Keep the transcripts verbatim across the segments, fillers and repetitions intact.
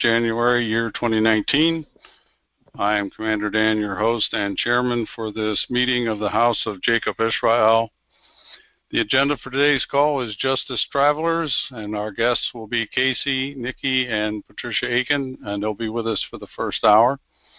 January, year twenty nineteen. I am Commander Dan, your host and chairman for this meeting of the House of Jacob Israel. The agenda for today's call is Justice Travelers, and our guests will be Casey, Nikki, and Patricia Aiken, and they'll be with us for the first hour.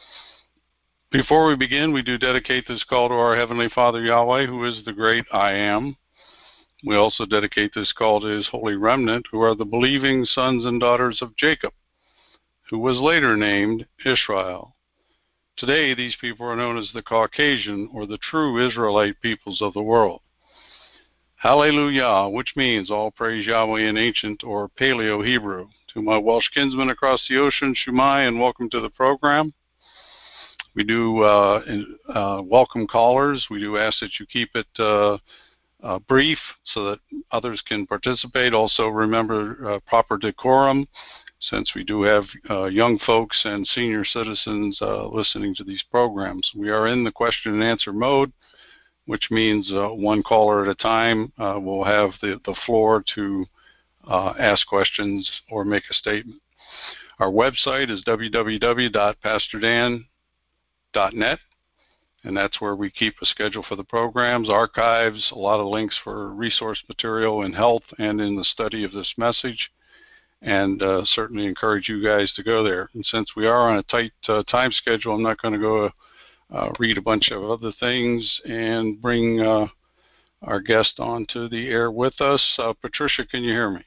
Before we begin, we do dedicate this call to our Heavenly Father Yahweh, who is the great I Am. We also dedicate this call to His holy remnant, who are the believing sons and daughters of Jacob, who was later named Israel. Today, these people are known as the Caucasian, or the true Israelite peoples of the world. Hallelujah, which means all praise Yahweh in ancient or Paleo-Hebrew. To my Welsh kinsmen across the ocean, Shumai, and welcome to the program. We do uh, uh, welcome callers. We do ask that you keep it uh, uh, brief so that others can participate. Also remember uh, proper decorum, since we do have uh, young folks and senior citizens uh, listening to these programs. We are in the question and answer mode, which means uh, one caller at a time uh, will have the, the floor to uh, ask questions or make a statement. Our website is w w w dot pastor dan dot net, and that's where we keep a schedule for the programs, archives, a lot of links for resource material in health and in the study of this message, and uh, certainly encourage you guys to go there. And since we are on a tight uh, time schedule, I'm not going to go uh, read a bunch of other things and bring uh, our guest onto the air with us. Uh, Patricia, can you hear me?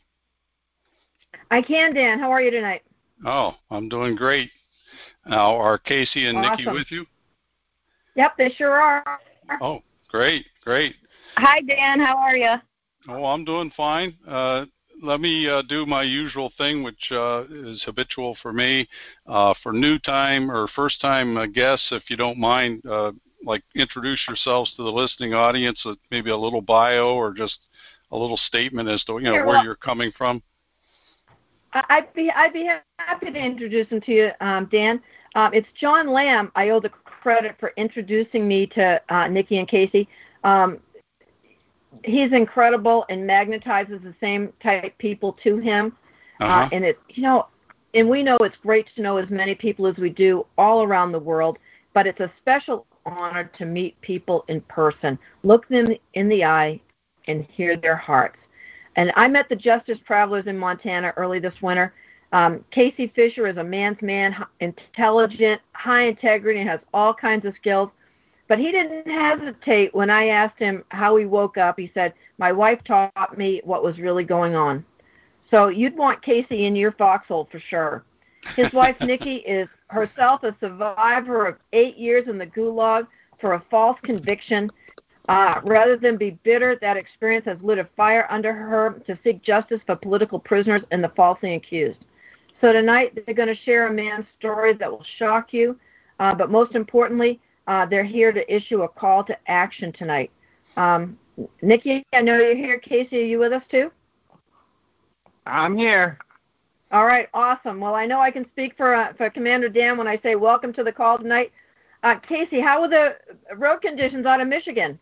I can, Dan. How are you tonight? Oh, I'm doing great. Now, are Casey and Awesome. Nikki with you? Yep, they sure are. Oh, great, great. Hi, Dan. How are you? Oh, I'm doing fine. Uh, let me uh, do my usual thing, which uh, is habitual for me. Uh, for new time or first-time uh, guests, if you don't mind, uh, like introduce yourselves to the listening audience, with maybe a little bio or just a little statement as to you know Sure, where well, you're coming from. I'd be I'd be happy to introduce him to you, um, Dan. Um, it's John Lamb. I owe the credit for introducing me to uh, Nikki and Casey. Um, he's incredible and magnetizes the same type people to him. Uh-huh. Uh, and it, you know, and we know it's great to know as many people as we do all around the world. But it's a special honor to meet people in person, look them in the eye, and hear their hearts. And I met the Justice Travelers in Montana early this winter. Um, Casey Fisher is a man's man, intelligent, high integrity, and has all kinds of skills. But he didn't hesitate when I asked him how he woke up. He said, my wife taught me what was really going on. So you'd want Casey in your foxhole for sure. His wife, Nikki, is herself a survivor of eight years in the gulag for a false conviction. Uh, rather than be bitter, that experience has lit a fire under her to seek justice for political prisoners and the falsely accused. So tonight they're going to share a man's story that will shock you, uh, but most importantly, uh, they're here to issue a call to action tonight. Um, Nikki, I know you're here. Casey, are you with us too? I'm here. All right, awesome. Well, I know I can speak for uh, for Commander Dan when I say welcome to the call tonight. Uh, Casey, how are the road conditions out of Michigan?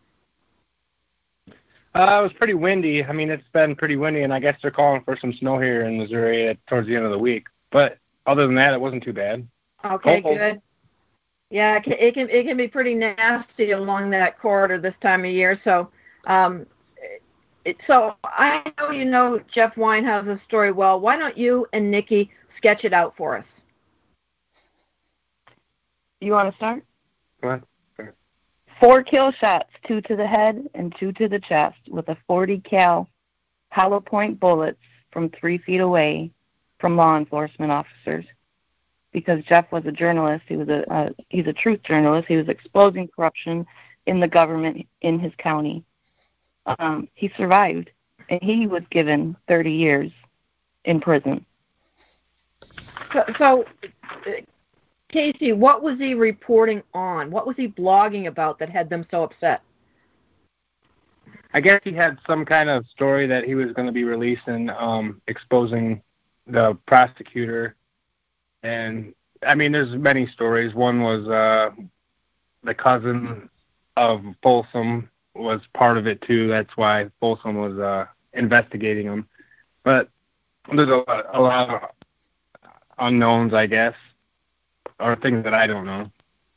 Uh, it was pretty windy. I mean, it's been pretty windy, and I guess they're calling for some snow here in Missouri at, towards the end of the week. But other than that, it wasn't too bad. Okay, Cold. good. Yeah, it can, it can it can be pretty nasty along that corridor this time of year. So, um, it, so I know you know Jeff Winehouse's story well. Why don't you and Nikki sketch it out for us? You want to start? Go ahead. Four kill shots, two to the head and two to the chest, with a forty cal hollow point bullets from three feet away from law enforcement officers. Because Jeff was a journalist, he was a uh, he's a truth journalist. He was exposing corruption in the government in his county. Um, he survived, and he was given thirty years in prison. So, so Casey, what was he reporting on? What was he blogging about that had them so upset? I guess he had some kind of story that he was going to be releasing, um, exposing the prosecutor. And, I mean, there's many stories. One was uh, the cousin of Folsom was part of it, too. That's why Folsom was uh, investigating him. But there's a, a lot of unknowns, I guess, or things that I don't know.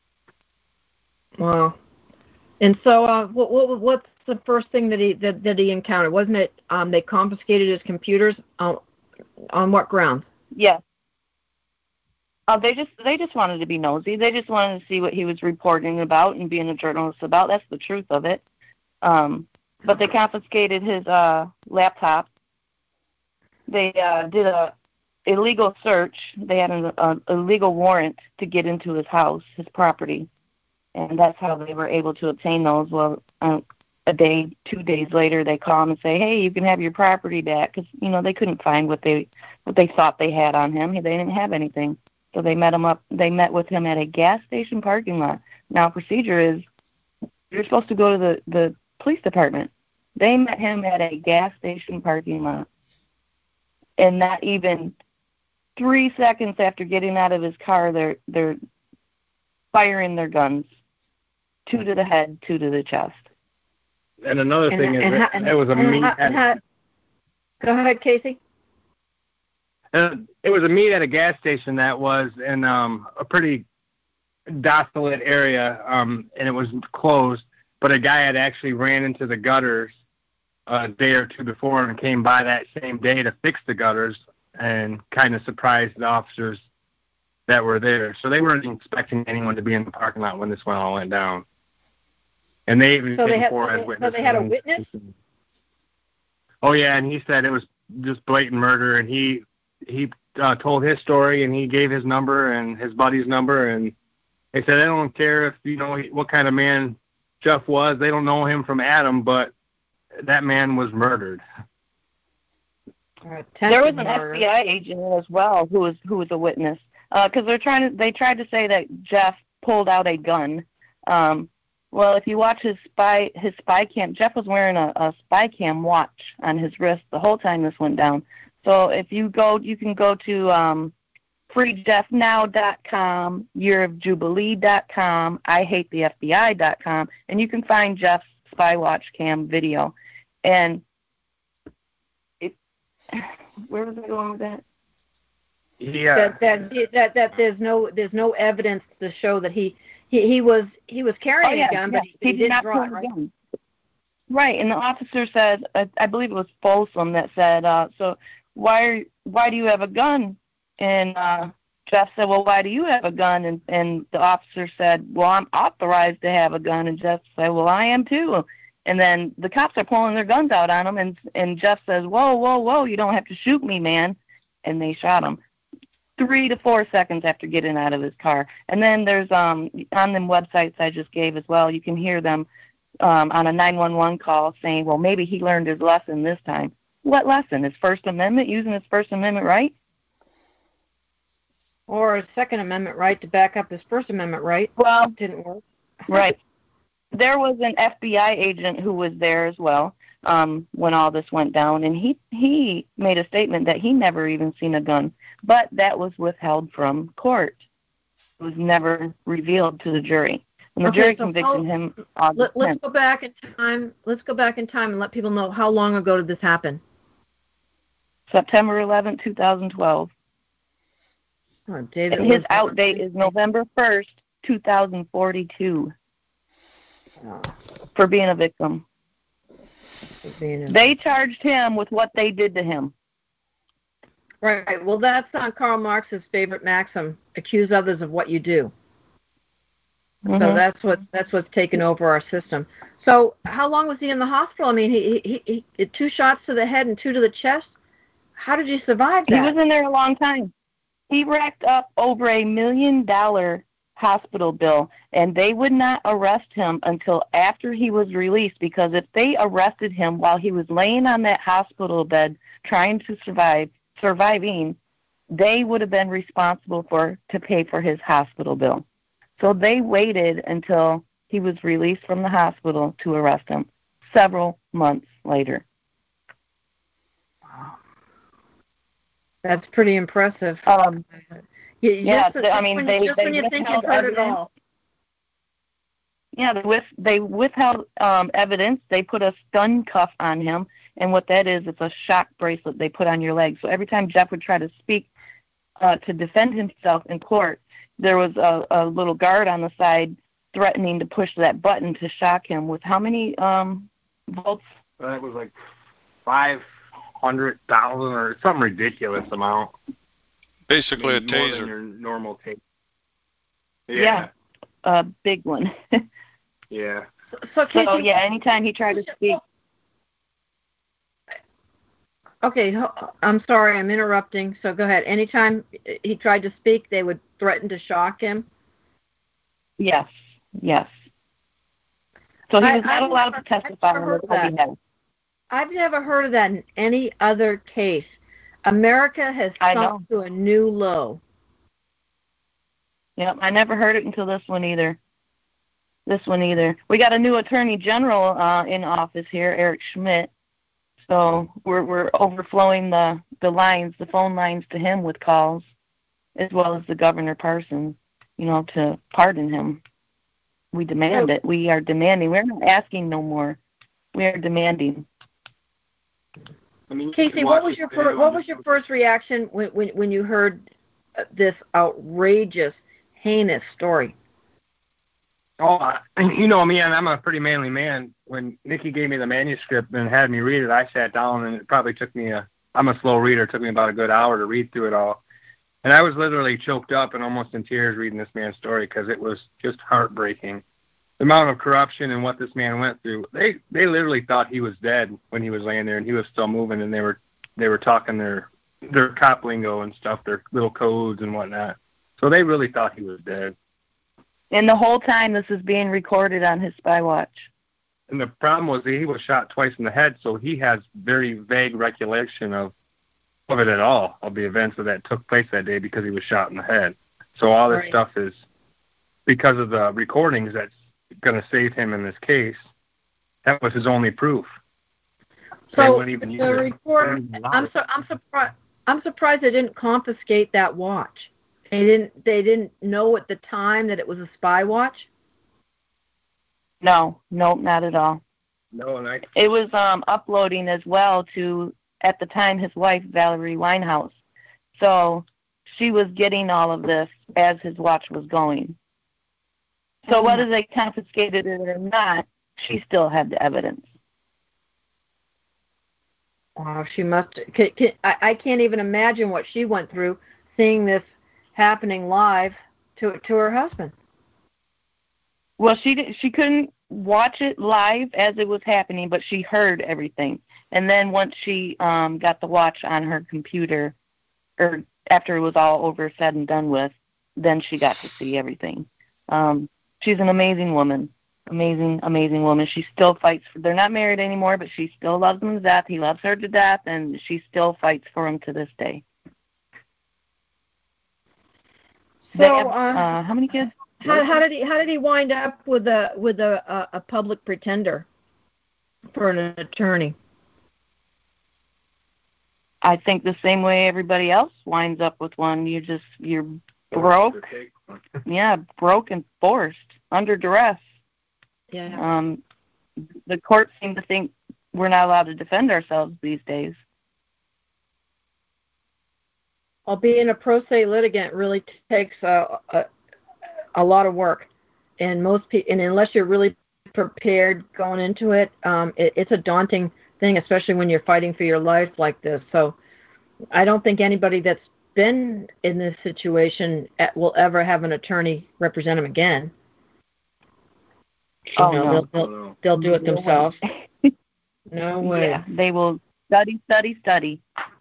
Wow. And so, uh, what, what what's the first thing that he that, that he encountered? Wasn't it um, they confiscated his computers? Uh, on what grounds? Yeah. Uh, they just they just wanted to be nosy. They just wanted to see what he was reporting about and being a journalist about. That's the truth of it. Um, but they confiscated his uh, laptop. They uh, did a illegal search. They had an a, illegal warrant to get into his house, his property, and that's how they were able to obtain those. Well, uh, a day, two days later, they call him and say, "Hey, you can have your property back," because you know they couldn't find what they what they thought they had on him. They didn't have anything. So they met him up. They met with him at a gas station parking lot. Now, procedure is you're supposed to go to the, the police department. They met him at a gas station parking lot, and not even three seconds after getting out of his car, they're they're firing their guns, two to the head, two to the chest. And another And, thing and, is and, that it was a and, meet. and, At, go ahead, Casey. uh, it was a meet at a gas station that was in um, a pretty desolate area, um, and it was closed. But a guy had actually ran into the gutters a day or two before and came by that same day to fix the gutters and kind of surprised the officers that were there. So they weren't expecting anyone to be in the parking lot when this one all went down. And they even So they came had, forward so as they, witnesses. so they had a witness? Oh, yeah, and he said it was just blatant murder, and he he uh, told his story, and he gave his number and his buddy's number, and they said they don't care if, you know, what kind of man Jeff was. They don't know him from Adam, but that man was murdered. There was an F B I agent as well who was who was a witness because uh, they're trying to they tried to say that Jeff pulled out a gun. Um, well, if you watch his spy his spy cam, Jeff was wearing a, a spy cam watch on his wrist the whole time this went down. So if you go, you can go to um, free jeff now dot com, year of jubilee dot com, I hate the F B I dot com, and you can find Jeff's spy watch cam video. And it, where was I going with that? Yeah. That, that that that there's no there's no evidence to show that he he, he was he was carrying oh, yeah, a gun, yeah. but he, he, he didn't not draw it, right? Gun. Right, and the officer said, uh, I believe it was Folsom that said, uh, so why are, why do you have a gun? And uh, Jeff said, well, why do you have a gun? And, and the officer said, well, I'm authorized to have a gun. And Jeff said, well, I am too. And then the cops are pulling their guns out on him, and and Jeff says, whoa, whoa, whoa, you don't have to shoot me, man. And they shot him three to four seconds after getting out of his car. And then there's, um on them websites I just gave as well, you can hear them um, on a nine one one call saying, well, maybe he learned his lesson this time. What lesson? His First Amendment, using his First Amendment right? Or a Second Amendment right to back up his First Amendment right. Well, didn't work. Right. There was an F B I agent who was there as well um, when all this went down, and he he made a statement that he never even seen a gun, but that was withheld from court. It was never revealed to the jury. And the okay, jury so convicted how, him August let, let's tenth. go back in time. Let's go back in time and let people know how long ago did this happen? September eleventh, twenty twelve. Oh, David and his out date is November first, two thousand forty-two. Oh. For being a victim. For being a... They charged him with what they did to him. Right. Well, that's not Karl Marx's favorite maxim: accuse others of what you do. Mm-hmm. So that's what that's what's taken over our system. So how long was he in the hospital? I mean, he he, he, he two shots to the head and two to the chest. How did you survive that? He was in there a long time. He racked up over a million dollar hospital bill, and they would not arrest him until after he was released, because if they arrested him while he was laying on that hospital bed trying to survive, surviving, they would have been responsible for to pay for his hospital bill. So they waited until he was released from the hospital to arrest him several months later. That's pretty impressive. Um, you, yeah, just, I mean, when, they, just they when you think withheld you've heard evidence. it all. Yeah, they, with, they withheld um, evidence. They put a stun cuff on him, and what that is, it's a shock bracelet they put on your leg. So every time Jeff would try to speak uh, to defend himself in court. There was a, a little guard on the side threatening to push that button to shock him with how many um, volts? That was like five hundred thousand or some ridiculous amount. Basically I mean, a more taser. than your normal taser. Yeah. Yeah. A big one. Yeah. So, so, Casey, so, yeah, anytime he tried to speak. Okay, ho- I'm sorry, I'm interrupting, so go ahead. Anytime he tried to speak, they would threaten to shock him? Yes, yes. So he I- was not I've allowed never- to testify I've never on heard the of that. head. I've never heard of that in any other case. America has I sunk to a new low. Yep, I never heard it until this one either. This one either. We got a new Attorney General uh, in office here, Eric Schmidt. So we're we're overflowing the, the lines, the phone lines to him with calls, as well as the Governor Parson, you know, to pardon him. We demand Oh. it. We are demanding. We're not asking no more. We are demanding. I mean, Casey, what was your fir- what was your first reaction when when, when you heard uh, this outrageous, heinous story? Oh, I, you know me, and I'm a pretty manly man. When Nikki gave me the manuscript and had me read it, I sat down, and it probably took me a, I'm a slow reader, it took me about a good hour to read through it all. And I was literally choked up and almost in tears reading this man's story because it was just heartbreaking. The amount of corruption and what this man went through, they they literally thought he was dead when he was laying there, and he was still moving, and they were they were talking their their cop lingo and stuff, their little codes and whatnot. So they really thought he was dead. And the whole time this is being recorded on his spy watch. And the problem was that he was shot twice in the head, so he has very vague recollection of, of it at all, of the events that took place that day because he was shot in the head. So all this Right. stuff is because of the recordings that's going to save him in this case. That was his only proof. They So wouldn't even use the it. report, I'm so I'm surprised. I'm surprised they didn't confiscate that watch. They didn't. They didn't know at the time that it was a spy watch. No, no, not at all. No, and I, It was um, uploading as well to, at the time, his wife, Valerie Winehouse. So she was getting all of this as his watch was going. So Oh, whether my- they confiscated it or not, she still had the evidence. Wow, she must. Can, can, I, I can't even imagine what she went through seeing this happening live to to her husband. Well, she did, she couldn't watch it live as it was happening, but she heard everything. And then once she um, got the watch on her computer, or after it was all over, said and done with, then she got to see everything. Um, she's an amazing woman, amazing, amazing woman. She still fights for. They're not married anymore, but she still loves him to death. He loves her to death, and she still fights for him to this day. So, They have, uh, uh, how many kids? how, how did he how did he wind up with a with a a, a public pretender for an attorney? I think the same way everybody else winds up with one. You just you're broke, yeah, broke and forced under duress. Yeah. Um, the courts seem to think we're not allowed to defend ourselves these days. Well, being a pro se litigant really takes a a, a lot of work, and most people, and unless you're really prepared going into it, um, it, it's a daunting thing, especially when you're fighting for your life like this. So, I don't think anybody that's been in this situation will ever have an attorney represent them again. Oh, you know, no. they'll, they'll, they'll do it No themselves. way. No way. Yeah, they will study, study, study.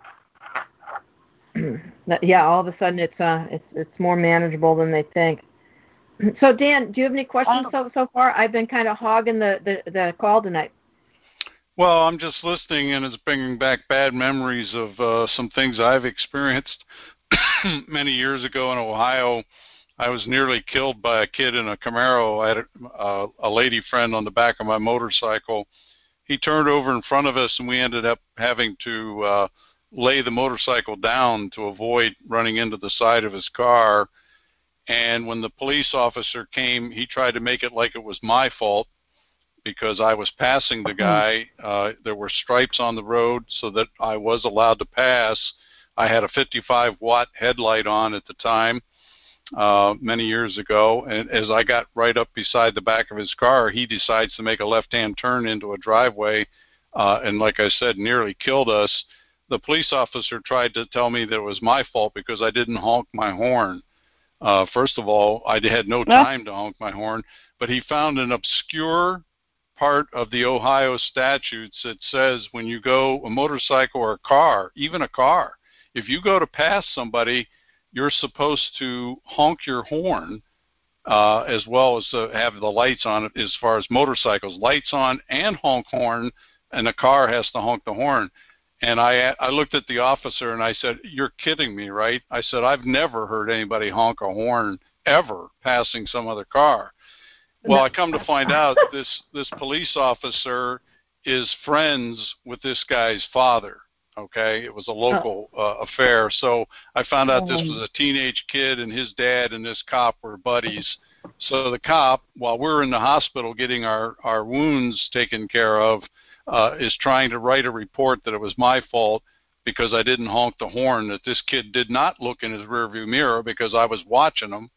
Yeah, all of a sudden it's uh it's it's more manageable than they think. So Dan, do you have any questions so so far? I've been kind of hogging the, the, the call tonight. Well, I'm just listening, and it's bringing back bad memories of uh, some things I've experienced. Many years ago in Ohio, I was nearly killed by a kid in a Camaro. I had a, uh, a lady friend on the back of my motorcycle. He turned over in front of us, and we ended up having to uh, lay the motorcycle down to avoid running into the side of his car. And when the police officer came, he tried to make it like it was my fault because I was passing the guy. Uh, there were stripes on the road so that I was allowed to pass. I had a fifty-five watt headlight on at the time, uh, many years ago, and as I got right up beside the back of his car, he decides to make a left-hand turn into a driveway, uh, and like I said, nearly killed us. The police officer tried to tell me that it was my fault because I didn't honk my horn. Uh, first of all, I had no time to honk my horn, but he found an obscure part of the Ohio statutes that says when you go, a motorcycle or a car, even a car, if you go to pass somebody, you're supposed to honk your horn, uh, as well as uh, have the lights on it. As far as motorcycles, lights on and honk horn, and the car has to honk the horn. And I, I looked at the officer and I said, "You're kidding me, right?" I said, "I've never heard anybody honk a horn ever passing some other car." Well, I come to find out this, this police officer is friends with this guy's father, okay? It was a local uh, affair. So I found out this was a teenage kid, and his dad and this cop were buddies. So the cop, while we're in the hospital getting our, our wounds taken care of, uh, is trying to write a report that it was my fault because I didn't honk the horn, that this kid did not look in his rearview mirror because I was watching him,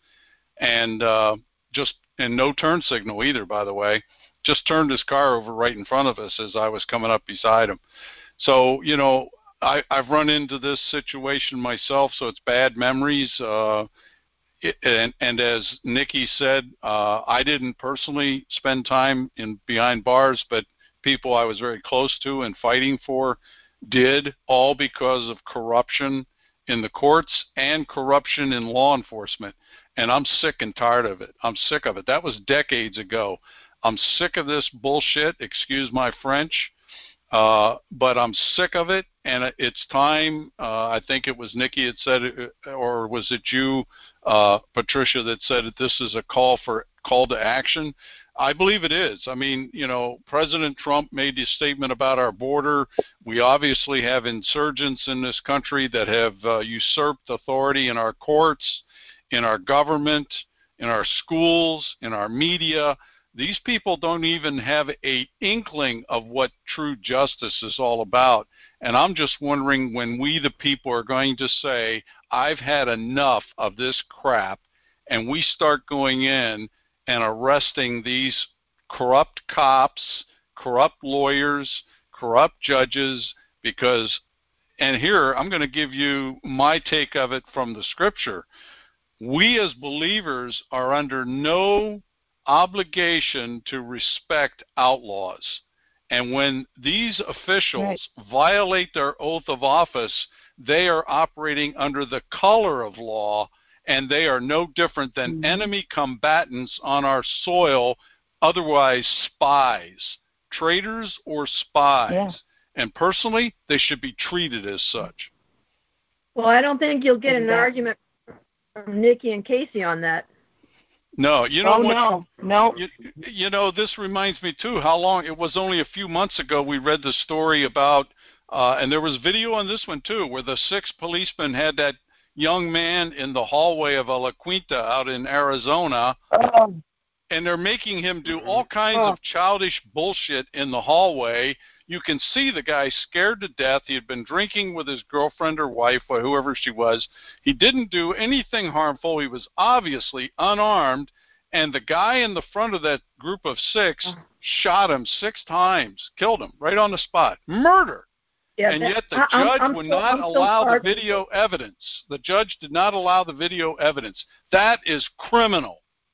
and uh, just and no turn signal either, by the way, just turned his car over right in front of us as I was coming up beside him. So, you know, I, I've run into this situation myself, so it's bad memories. Uh, it, and, and as Nikki said, uh, I didn't personally spend time in behind bars, but people I was very close to and fighting for did, all because of corruption in the courts and corruption in law enforcement. And I'm sick and tired of it. I'm sick of it. That was decades ago. I'm sick of this bullshit, excuse my French, uh, but I'm sick of it, and it's time. Uh, I think it was Nikki that said it, or was it you, uh, Patricia, that said that this is a call for call to action. I believe it is. I mean, you know, President Trump made this statement about our border. We obviously have insurgents in this country that have uh, usurped authority in our courts, in our government, in our schools, in our media. These people don't even have an inkling of what true justice is all about. And I'm just wondering when we, the people, are going to say, I've had enough of this crap, and we start going in and arresting these corrupt cops, corrupt lawyers, corrupt judges, because, and here I'm going to give you my take of it from the scripture. We as believers are under no obligation to respect outlaws. And when these officials right. violate their oath of office, they are operating under the color of law, and they are no different than mm-hmm. enemy combatants on our soil, otherwise spies, traitors or spies. Yeah. And personally, they should be treated as such. Well, I don't think you'll get an argument from Nikki and Casey on that. No, you know oh, what? No, no. You, you know, this reminds me too. How long? It was only a few months ago we read the story about, uh, and there was video on this one too, where the six policemen had that young man in the hallway of a La Quinta out in Arizona, oh. and they're making him do all kinds oh. of childish bullshit in the hallway. You can see the guy scared to death. He had been drinking with his girlfriend or wife or whoever she was. He didn't do anything harmful. He was obviously unarmed, and the guy in the front of that group of six oh. shot him six times, killed him right on the spot. Murder. Yeah, and that, yet the I, judge I'm, I'm would so, not I'm allow so the video evidence. The judge did not allow the video evidence. That is criminal.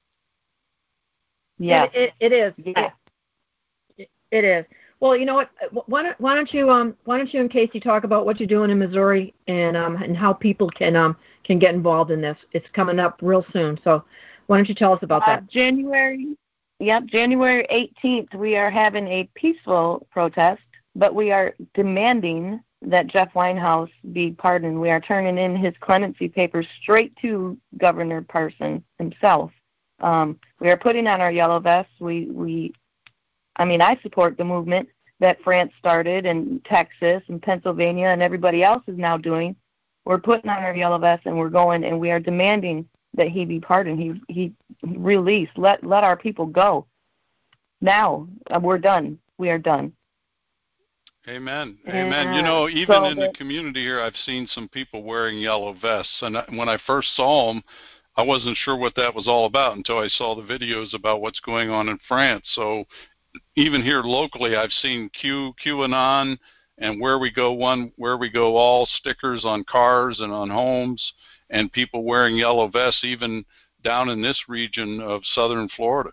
Yeah, it, it, it is. Yeah. It, it is. Well, you know what? Why don't, why don't you um why don't you and Casey talk about what you're doing in Missouri and um and how people can um can get involved in this? It's coming up real soon. So why don't you tell us about uh, that? January. Yep, January eighteenth. We are having a peaceful protest, but we are demanding that Jeff Winehouse be pardoned. We are turning in his clemency papers straight to Governor Parson himself. Um, we are putting on our yellow vests. We we. I mean, I support the movement that France started and Texas and Pennsylvania and everybody else is now doing. We're putting on our yellow vests and we're going and we are demanding that he be pardoned. He he, he released. Let let our people go. Now uh, we're done. We are done. Amen. And Amen. You know, even so in the that, community here, I've seen some people wearing yellow vests. And I, when I first saw them, I wasn't sure what that was all about until I saw the videos about what's going on in France. So even here locally, I've seen Q, QAnon, and Where We Go One, Where We Go All stickers on cars and on homes, and people wearing yellow vests, even down in this region of southern Florida.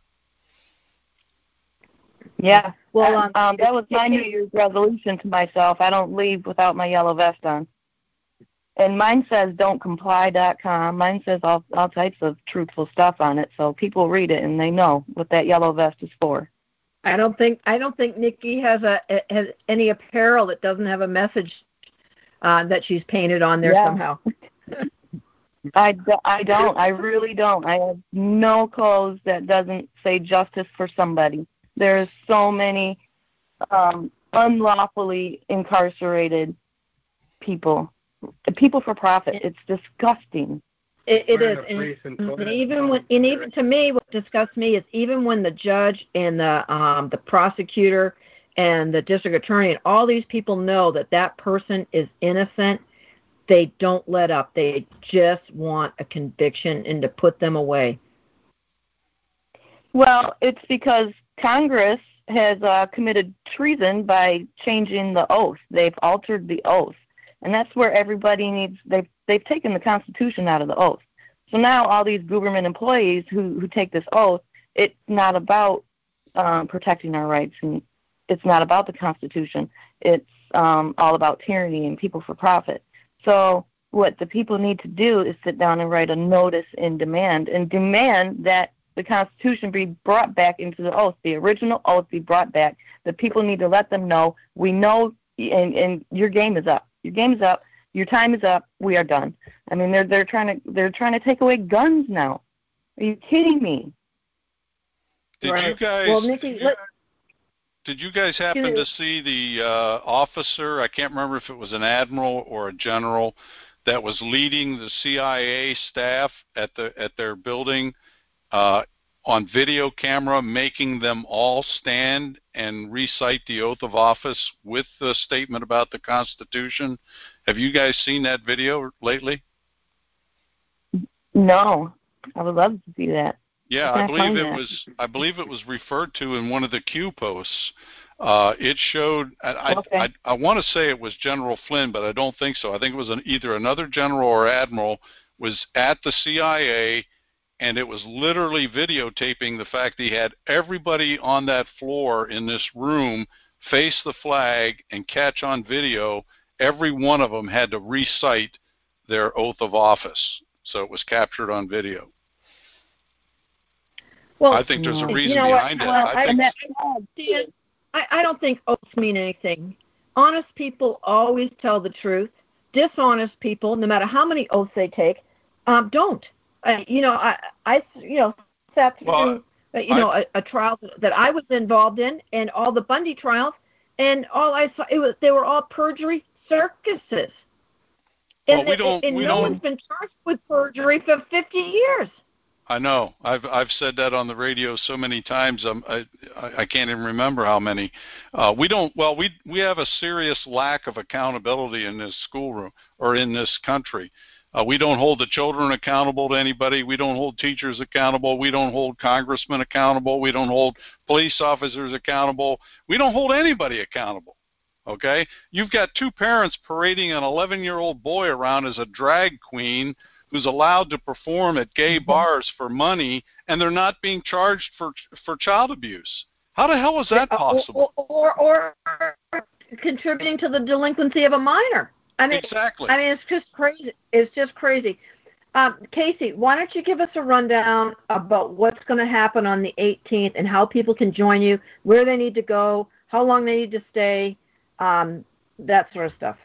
yeah. Well, um, um, that was my New Year's resolution to myself. I don't leave without my yellow vest on. And mine says don't comply dot com. Mine says all all types of truthful stuff on it, so people read it and they know what that yellow vest is for. I don't think I don't think Nikki has a has any apparel that doesn't have a message uh, that she's painted on there yeah. somehow. I, do, I don't. I really don't. I have no clothes that doesn't say justice for somebody. There's so many um, unlawfully incarcerated people. People for profit. It's disgusting. It, it is, and, and even when, and even to me, what disgusts me is even when the judge and the um, the prosecutor and the district attorney and all these people know that that person is innocent, they don't let up. They just want a conviction and to put them away. Well, it's because Congress has uh, committed treason by changing the oath. They've altered the oath. And that's where everybody needs, they've, they've taken the Constitution out of the oath. So now all these government employees who, who take this oath, it's not about um, protecting our rights, and it's not about the Constitution. It's um, all about tyranny and people for profit. So what the people need to do is sit down and write a notice in demand, and demand that the Constitution be brought back into the oath, the original oath be brought back. The people need to let them know, we know, and, and your game is up. Your game is up. Your time is up. We are done. I mean, they're they're trying to they're trying to take away guns now. Are you kidding me? Did right. you guys? Well, Nikki, let, did you guys happen to see the uh, officer? I can't remember if it was an admiral or a general that was leading the C I A staff at the at their building uh, on video camera, making them all stand and recite the oath of office with the statement about the Constitution. Have you guys seen that video lately? No, I would love to see that. Yeah, I believe it was. I believe it was referred to in one of the Q posts. Uh, it showed. I okay. I, I want to say it was General Flynn, but I don't think so. I think it was an, either another general or admiral was at the C I A. And it was literally videotaping the fact that he had everybody on that floor in this room face the flag and catch on video. Every one of them had to recite their oath of office. So it was captured on video. well, I think there's a reason you know behind what? it. Well, I, I, think, I, I, I don't think oaths mean anything. Honest people always tell the truth. Dishonest people, no matter how many oaths they take, um, don't. Uh, you know, I, I, you know, sat through, well, uh, you I, know, a, a trial that I was involved in, and all the Bundy trials, and all I saw, it was they were all perjury circuses. And, well, we don't, and we no don't, one's been charged with perjury for fifty years. I know. I've I've said that on the radio so many times. Um, I I can't even remember how many. Uh, we don't. Well, we we have a serious lack of accountability in this schoolroom or in this country. Uh, we don't hold the children accountable to anybody. We don't hold teachers accountable. We don't hold congressmen accountable. We don't hold police officers accountable. We don't hold anybody accountable. Okay? You've got two parents parading an eleven-year-old boy around as a drag queen who's allowed to perform at gay bars for money, and they're not being charged for for child abuse. How the hell is that possible? Or, or, or contributing to the delinquency of a minor. I mean, exactly. I mean, it's just crazy. It's just crazy. Um, Casey, why don't you give us a rundown about what's going to happen on the eighteenth and how people can join you, where they need to go, how long they need to stay, um, that sort of stuff.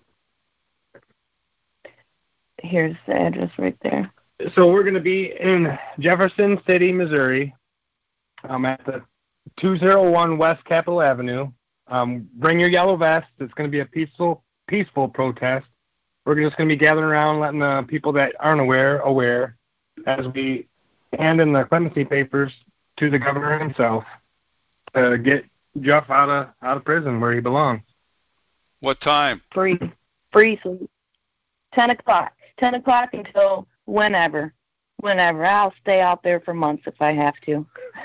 Here's the address right there. So we're going to be in Jefferson City, Missouri, um, at the two oh one West Capitol Avenue. Um, bring your yellow vest. It's going to be a peaceful peaceful protest. We're just going to be gathering around, letting the people that aren't aware aware as we hand in the clemency papers to the governor himself to get Jeff out of out of prison where he belongs. What time? Free. Free sleep. ten o'clock. ten o'clock until whenever. Whenever. I'll stay out there for months if I have to.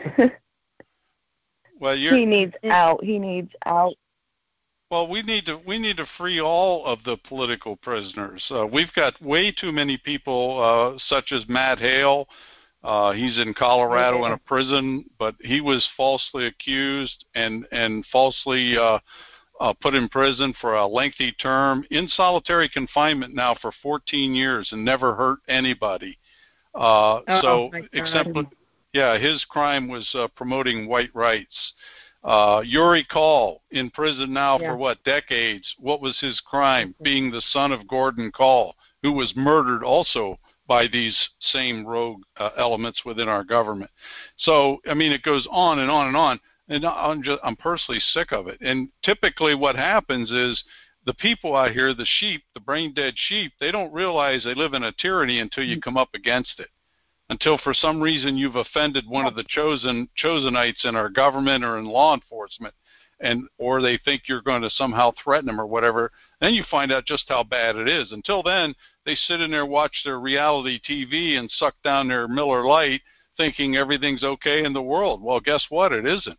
Well, you're, he needs out. He needs out. Well, we need to we need to free all of the political prisoners. Uh, we've got way too many people, uh, such as Matt Hale. Uh, he's in Colorado in a prison, but he was falsely accused and and falsely uh, uh, put in prison for a lengthy term in solitary confinement now for fourteen years and never hurt anybody. Uh, oh, so, exempl- yeah, his crime was uh, promoting white rights. Uh, Yuri Call in prison now yeah. for what, decades? What was his crime? Mm-hmm. Being the son of Gordon Call, who was murdered also by these same rogue uh, elements within our government. So, I mean, it goes on and on and on. And I'm just, I'm personally sick of it. And typically what happens is the people out here, the sheep, the brain-dead sheep, they don't realize they live in a tyranny until you come up against it. Until for some reason you've offended one of the chosen chosenites in our government or in law enforcement, and or they think you're going to somehow threaten them or whatever, then you find out just how bad it is. Until then, they sit in there, watch their reality T V, and suck down their Miller Lite, thinking everything's okay in the world. Well, guess what? It isn't.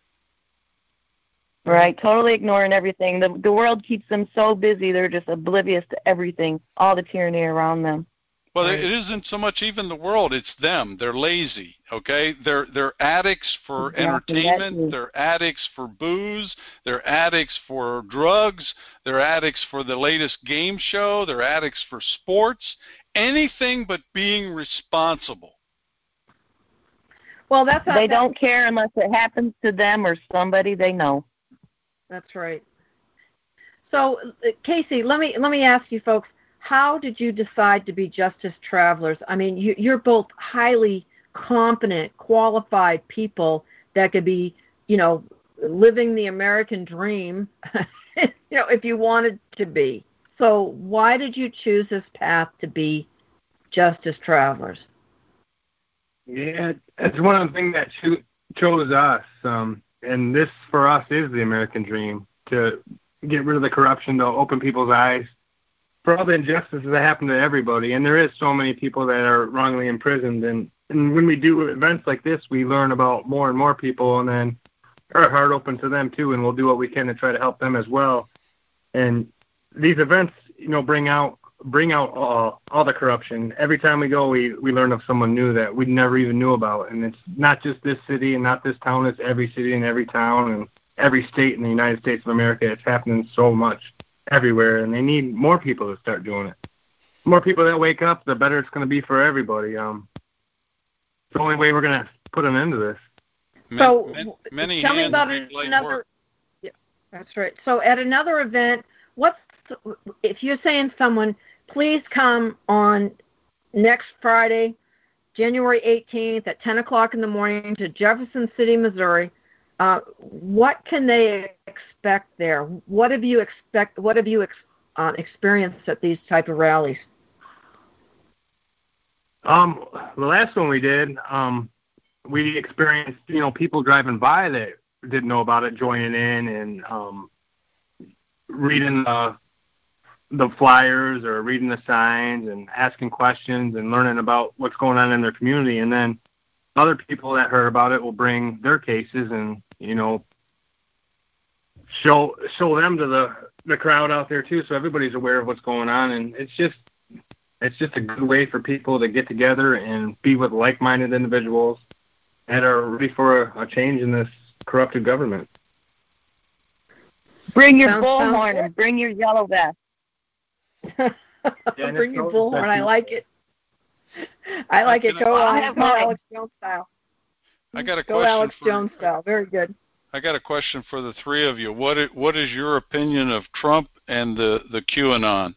Right, totally ignoring everything. The the world keeps them so busy, they're just oblivious to everything, all the tyranny around them. Well, right. It isn't so much even the world, it's them. They're lazy, okay? They're they're addicts for exactly. entertainment, they're addicts for booze, they're addicts for drugs, they're addicts for the latest game show, they're addicts for sports, anything but being responsible. Well, that's not, They that's, don't care unless it happens to them or somebody they know. That's right. So, Casey, let me let me ask you folks, how did you decide to be Justice Travelers? I mean, you, you're both highly competent, qualified people that could be, you know, living the American dream, you know, if you wanted to be. So why did you choose this path to be Justice Travelers? Yeah, it's one of the things that cho- chose us. Um, and this, for us, is the American dream, to get rid of the corruption, to open people's eyes for all the injustices that happen to everybody. And there is so many people that are wrongly imprisoned. And, and when we do events like this, we learn about more and more people, and then our heart open to them too, and we'll do what we can to try to help them as well. And these events, you know, bring out bring out all, all the corruption. Every time we go, we, we learn of someone new that we never even knew about. And it's not just this city and not this town, it's every city and every town and every state in the United States of America. It's happening so much everywhere, and they need more people to start doing it. The more people that wake up, the better it's going to be for everybody. Um, it's the only way we're going to put an end to this. So, many, many tell me about another. Yeah, that's right. So, at another event, what's if you're saying someone, please come on next Friday, January eighteenth at ten o'clock in the morning to Jefferson City, Missouri. Uh, what can they expect there? What have you expect? What have you ex, uh, experienced at these type of rallies? Um, the last one we did, um, we experienced, you know, people driving by that didn't know about it, joining in and um, reading the the flyers or reading the signs and asking questions and learning about what's going on in their community. And then other people that heard about it will bring their cases and, you know, show show them to the, the crowd out there too, so everybody's aware of what's going on. And it's just it's just a good way for people to get together and be with like-minded individuals that are ready for a, a change in this corrupted government. Bring your bullhorn and bring your yellow vest. Yeah, bring your bullhorn. I like it. I like it. Go, uh, go Alex Jones style. I got a Go question Alex for, Jones style. Very good. I got a question for the three of you. What is, what is your opinion of Trump and the, the QAnon?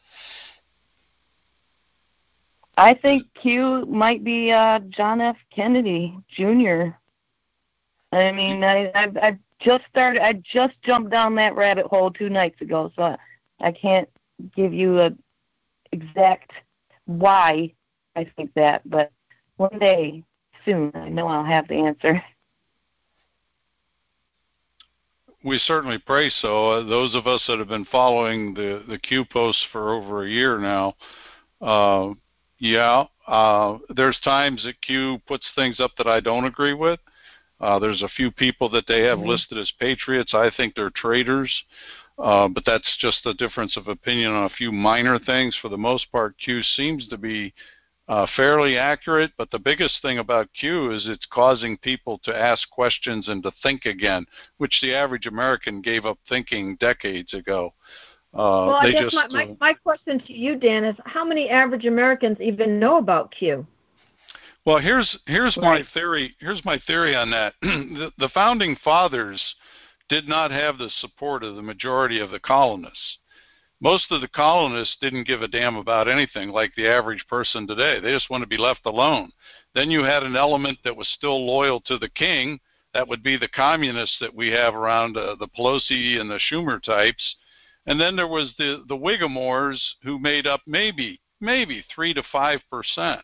I think Q might be uh, John F. Kennedy Junior I mean, I, I've, I've just started. I just jumped down that rabbit hole two nights ago, so I, I can't give you a exact why I think that. But one day soon, I know I'll have the answer. we certainly pray so. Uh, those of us that have been following the, the Q posts for over a year now, uh, yeah, uh, there's times that Q puts things up that I don't agree with. Uh, there's a few people that they have mm-hmm. listed as patriots. I think they're traitors, uh, but that's just a difference of opinion on a few minor things. For the most part, Q seems to be uh, fairly accurate, but the biggest thing about Q is it's causing people to ask questions and to think again, which the average American gave up thinking decades ago. Uh, well, I they guess just, my, my, uh, my question to you, Dan, is how many average Americans even know about Q? Well, here's here's right. my theory. Here's my theory on that. the, the founding fathers did not have the support of the majority of the colonists. Most of the colonists didn't give a damn about anything like the average person today. They just want to be left alone. Then you had an element that was still loyal to the king. That would be the communists that we have around uh, the Pelosi and the Schumer types. And then there was the, the Whigamores who made up maybe, maybe three to five percent.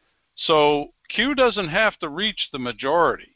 So Q doesn't have to reach the majority.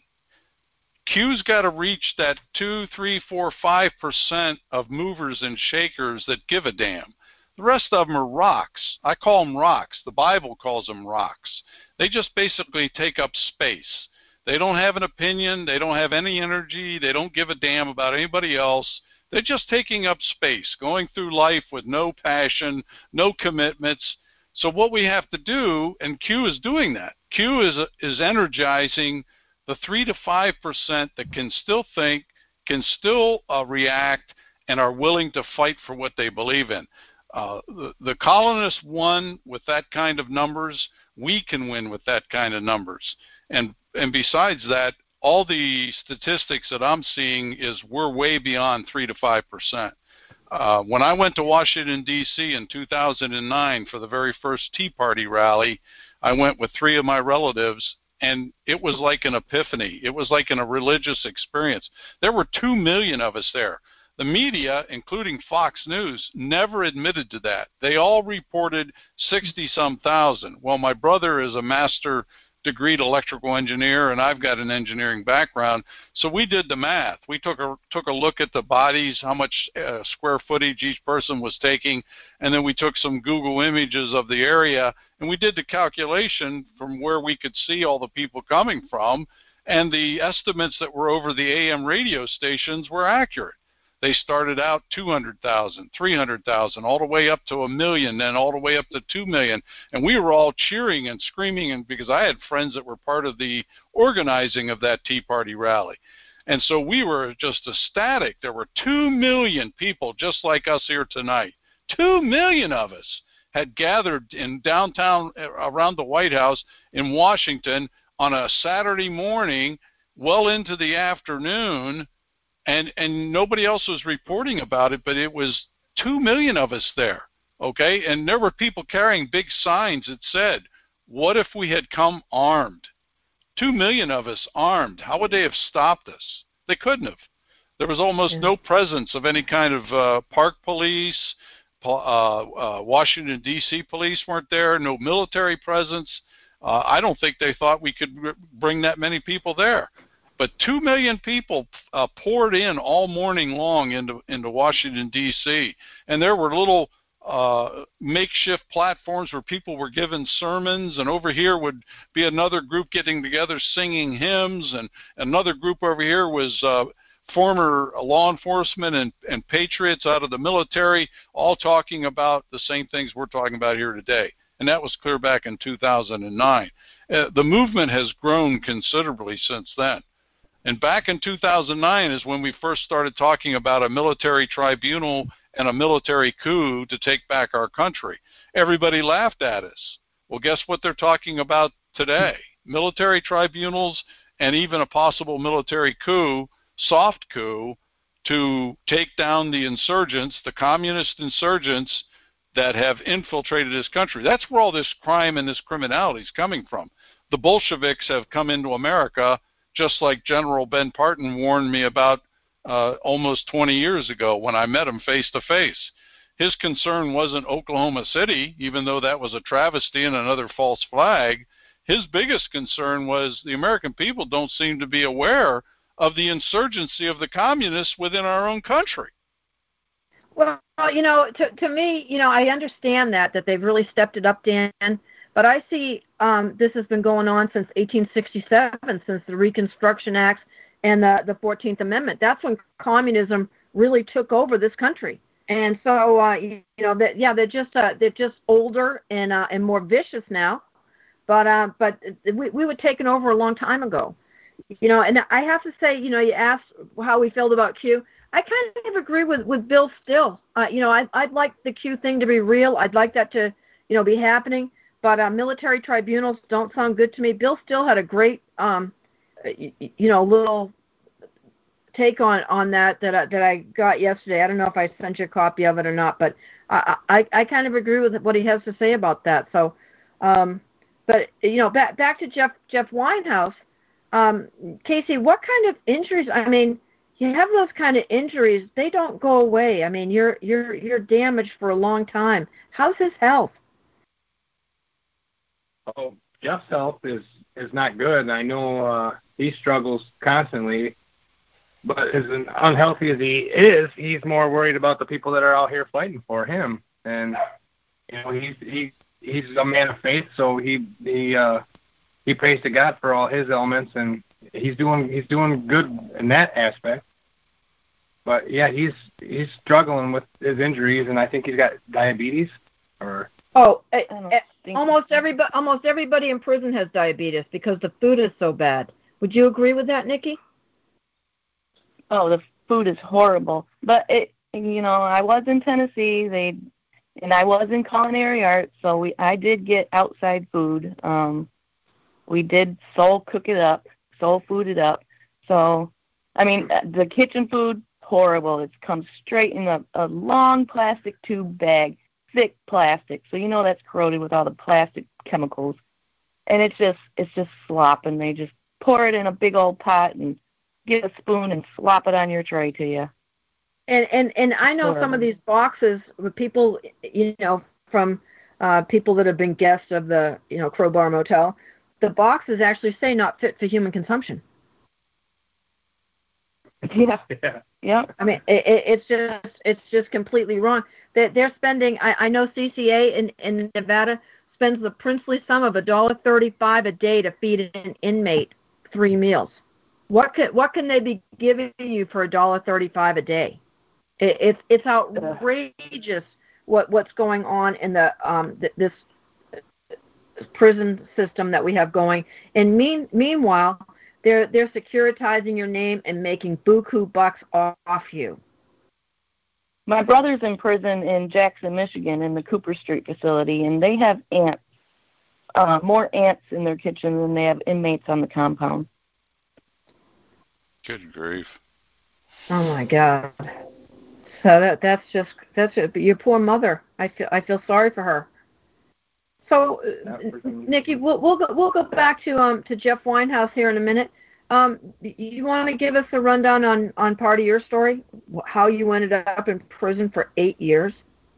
Q's got to reach that two, three, four, five percent of movers and shakers that give a damn. The rest of them are rocks. I call them rocks. The Bible calls them rocks. They just basically take up space. They don't have an opinion. They don't have any energy. They don't give a damn about anybody else. They're just taking up space, going through life with no passion, no commitments. So what we have to do, and Q is doing that. Q is is energizing the three to five percent that can still think, can still uh, react, and are willing to fight for what they believe in. Uh, the, the colonists won with that kind of numbers. We can win with that kind of numbers. And and besides that, all the statistics that I'm seeing is we're way beyond three to five percent. Uh, when I went to Washington, D C in two thousand nine for the very first Tea Party rally, I went with three of my relatives, and it was like an epiphany. It was like an, a religious experience. There were two million of us there. The media, including Fox News, never admitted to that. They all reported sixty-some thousand. Well, my brother is a master degreed electrical engineer, and I've got an engineering background, so we did the math. We took a took a look at the bodies, how much uh, square footage each person was taking, and then we took some Google images of the area, and we did the calculation from where we could see all the people coming from, and the estimates that were over the A M radio stations were accurate. They started out two hundred thousand, three hundred thousand, all the way up to a million, then all the way up to two million. And we were all cheering and screaming, and because I had friends that were part of the organizing of that Tea Party rally. And so we were just ecstatic. There were two million people just like us here tonight. Two million of us had gathered in downtown around the White House in Washington on a Saturday morning, well into the afternoon, And and nobody else was reporting about it, but it was two million of us there, okay? And there were people carrying big signs that said, what if we had come armed? Two million of us armed. How would they have stopped us? They couldn't have. There was almost yeah. no presence of any kind of uh, park police. Uh, uh, Washington, D C police weren't there. No military presence. Uh, I don't think they thought we could r- bring that many people there. But two million people uh, poured in all morning long into, into Washington, D C, and there were little uh, makeshift platforms where people were given sermons, and over here would be another group getting together singing hymns, and another group over here was uh, former law enforcement and, and patriots out of the military, all talking about the same things we're talking about here today. And that was clear back in two thousand nine. Uh, the movement has grown considerably since then. And back in two thousand nine is when we first started talking about a military tribunal and a military coup to take back our country. Everybody laughed at us. Well, guess what they're talking about today? Military tribunals and even a possible military coup, soft coup, to take down the insurgents, the communist insurgents that have infiltrated this country. That's where all this crime and this criminality is coming from. The Bolsheviks have come into America, just like General Ben Parton warned me about uh, almost twenty years ago when I met him face to face. His concern wasn't Oklahoma City, even though that was a travesty and another false flag. His biggest concern was the American people don't seem to be aware of the insurgency of the communists within our own country. Well, you know, to to me, you know, I understand that that they've really stepped it up, Dan. But I see um, this has been going on since eighteen sixty-seven, since the Reconstruction Acts and the the fourteenth Amendment. That's when communism really took over this country. And so, uh, you, you know, that yeah, they're just uh, they're just older and uh, and more vicious now. But uh, but we we were taken over a long time ago. You know, and I have to say, you know, you asked how we felt about Q. I kind of agree with, with Bill Still. Uh, you know, I, I'd like the Q thing to be real. I'd like that to, you know, be happening. But uh, military tribunals don't sound good to me. Bill Still had a great, um, you, you know, little take on, on that that I, that I got yesterday. I don't know if I sent you a copy of it or not, but I, I, I kind of agree with what he has to say about that. So, um, but, you know, back, back to Jeff, Jeff Winehouse. Um, Casey, what kind of injuries? I mean, you have those kind of injuries; they don't go away. I mean, you're you're you're damaged for a long time. How's his health? Oh, Jeff's health is is not good. I know uh, he struggles constantly, but as unhealthy as he is, he's more worried about the people that are out here fighting for him. And you know, he's he he's a man of faith, so he he uh, he prays to God for all his ailments, and he's doing he's doing good in that aspect. But yeah, he's he's struggling with his injuries, and I think he's got diabetes. Or oh, uh, uh, almost everybody almost everybody in prison has diabetes because the food is so bad. Would you agree with that, Nikki? Oh, the food is horrible. But it, you know, I was in Tennessee. They, and I was in culinary arts, so we I did get outside food. Um, we did soul cook it up, soul food it up. So, I mean, the kitchen food. Horrible. It comes straight in a, a long plastic tube bag, thick plastic. So you know that's corroded with all the plastic chemicals. And it's just it's just slop, and they just pour it in a big old pot and get a spoon and slop it on your tray to you. And and, and I know horrible. Some of these boxes with people, you know, from uh, people that have been guests of the, you know, Crowbar Motel, the boxes actually say not fit for human consumption. Yeah. yeah. Yeah. I mean, it, it, it's just it's just completely wrong. They're, they're spending. I, I know C C A in, in Nevada spends the princely sum of a dollar thirty-five a day to feed an inmate three meals. What can what can they be giving you for a dollar thirty-five a day? It, it's it's outrageous what what's going on in the um th- this prison system that we have going. And mean meanwhile. They're they're securitizing your name and making buku bucks off, off you. My brother's in prison in Jackson, Michigan, in the Cooper Street facility, and they have ants, uh, more ants in their kitchen than they have inmates on the compound. Good grief! Oh my God! So that that's just that's it. But your poor mother. I feel I feel sorry for her. So, uh, Nikki, we'll we'll go we'll go back to um to Jeff Winehouse here in a minute. Um, you want to give us a rundown on, on part of your story, how you ended up in prison for eight years?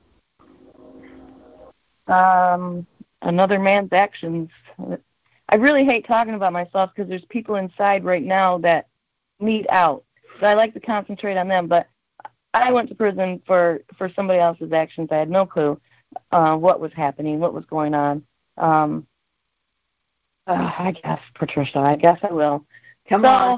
Um, another man's actions. I really hate talking about myself because there's people inside right now that need out. So I like to concentrate on them. But I went to prison for for somebody else's actions. I had no clue. Uh, what was happening, what was going on. Um, uh, I guess, Patricia, I guess I will. Come so, on.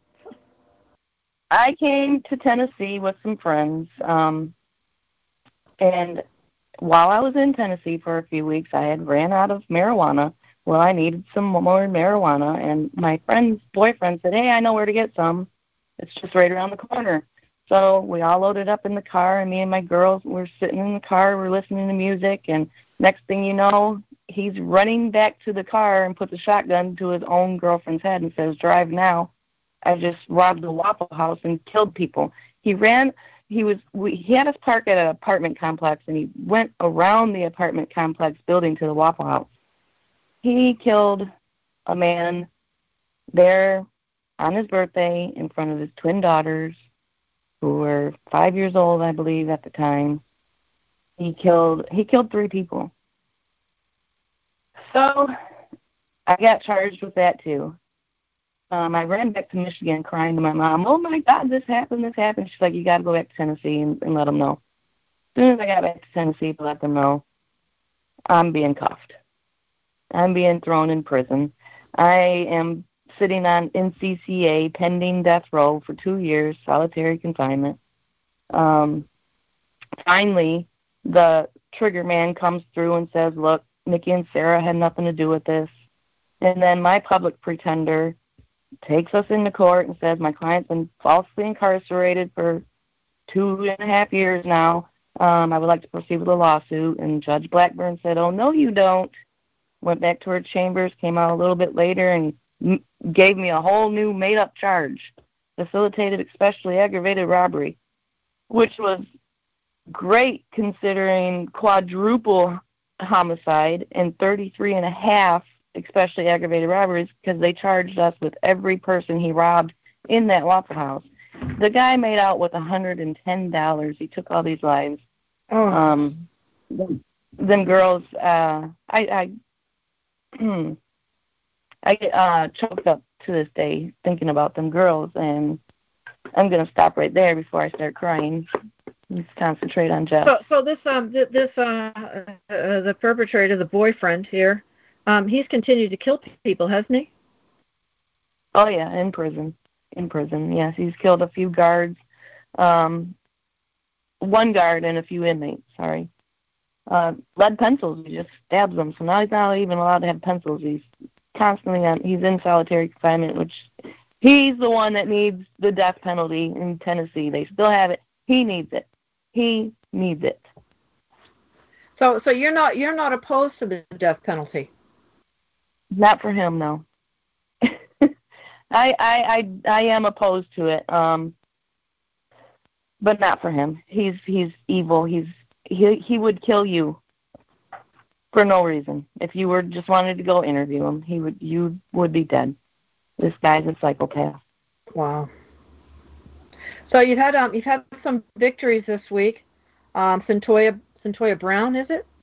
I came to Tennessee with some friends, um, and while I was in Tennessee for a few weeks, I had ran out of marijuana. Well, I needed some more marijuana, and my friend's boyfriend said, hey, I know where to get some. It's just right around the corner. So we all loaded up in the car, and me and my girls were sitting in the car. We're listening to music, and next thing you know, he's running back to the car and puts a shotgun to his own girlfriend's head and says, drive now. I just robbed the Waffle House and killed people. He ran. He was. We, he had us park at an apartment complex, and he went around the apartment complex building to the Waffle House. He killed a man there on his birthday in front of his twin daughters, who were five years old, I believe, at the time. He killed he killed three people. So I got charged with that too. um, I ran back to Michigan crying to my mom, oh, my God, this happened, this happened. She's like, you got to go back to Tennessee and, and let them know. As soon as I got back to Tennessee to let them know, I'm being cuffed. I'm being thrown in prison. I am sitting on N C C A pending death row for two years, solitary confinement. Um, finally, the trigger man comes through and says, look, Nikki and Sarah had nothing to do with this. And then my public pretender takes us into court and says, my client's been falsely incarcerated for two and a half years now. Um, I would like to proceed with a lawsuit. And Judge Blackburn said, oh, no, you don't. Went back to her chambers, came out a little bit later, and m- gave me a whole new made-up charge, facilitated especially aggravated robbery, which was great considering quadruple homicide and thirty-three and a half especially aggravated robberies, because they charged us with every person he robbed in that Waffle House. The guy made out with one hundred ten dollars. He took all these lives. Oh. Um, them girls, uh, I, I, I get uh, choked up to this day thinking about them girls, and I'm going to stop right there before I start crying. Let's concentrate on Jeff. So, so this, um, th- this, uh, uh, the perpetrator, the boyfriend here, um, he's continued to kill people, hasn't he? Oh yeah, in prison. In prison, yes. He's killed a few guards, um, one guard and a few inmates, sorry. Uh, lead pencils, he just stabs them. So now he's not even allowed to have pencils. He's constantly on, he's in solitary confinement, which he's the one that needs the death penalty in Tennessee. They still have it. He needs it. He needs it. So, so you're not, you're not opposed to the death penalty? Not for him, no. I, I I I am opposed to it, um, but not for him. He's he's evil. He's he he would kill you for no reason. If you were just wanted to go interview him, he would you would be dead. This guy's a psychopath. Wow. So you've had um you've had some victories this week. Um, Centoya Centoya Brown, is it?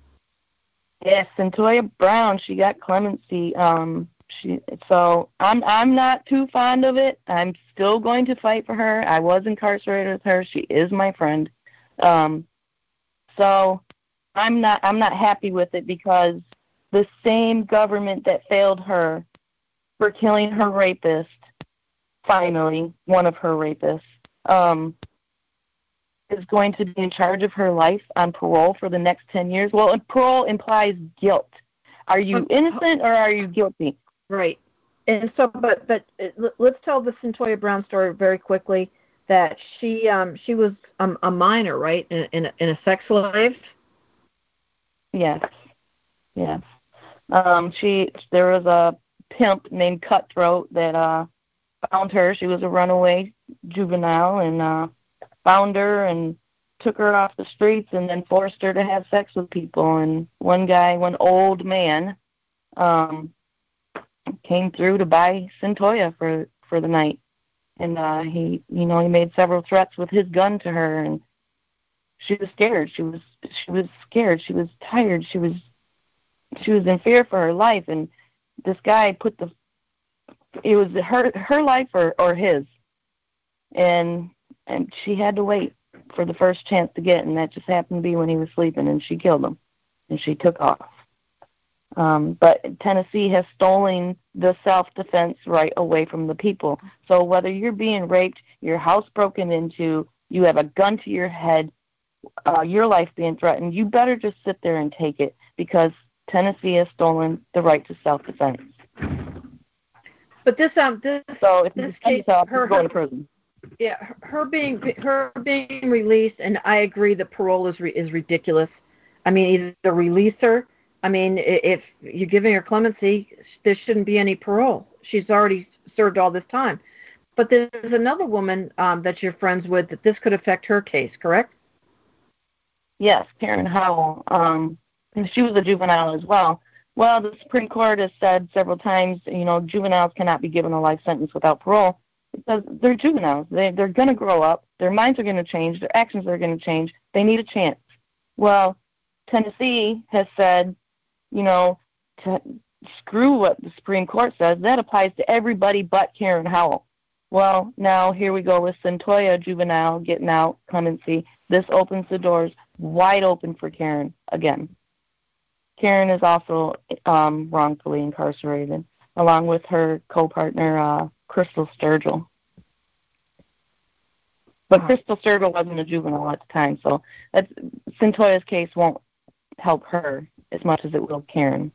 Yes, Centoya Brown. She got clemency. Um. She, so I'm I'm not too fond of it. I'm still going to fight for her. I was incarcerated with her. She is my friend. Um, so I'm not I'm not happy with it, because the same government that failed her for killing her rapist, finally one of her rapists, um, is going to be in charge of her life on parole for the next ten years. Well, parole implies guilt. Are you innocent or are you guilty? Right. And so, but but let's tell the Centoya Brown story very quickly. That she um she was um, a minor, right, in in a, in a sex slave. Yes. Yes. Um. She there was a pimp named Cutthroat that uh found her. She was a runaway juvenile, and uh found her and took her off the streets and then forced her to have sex with people. And one guy, one old man, um. came through to buy Centoya for, for the night. And uh, he, you know, he made several threats with his gun to her, and she was scared. She was she was scared. She was tired. She was she was in fear for her life. And this guy put the it was her her life or, or his, and and she had to wait for the first chance to get, and that just happened to be when he was sleeping, and she killed him, and she took off. Um, but Tennessee has stolen the self-defense right away from the people. So whether you're being raped, your house broken into, you have a gun to your head, uh, your life being threatened, you better just sit there and take it, because Tennessee has stolen the right to self-defense. But this um this so if this you case, yourself, her, you're going to prison. Yeah, her being her being released, and I agree that parole is re, is ridiculous. I mean, either release her. I mean, if you're giving her clemency, there shouldn't be any parole. She's already served all this time. But there's another woman um, that you're friends with that this could affect her case, correct? Yes, Karen Howell. Um, she was a juvenile as well. Well, the Supreme Court has said several times, you know, juveniles cannot be given a life sentence without parole, because they're juveniles. They, they're going to grow up. Their minds are going to change. Their actions are going to change. They need a chance. Well, Tennessee has said, you know, to screw what the Supreme Court says. That applies to everybody but Karen Howell. Well, now here we go with Centoya juvenile getting out, clemency. This opens the doors wide open for Karen again. Karen is also um, wrongfully incarcerated, along with her co-partner, uh, Crystal Sturgill. But Crystal Sturgill wasn't a juvenile at the time, so that's, Centoya's case won't help her as much as it will Karen.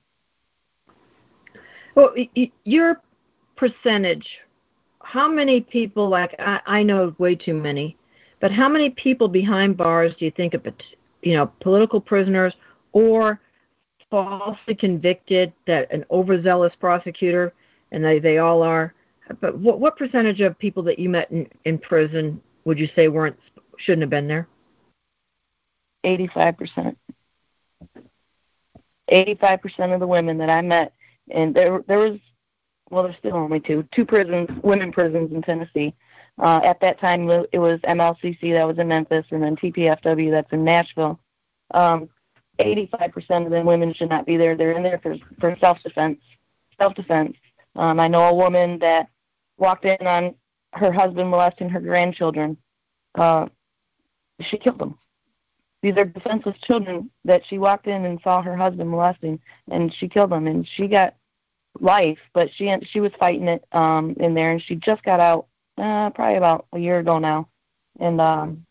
Well, your percentage, how many people, like, I, I know way too many, but how many people behind bars do you think of, you know, political prisoners or falsely convicted, that an overzealous prosecutor, and they, they all are, but what, what percentage of people that you met in, in prison would you say weren't, shouldn't have been there? eighty-five percent. eighty-five percent of the women that I met, and there there was, well, there's still only two, two prisons, women prisons in Tennessee. Uh, at that time, it was M L C C, that was in Memphis, and then T P F W, that's in Nashville. Um, eighty-five percent of the women should not be there. They're in there for, for self-defense. Self-defense. Um, I know a woman that walked in on her husband molesting her grandchildren. Uh, she killed them. These are defenseless children that she walked in and saw her husband molesting, and she killed them. And she got life, but she she was fighting it um, in there, and she just got out uh, probably about a year ago now. And um,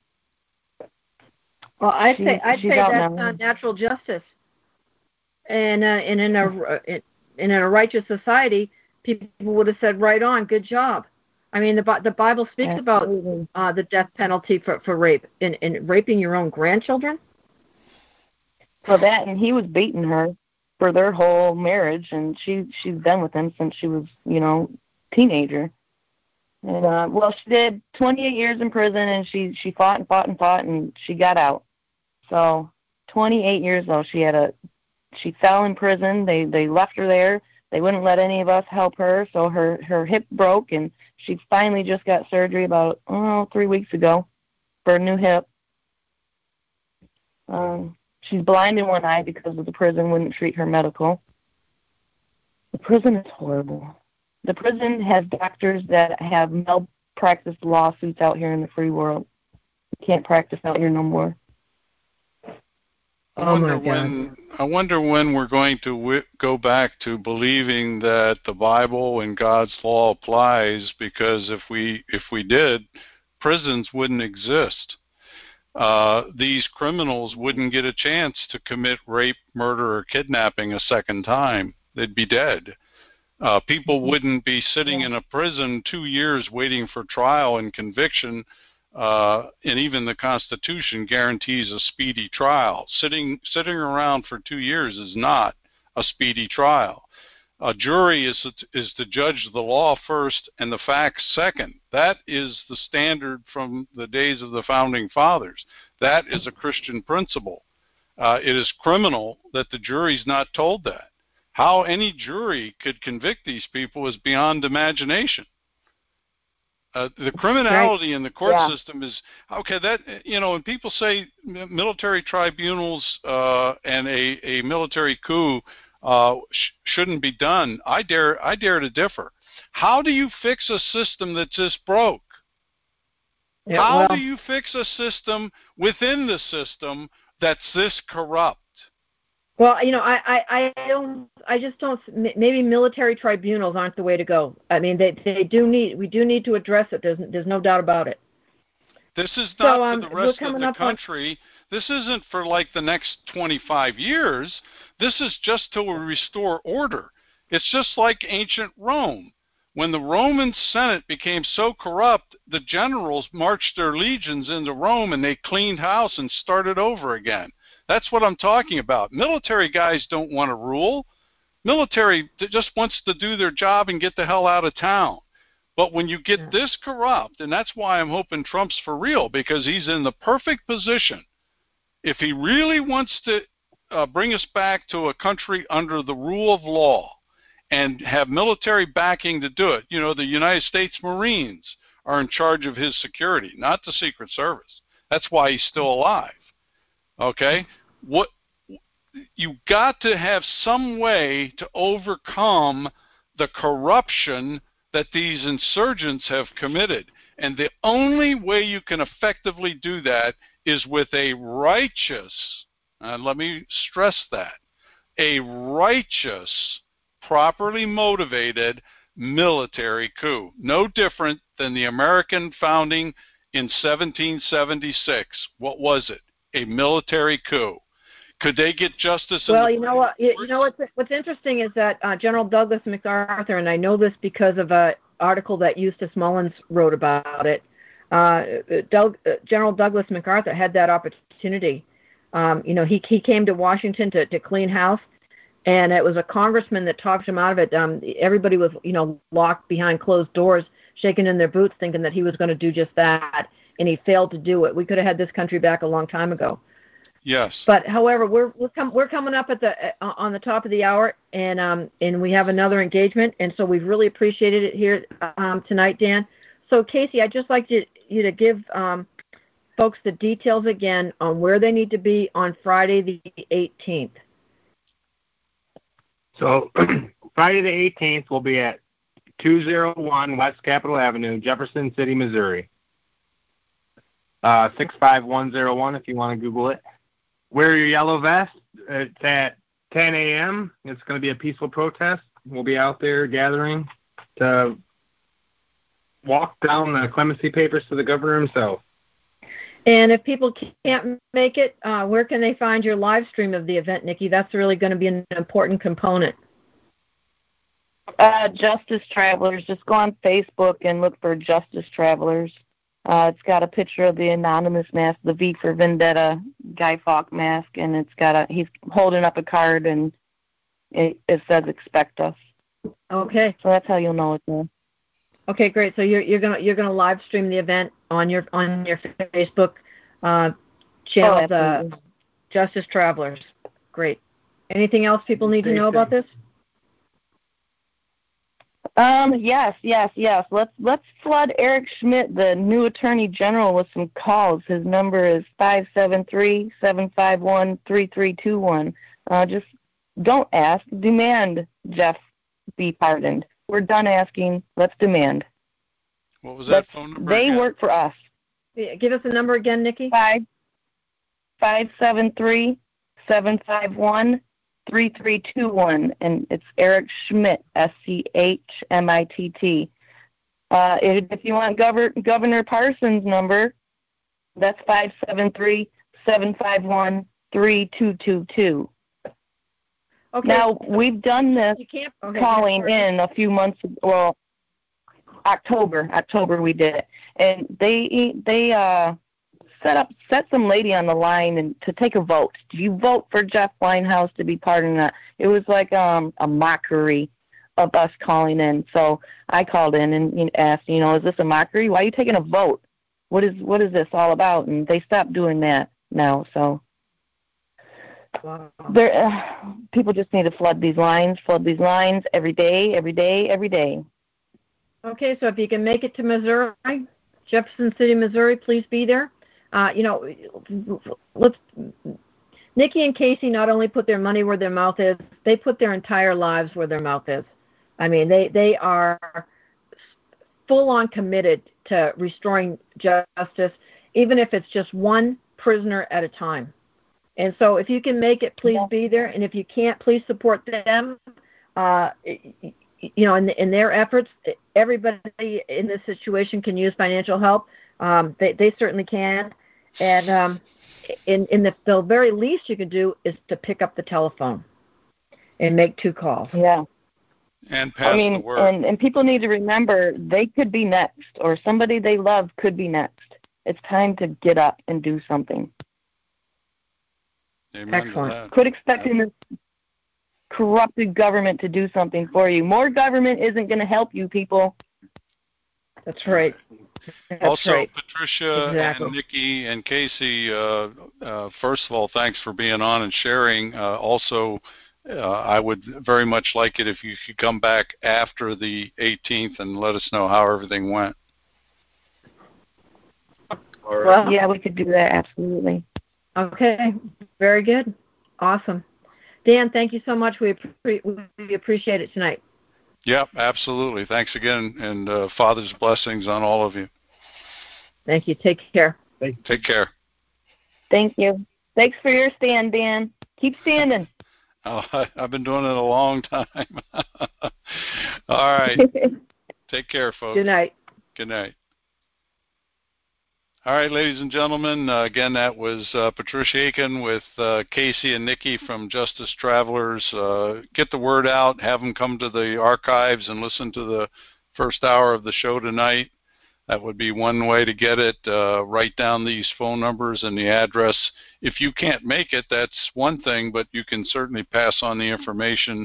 well, I'd she, say I'd say that's now. Not natural justice. And uh, and in a in, in a righteous society, people would have said, "Right on, good job." I mean, the the Bible speaks Absolutely. about uh, the death penalty for, for rape and, and raping your own grandchildren. For that, and he was beating her for their whole marriage, and she she's been with him since she was, you know, teenager. And uh, well, she did twenty-eight years in prison, and she she fought and fought and fought, and she got out. So twenty-eight years though, she had a she fell in prison. They they left her there. They wouldn't let any of us help her, so her, her hip broke, and she finally just got surgery about, oh, three weeks ago for a new hip. Um, she's blind in one eye because of the prison wouldn't treat her medical. The prison is horrible. The prison has doctors that have malpractice lawsuits out here in the free world. You can't practice out here no more. I wonder oh when I wonder when we're going to w- go back to believing that the Bible and God's law applies, because if we if we did, prisons wouldn't exist. Uh, these criminals wouldn't get a chance to commit rape, murder, or kidnapping a second time. They'd be dead. Uh, people wouldn't be sitting yeah. in a prison two years waiting for trial and conviction. Uh, and even the Constitution guarantees a speedy trial. Sitting sitting around for two years is not a speedy trial. A jury is is to judge the law first and the facts second. That is the standard from the days of the Founding Fathers. That is a Christian principle. Uh, it is criminal that the jury's not told that. How any jury could convict these people is beyond imagination. Uh, the criminality right. in the court yeah. system is, okay, that, you know, when people say military tribunals uh, and a, a military coup uh, sh- shouldn't be done, I dare I dare to differ. How do you fix a system that's this broke? Yeah, How well, do you fix a system within the system that's this corrupt? Well, you know, I, I, I don't, I just don't. Maybe military tribunals aren't the way to go. I mean, they, they do need, we do need to address it. There's, there's no doubt about it. This is not so, um, for the rest of the country. On... This isn't for like the next twenty-five years. This is just to restore order. It's just like ancient Rome. When the Roman Senate became so corrupt, the generals marched their legions into Rome and they cleaned house and started over again. That's what I'm talking about. Military guys don't want to rule. Military just wants to do their job and get the hell out of town. But when you get yeah. this corrupt, and that's why I'm hoping Trump's for real, because he's in the perfect position. If he really wants to uh, bring us back to a country under the rule of law and have military backing to do it, you know, the United States Marines are in charge of his security, not the Secret Service. That's why he's still alive. Okay, what you got to have some way to overcome the corruption that these insurgents have committed. And the only way you can effectively do that is with a righteous, uh, let me stress that, a righteous, properly motivated military coup. No different than the American founding in seventeen seventy-six. What was it? A military coup. Could they get justice? Well, in the you know what? You, you know what's what's interesting is that uh, General Douglas MacArthur, and I know this because of an article that Eustace Mullins wrote about it. Uh, Doug, uh, General Douglas MacArthur had that opportunity. Um, you know, he he came to Washington to, to clean house, and it was a congressman that talked him out of it. Um, everybody was, you know, locked behind closed doors, shaking in their boots, thinking that he was going to do just that, and he failed to do it. We could have had this country back a long time ago. Yes. But however, we're we're, com- we're coming up at the uh, on the top of the hour, and um and we have another engagement, and so we've really appreciated it here um, tonight, Dan. So Casey, I'd just like to, you to give um, folks the details again on where they need to be on Friday the eighteenth. So Friday the eighteenth will be at two oh one West Capitol Avenue, Jefferson City, Missouri. Uh, six five one oh one if you want to Google it. Wear your yellow vest. It's at ten a.m. It's going to be a peaceful protest. We'll be out there gathering to walk down the clemency papers to the governor himself. And if people can't make it, uh, where can they find your live stream of the event, Nikki? That's really going to be an important component. Uh, Justice Travelers. Just go on Facebook and look for Justice Travelers. Uh, it's got a picture of the anonymous mask, the V for Vendetta Guy Fawkes mask, and it's got a he's holding up a card, and it, it says "Expect us." Okay. So that's how you'll know it's there. Okay, great. So you're you're gonna you're gonna live stream the event on your on your Facebook uh, channel, Oh, the Justice Travelers. Great. Anything else people need to know about this? Um, yes, yes, yes. Let's let's flood Eric Schmidt, the new Attorney General, with some calls. His number is five seven three, seven five one, three three two one. Uh, just don't ask. Demand Jeff be pardoned. We're done asking. Let's demand. What was that Let's, phone number They again? work for us. Give us the number again, Nikki. Five five seven three, seven five one, three three two one, and it's Eric Schmidt, S C H M I T T. Uh, if, if you want Governor, Governor Parsons' number, that's five seven three, seven five one, three two two two. Okay. Now, we've done this you can't, okay, calling in a few months ago, well, October, October we did it. And they, they uh, set up, set some lady on the line and to take a vote. Do you vote for Jeff Winehouse to be pardoned? That it was like um, a mockery of us calling in. So I called in and asked, you know, is this a mockery? Why are you taking a vote? What is what is this all about? And they stopped doing that now. So wow. there, uh, people just need to flood these lines, flood these lines every day, every day, every day. Okay, so if you can make it to Missouri, Jefferson City, Missouri, please be there. Uh, you know, let's. Nikki and Casey not only put their money where their mouth is, they put their entire lives where their mouth is. I mean, they, they are full on committed to restoring justice, even if it's just one prisoner at a time. And so if you can make it, please be there. And if you can't, please support them. Uh, you know, in, in their efforts, everybody in this situation can use financial help. Um, they, they certainly can. And um, in, in the, the very least you can do is to pick up the telephone and make two calls. Yeah. And pass I mean, the word. And, and people need to remember they could be next, or somebody they love could be next. It's time to get up and do something. Amen. Excellent. Quit expecting this corrupted government to do something for you. More government isn't going to help you, people. That's right. That's also, right. Patricia Exactly. and Nikki and Casey, uh, uh, first of all, thanks for being on and sharing. Uh, also, uh, I would very much like it if you could come back after the eighteenth and let us know how everything went. Well, yeah, we could do that, absolutely. Okay, very good. Awesome. Dan, thank you so much. We, appre- we appreciate it tonight. Yep, absolutely. Thanks again, and uh, Father's blessings on all of you. Thank you. Take care. Take care. Thank you. Thanks for your stand, Dan. Keep standing. Oh, I, I've been doing it a long time. All right. Take care, folks. Good night. Good night. All right, ladies and gentlemen, uh, again, that was uh, Patricia Aiken with uh, Casey and Nikki from Justice Travelers. Uh, get the word out, have them come to the archives and listen to the first hour of the show tonight. That would be one way to get it. Uh, write down these phone numbers and the address. If you can't make it, that's one thing, but you can certainly pass on the information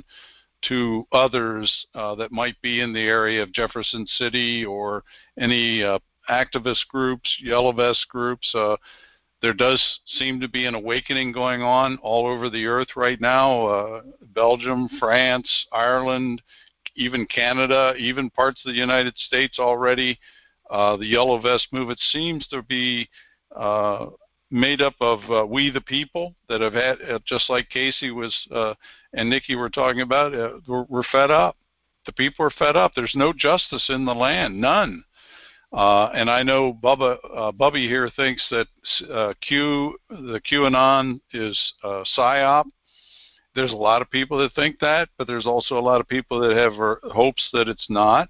to others uh, that might be in the area of Jefferson City or any uh, activist groups, Yellow Vest groups. Uh, there does seem to be an awakening going on all over the earth right now. Uh, Belgium, France, Ireland, even Canada, even parts of the United States already. Uh, the Yellow Vest movement seems to be uh, made up of uh, we the people that have had, uh, just like Casey was uh, and Nikki were talking about, uh, we're, we're fed up. The people are fed up. There's no justice in the land, none. Uh, and I know Bubba, uh, Bubby here thinks that uh, Q, the QAnon is uh, PSYOP. There's a lot of people that think that, but there's also a lot of people that have uh, hopes that it's not,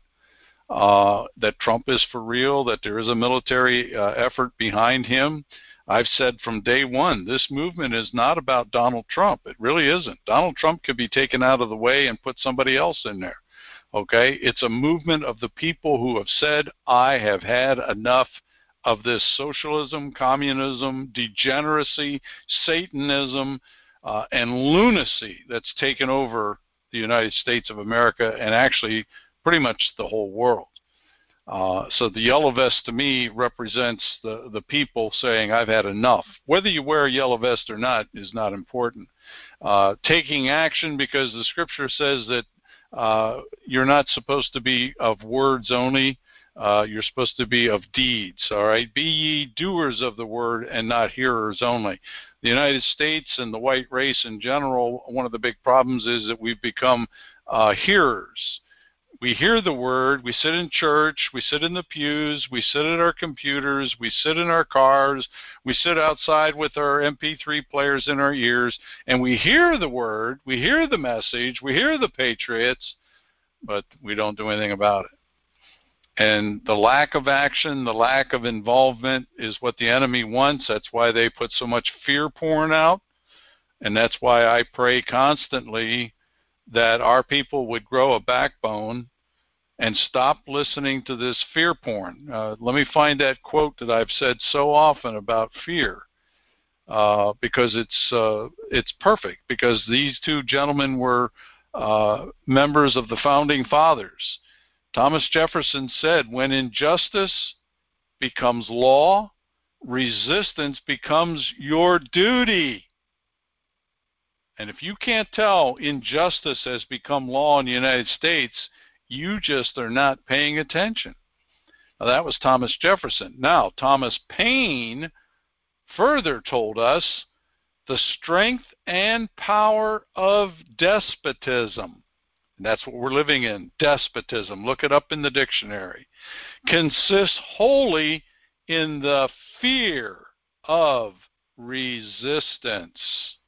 uh, that Trump is for real, that there is a military uh, effort behind him. I've said from day one, this movement is not about Donald Trump. It really isn't. Donald Trump could be taken out of the way and put somebody else in there. Okay, it's a movement of the people who have said, I have had enough of this socialism, communism, degeneracy, Satanism, uh, and lunacy that's taken over the United States of America and actually pretty much the whole world. Uh, so the yellow vest to me represents the, the people saying, I've had enough. Whether you wear a yellow vest or not is not important. Uh, taking action, because the scripture says that Uh, you're not supposed to be of words only. Uh, you're supposed to be of deeds, all right? Be ye doers of the word and not hearers only. The United States and the white race in general, one of the big problems is that we've become uh, hearers. We hear the word, we sit in church, we sit in the pews, we sit at our computers, we sit in our cars, we sit outside with our M P three players in our ears, and we hear the word, we hear the message, we hear the patriots, but we don't do anything about it. And the lack of action, the lack of involvement is what the enemy wants. That's why they put so much fear porn out, and that's why I pray constantly that our people would grow a backbone and stop listening to this fear porn. Uh, let me find that quote that I've said so often about fear, uh, because it's uh, it's perfect, because these two gentlemen were uh, members of the Founding Fathers. Thomas Jefferson said, when injustice becomes law, resistance becomes your duty. And if you can't tell injustice has become law in the United States, you just are not paying attention. Now, that was Thomas Jefferson. Now, Thomas Paine further told us the strength and power of despotism, and that's what we're living in, despotism. Look it up in the dictionary. Consists wholly in the fear of resistance.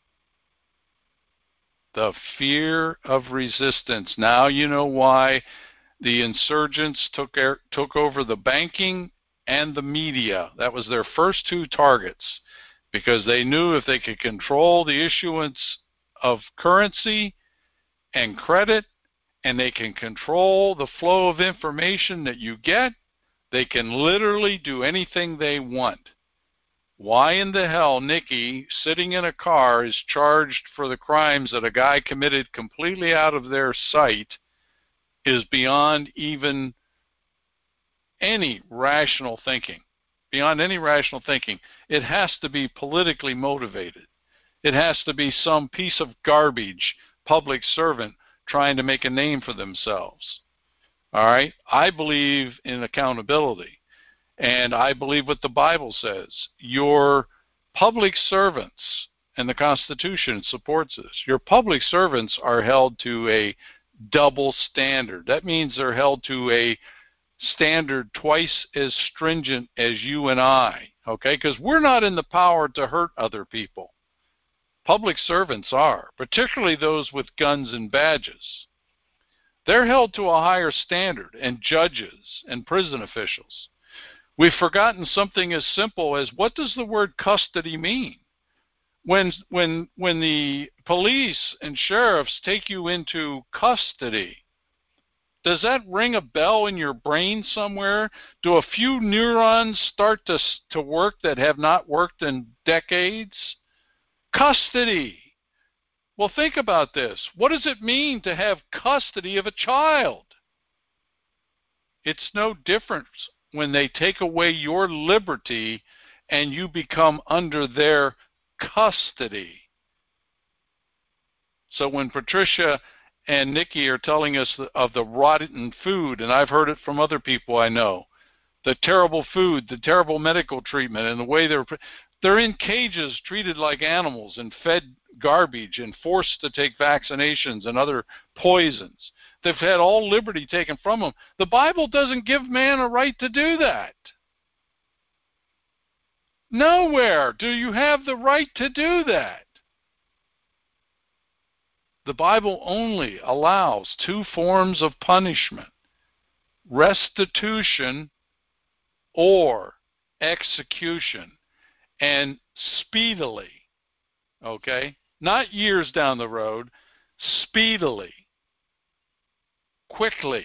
The fear of resistance. Now you know why the insurgents took air, took over the banking and the media. That was their first two targets, because they knew if they could control the issuance of currency and credit, and they can control the flow of information that you get, they can literally do anything they want. Why in the hell Nikki, sitting in a car, is charged for the crimes that a guy committed completely out of their sight is beyond even any rational thinking. Beyond any rational thinking. It has to be politically motivated. It has to be some piece of garbage public servant trying to make a name for themselves. All right? I believe in accountability. And I believe what the Bible says. Your public servants, and the Constitution supports this. Your public servants are held to a double standard. That means they're held to a standard twice as stringent as you and I, okay? Because we're not in the power to hurt other people. Public servants are, particularly those with guns and badges. They're held to a higher standard, and judges and prison officials. We've forgotten something as simple as, what does the word custody mean? When, when, when the police and sheriffs take you into custody, does that ring a bell in your brain somewhere? Do a few neurons start to, to work that have not worked in decades? Custody. Well, think about this. What does it mean to have custody of a child? It's no different when they take away your liberty and you become under their custody. So when Patricia and Nikki are telling us of the rotten food, and I've heard it from other people I know, the terrible food, the terrible medical treatment, and the way they're they're in cages treated like animals and fed garbage and forced to take vaccinations and other poisons. They've had all liberty taken from them. The Bible doesn't give man a right to do that. Nowhere do you have the right to do that. The Bible only allows two forms of punishment: restitution or execution, and speedily, okay? Not years down the road, speedily, quickly.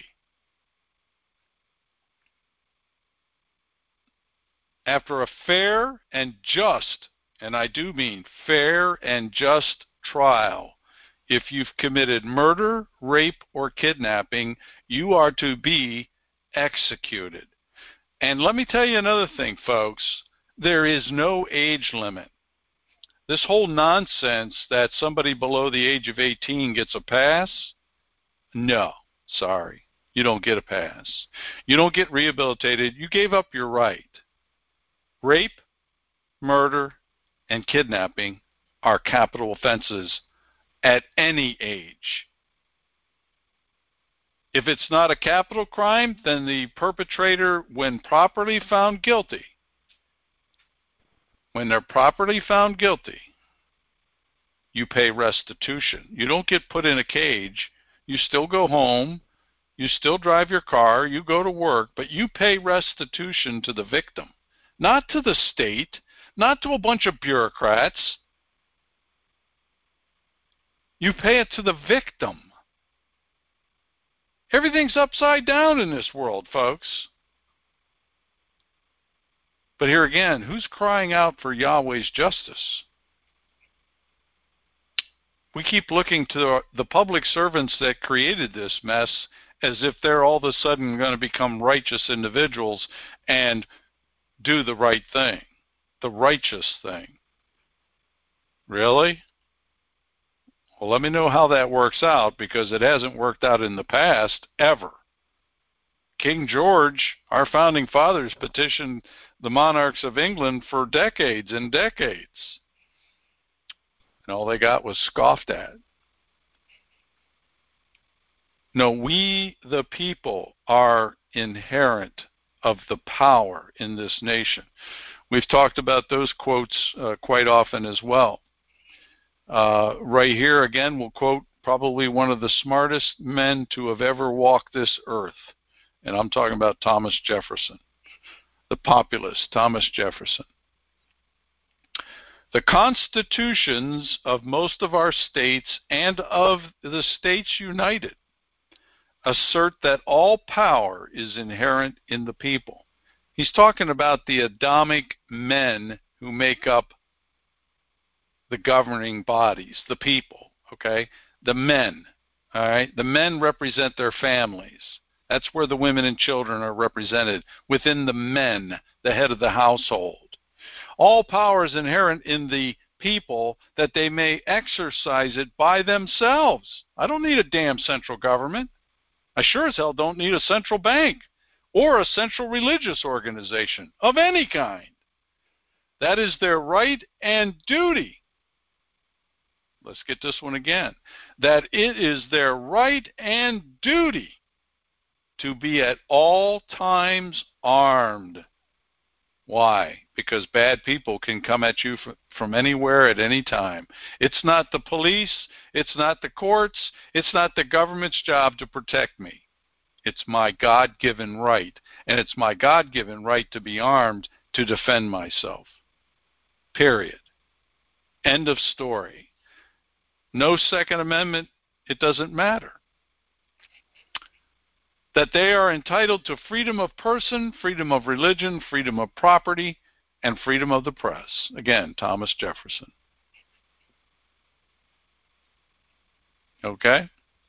After a fair and just, and I do mean fair and just trial, if you've committed murder, rape, or kidnapping, you are to be executed. And let me tell you another thing, folks. There is no age limit. This whole nonsense that somebody below the age of eighteen gets a pass, no, sorry. You don't get a pass. You don't get rehabilitated. You gave up your right. Rape, murder, and kidnapping are capital offenses at any age. If it's not a capital crime, then the perpetrator, when properly found guilty, when they're properly found guilty, you pay restitution. You don't get put in a cage. You still go home. You still drive your car. You go to work, but you pay restitution to the victim, not to the state, not to a bunch of bureaucrats. You pay it to the victim. Everything's upside down in this world, folks. But here again, who's crying out for Yahweh's justice? We keep looking to the public servants that created this mess as if they're all of a sudden going to become righteous individuals and do the right thing, the righteous thing. Really? Well, let me know how that works out, because it hasn't worked out in the past, ever. King George, our founding fathers, petitioned the monarchs of England for decades and decades. And all they got was scoffed at. No, we, the people, are inherent of the power in this nation. We've talked about those quotes uh, quite often as well. Uh, right here, again, we'll quote probably one of the smartest men to have ever walked this earth. And I'm talking about Thomas Jefferson, the populist, Thomas Jefferson. The constitutions of most of our states and of the States United assert that all power is inherent in the people. He's talking about the Adamic men who make up the governing bodies, the people, okay? The men, all right? The men represent their families. That's where the women and children are represented, within the men, the head of the household. All power is inherent in the people that they may exercise it by themselves. I don't need a damn central government. I sure as hell don't need a central bank or a central religious organization of any kind. That is their right and duty. let's get this one again, that it is their right and duty to be at all times armed. Why? Because bad people can come at you from, from anywhere at any time. It's not the police, it's not the courts, it's not the government's job to protect me. It's my God-given right, and it's my God-given right to be armed to defend myself. Period. End of story. No Second Amendment, it doesn't matter. That they are entitled to freedom of person, freedom of religion, freedom of property, and freedom of the press. Again, Thomas Jefferson. Okay?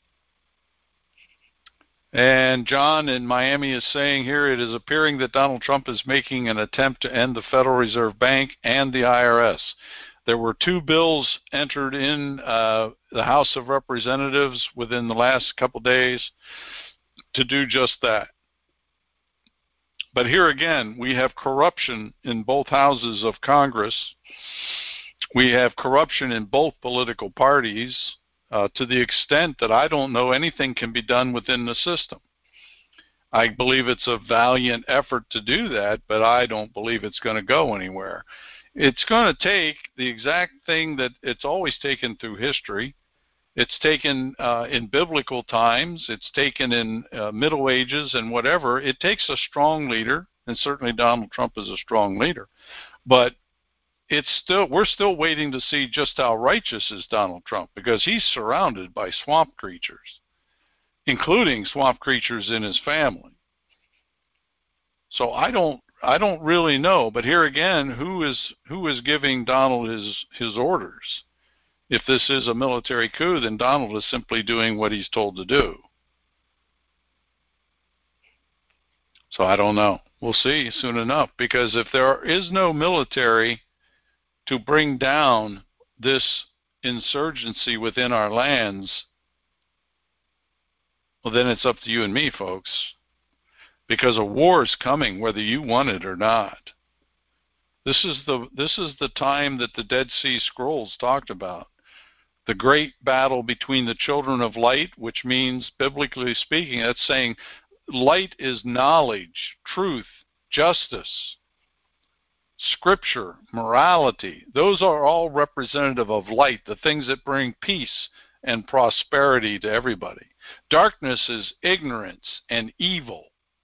And John in Miami is saying here, it is appearing that Donald Trump is making an attempt to end the Federal Reserve Bank and the I R S. There were two bills entered in uh, the House of Representatives within the last couple days to do just that. But here again, we have corruption in both houses of Congress. We have corruption in both political parties uh, to the extent that I don't know anything can be done within the system. I believe it's a valiant effort to do that, but I don't believe it's going to go anywhere. It's going to take the exact thing that it's always taken through history. It's taken uh, in biblical times. It's taken in uh, Middle Ages and whatever. It takes a strong leader, and certainly Donald Trump is a strong leader. But it's still we're still waiting to see just how righteous is Donald Trump, because he's surrounded by swamp creatures, including swamp creatures in his family. So I don't I don't really know. But here again, who is who is giving Donald his his orders? If this is a military coup, then Donald is simply doing what he's told to do. So I don't know. We'll see soon enough, because if there is no military to bring down this insurgency within our lands, well, then it's up to you and me, folks, because a war is coming whether you want it or not. This is the this is the time that the Dead Sea Scrolls talked about. The great battle between the children of light, which means, biblically speaking, that's saying light is knowledge, truth, justice, scripture, morality. Those are all representative of light, the things that bring peace and prosperity to everybody. Darkness is ignorance and evil.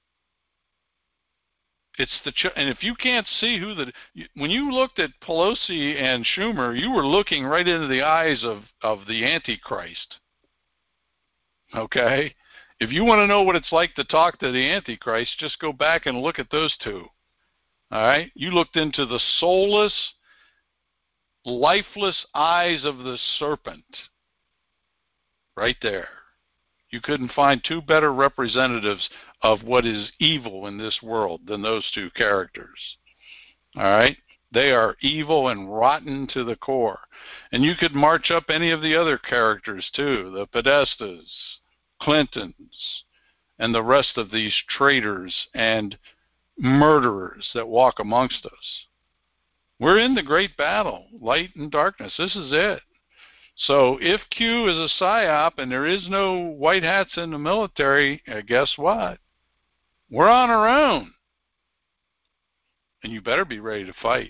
It's the ch- and if you can't see who the when you looked at Pelosi and Schumer, you were looking right into the eyes of of the Antichrist. Okay, if you want to know what it's like to talk to the Antichrist, just go back and look at those two. All right, you looked into the soulless, lifeless eyes of the serpent. Right there. You couldn't find two better representatives of what is evil in this world than those two characters. All right? They are evil and rotten to the core. And you could march up any of the other characters too, the Podestas, Clintons, and the rest of these traitors and murderers that walk amongst us. We're in the great battle, light and darkness. This is it. So if Q is a psyop and there is no white hats in the military, uh, guess what? We're on our own. And you better be ready to fight.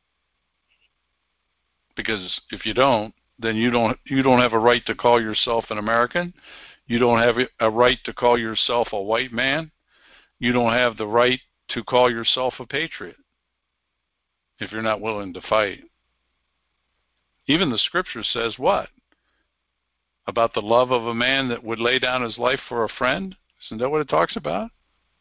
Because if you don't, then you don't you don't have a right to call yourself an American. You don't have a right to call yourself a white man. You don't have the right to call yourself a patriot if you're not willing to fight. Even the scripture says what? About the love of a man that would lay down his life for a friend? Isn't that what it talks about?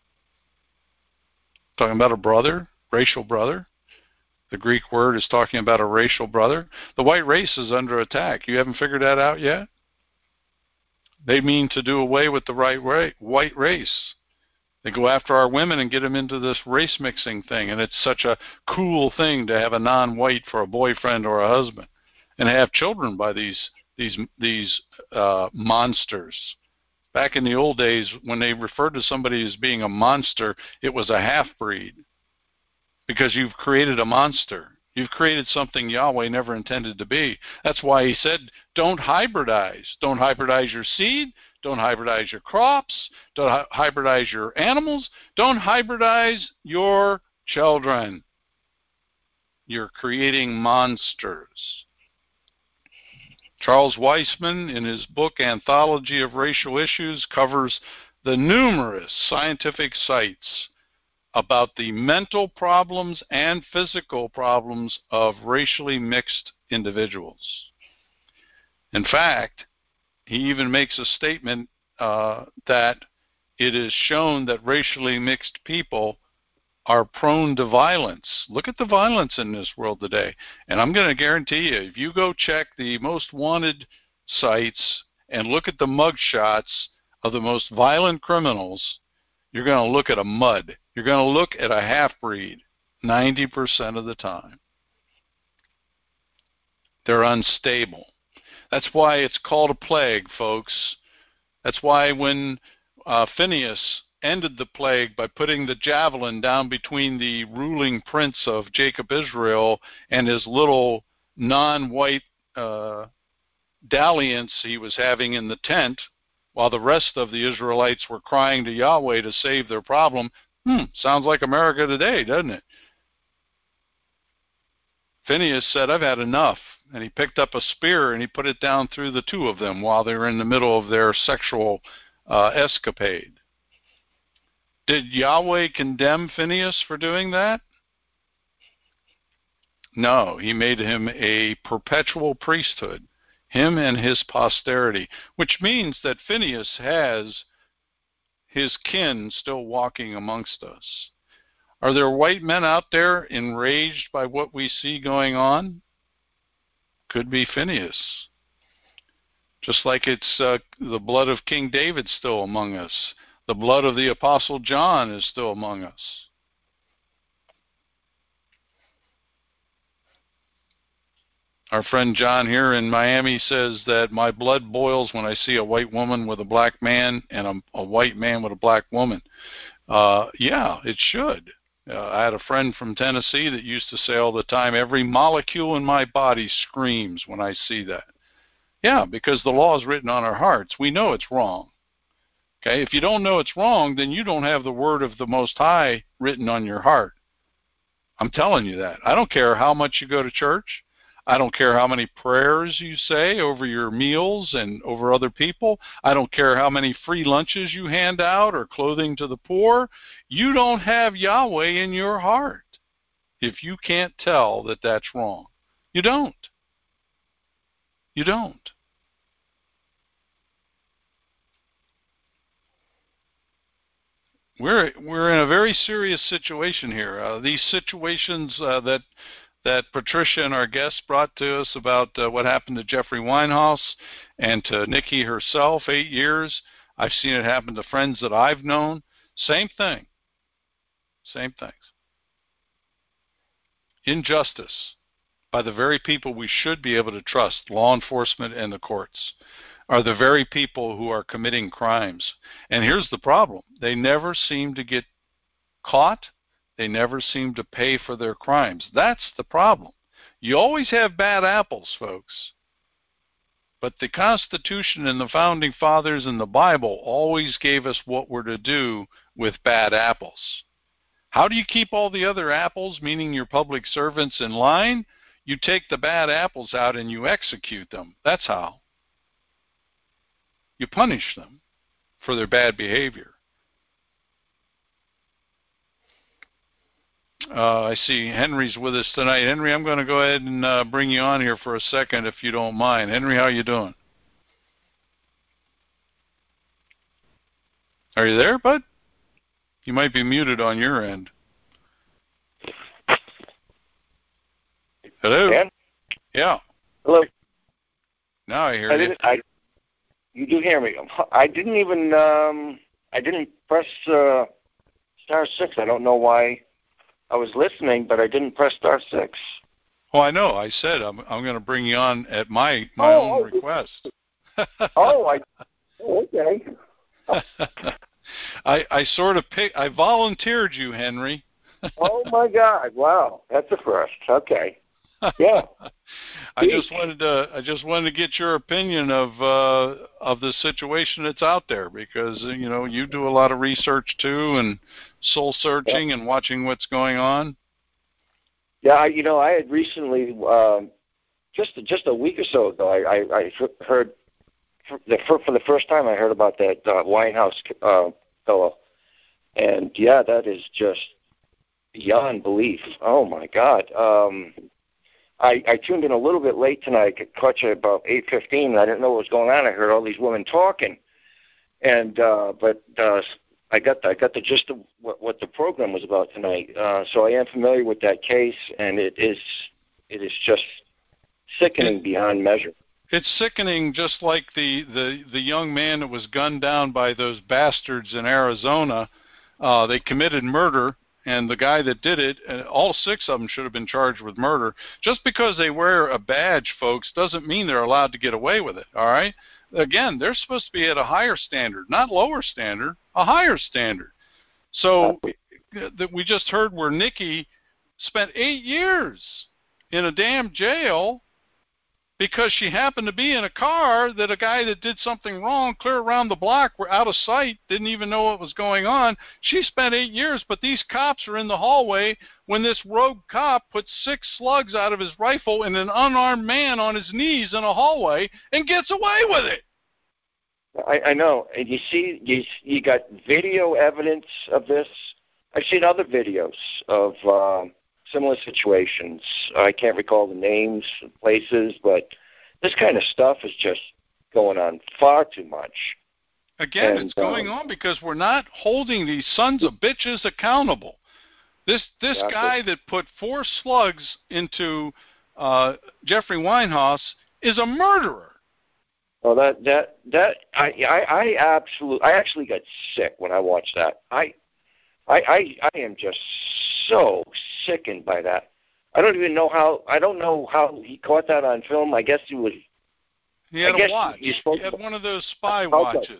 Talking about a brother, racial brother. The Greek word is talking about a racial brother. The white race is under attack. You haven't figured that out yet? They mean to do away with the right ra- white race. They go after our women and get them into this race mixing thing, and it's such a cool thing to have a non-white for a boyfriend or a husband, and have children by these these these uh, monsters. Back in the old days, when they referred to somebody as being a monster, it was a half-breed, because you've created a monster. You've created something Yahweh never intended to be. That's why he said, don't hybridize. Don't hybridize your seed. Don't hybridize your crops. Don't hy- hybridize your animals. Don't hybridize your children. You're creating monsters. Charles Weissman, in his book Anthology of Racial Issues, covers the numerous scientific sites about the mental problems and physical problems of racially mixed individuals. In fact, he even makes a statement uh, that it is shown that racially mixed people are prone to violence. Look at the violence in this world today. And I'm going to guarantee you, if you go check the most wanted sites and look at the mug shots of the most violent criminals, you're going to look at a mud. You're going to look at a half-breed ninety percent of the time. They're unstable. That's why it's called a plague, folks. That's why when uh, Phineas ended the plague by putting the javelin down between the ruling prince of Jacob Israel and his little non-white uh, dalliance he was having in the tent, while the rest of the Israelites were crying to Yahweh to save their problem. Hmm, sounds like America today, doesn't it? Phineas said, I've had enough. And he picked up a spear and he put it down through the two of them while they were in the middle of their sexual uh, escapade. Did Yahweh condemn Phineas for doing that? No, he made him a perpetual priesthood, him and his posterity, which means that Phineas has his kin still walking amongst us. Are there white men out there enraged by what we see going on? Could be Phineas. Just like it's uh, the blood of King David still among us. The blood of the Apostle John is still among us. Our friend John here in Miami says that my blood boils when I see a white woman with a black man and a, a white man with a black woman. Uh, yeah, it should. Uh, I had a friend from Tennessee that used to say all the time, every molecule in my body screams when I see that. Yeah, because the law is written on our hearts. We know it's wrong. Okay, if you don't know it's wrong, then you don't have the word of the Most High written on your heart. I'm telling you that. I don't care how much you go to church. I don't care how many prayers you say over your meals and over other people. I don't care how many free lunches you hand out or clothing to the poor. You don't have Yahweh in your heart if you can't tell that that's wrong. You don't. You don't. We're we're in a very serious situation here. Uh, these situations uh, that that Patricia and our guests brought to us about uh, what happened to Jeffrey Winehouse and to Nikki herself, eight years. I've seen it happen to friends that I've known. Same thing. Same things. Injustice by the very people we should be able to trust, law enforcement and the courts, are the very people who are committing crimes. And here's the problem. They never seem to get caught. They never seem to pay for their crimes. That's the problem. You always have bad apples, folks. But the Constitution and the Founding Fathers and the Bible always gave us what we're to do with bad apples. How do you keep all the other apples, meaning your public servants, in line? You take the bad apples out and you execute them. That's how. You punish them for their bad behavior. Uh, I see Henry's with us tonight. Henry, I'm going to go ahead and uh, bring you on here for a second if you don't mind. Henry, how you doing? Are you there, bud? You might be muted on your end. Hello? Dan? Yeah. Hello. Now I hear I you. didn't, I, you do hear me. I didn't even, um, I didn't press uh, star six. I don't know why. I was listening, but I didn't press star six. Oh, I know. I said I'm I'm going to bring you on at my my oh, own oh, request. oh, I. Oh, okay. I I sort of pick. I volunteered you, Henry. Oh my God! Wow, that's a first. Okay. Yeah. I just wanted to I just wanted to get your opinion of uh, of the situation that's out there, because uh, you know, you do a lot of research too, and soul searching, yeah, and watching what's going on. Yeah, I, you know, I had recently, um, just just a week or so ago, I, I, I heard for the for the first time I heard about that uh, Winehouse uh, fellow, and yeah, that is just beyond belief. Oh my God. Um, I, I tuned in a little bit late tonight. I caught you about eight fifteen, and I didn't know what was going on. I heard all these women talking, and uh, but uh, I got the, I got the gist of what, what the program was about tonight. Uh, so I am familiar with that case, and it is it is just sickening it, beyond measure. It's sickening, just like the, the, the young man that was gunned down by those bastards in Arizona. Uh, they committed murder. And the guy that did it, uh, all six of them should have been charged with murder. Just because they wear a badge, folks, doesn't mean they're allowed to get away with it, all right? Again, they're supposed to be at a higher standard, not lower standard, a higher standard. So that we just heard where Nikki spent eight years in a damn jail because she happened to be in a car that a guy that did something wrong clear around the block, were out of sight, didn't even know what was going on. She spent eight years, but these cops are in the hallway when this rogue cop puts six slugs out of his rifle in an unarmed man on his knees in a hallway and gets away with it. I, I know. And you see, you, you got video evidence of this. I've seen other videos of um, similar situations. I can't recall the names of places, but this kind of stuff is just going on far too much. Again, and, it's going um, on because we're not holding these sons of bitches accountable. This this exactly. guy that put four slugs into uh, Jeffrey Winehouse is a murderer. Well, that that that I I, I absolutely I actually got sick when I watched that. I. I, I I am just so sickened by that. I don't even know how. I don't know how he caught that on film. I guess he was. He had I guess a watch. He, he had one of those spy watches.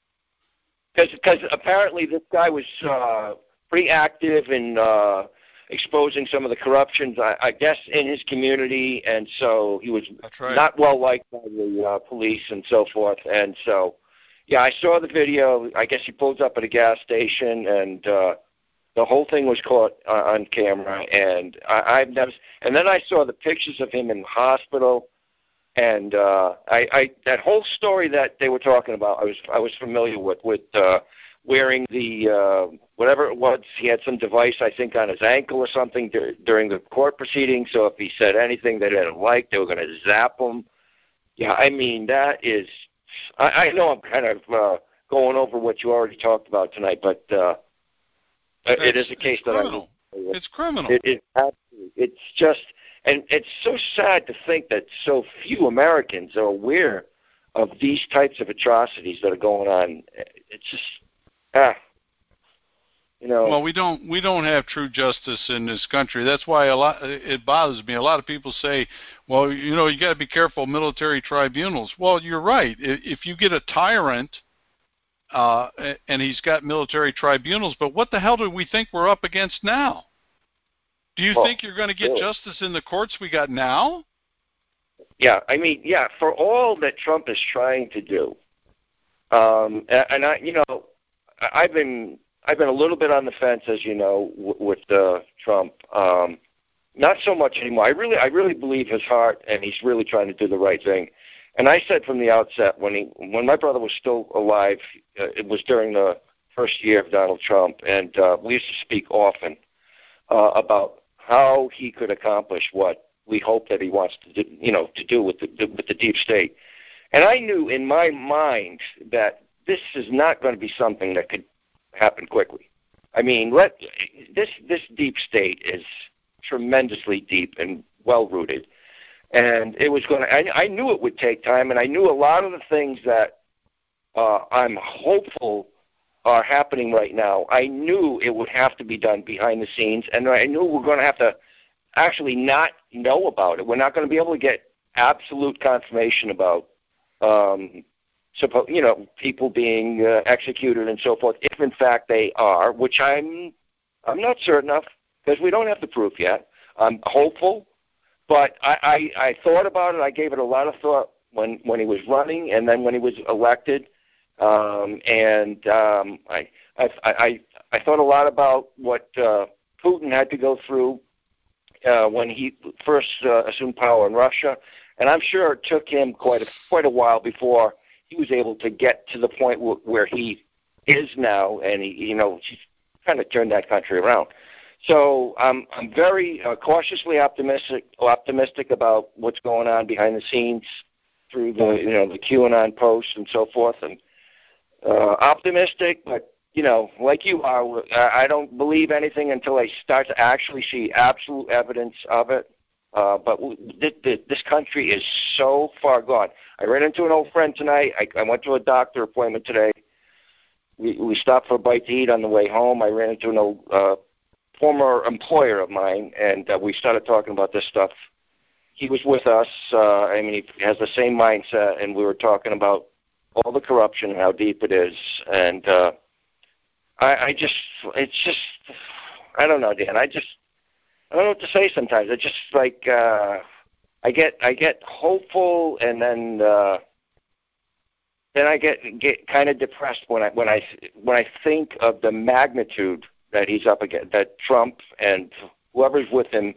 Because apparently this guy was uh, pretty active in uh, exposing some of the corruptions, I, I guess, in his community, and so he was That's right. not well liked by the uh, police and so forth, and so. Yeah, I saw the video. I guess he pulls up at a gas station, and uh, the whole thing was caught uh, on camera. And I, I've never. And then I saw the pictures of him in the hospital, and uh, I, I that whole story that they were talking about, I was I was familiar with with uh, wearing the uh, whatever it was. He had some device, I think, on his ankle or something dur- during the court proceedings. So if he said anything they didn't like, they were going to zap him. Yeah, I mean that is. I, I know I'm kind of uh, going over what you already talked about tonight, but uh, it is a case that criminal. I. It's criminal. It, it, absolutely. It's just, and it's so sad to think that so few Americans are aware of these types of atrocities that are going on. It's just, ah, you know. Well, we don't we don't have true justice in this country. That's why a lot it bothers me. A lot of people say, well, you know, you got to be careful of military tribunals. Well, you're right. If you get a tyrant uh, and he's got military tribunals, but what the hell do we think we're up against now? Do you well, think you're going to get really? justice in the courts we got now? Yeah, I mean, yeah, for all that Trump is trying to do, um, and I, you know, I've been. I've been a little bit on the fence, as you know, w- with uh, Trump. Um, not so much anymore. I really, I really believe his heart, and he's really trying to do the right thing. And I said from the outset, when he, when my brother was still alive, uh, it was during the first year of Donald Trump, and uh, we used to speak often uh, about how he could accomplish what we hope that he wants to do, you know, to do with the with the deep state. And I knew in my mind that this is not going to be something that could happen quickly. I mean, let this this deep state is tremendously deep and well rooted, and it was going to. I, I knew it would take time, and I knew a lot of the things that uh, I'm hopeful are happening right now. I knew it would have to be done behind the scenes, and I knew we're going to have to actually not know about it. We're not going to be able to get absolute confirmation about. Um, Suppo- you know, people being uh, executed and so forth, if in fact they are, which I'm I'm not certain of, because we don't have the proof yet. I'm hopeful, but I, I, I thought about it. I gave it a lot of thought when, when he was running and then when he was elected. Um, and um, I, I, I, I thought a lot about what uh, Putin had to go through uh, when he first uh, assumed power in Russia. And I'm sure it took him quite a, quite a while before he was able to get to the point w- where he is now, and he, you know, he's kind of turned that country around. So um, I'm very uh, cautiously optimistic optimistic about what's going on behind the scenes through the, you know, the QAnon posts and so forth, and uh, optimistic, but, you know, like you are, I don't believe anything until I start to actually see absolute evidence of it. Uh, but th- th- this country is so far gone. I ran into an old friend tonight. I, I went to a doctor appointment today. We, we stopped for a bite to eat on the way home. I ran into an old uh, former employer of mine, and uh, we started talking about this stuff. He was with us. Uh, I mean, he has the same mindset, and we were talking about all the corruption and how deep it is. And uh, I, I just, it's just, I don't know, Dan. I just, I don't know what to say sometimes. I just like, uh, I get, I get hopeful, and then, uh, then I get get kind of depressed when I when I when I think of the magnitude that he's up against, that Trump and whoever's with him,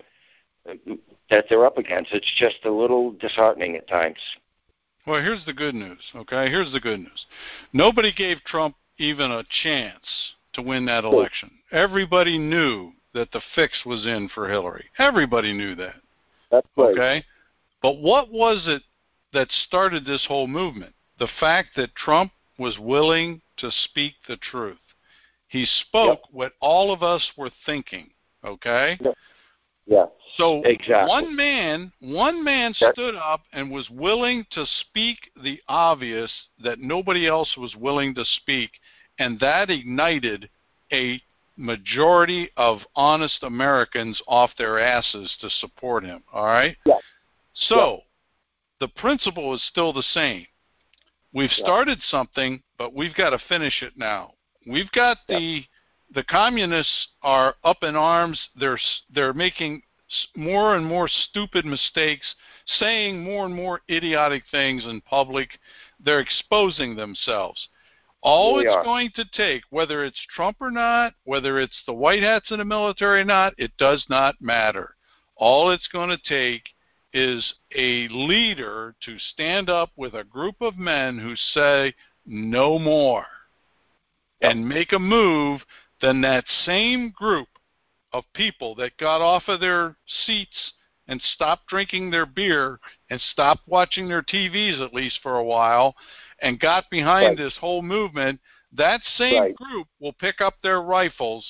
that they're up against. It's just a little disheartening at times. Well, here's the good news, okay? Here's the good news. Nobody gave Trump even a chance to win that election. Everybody knew that the fix was in for Hillary. Everybody knew that. That's right. Okay? But what was it that started this whole movement? The fact that Trump was willing to speak the truth. He spoke yep. what all of us were thinking, okay? Yep. Yeah. So exactly. one man, one man stood up and was willing to speak the obvious that nobody else was willing to speak, and that ignited a majority of honest Americans off their asses to support him, all right? Yeah. So yeah. the principle is still the same. We've started yeah. something, but we've got to finish it now. We've got the yeah. the communists are up in arms. They're they're making more and more stupid mistakes, saying more and more idiotic things in public. They're exposing themselves. All Really it's are. going to take, whether it's Trump or not, whether it's the white hats in the military or not, it does not matter. All it's going to take is a leader to stand up with a group of men who say no more yep. and make a move. Then that same group of people that got off of their seats and stopped drinking their beer and stopped watching their T Vs at least for a while and got behind right. this whole movement, that same right. group will pick up their rifles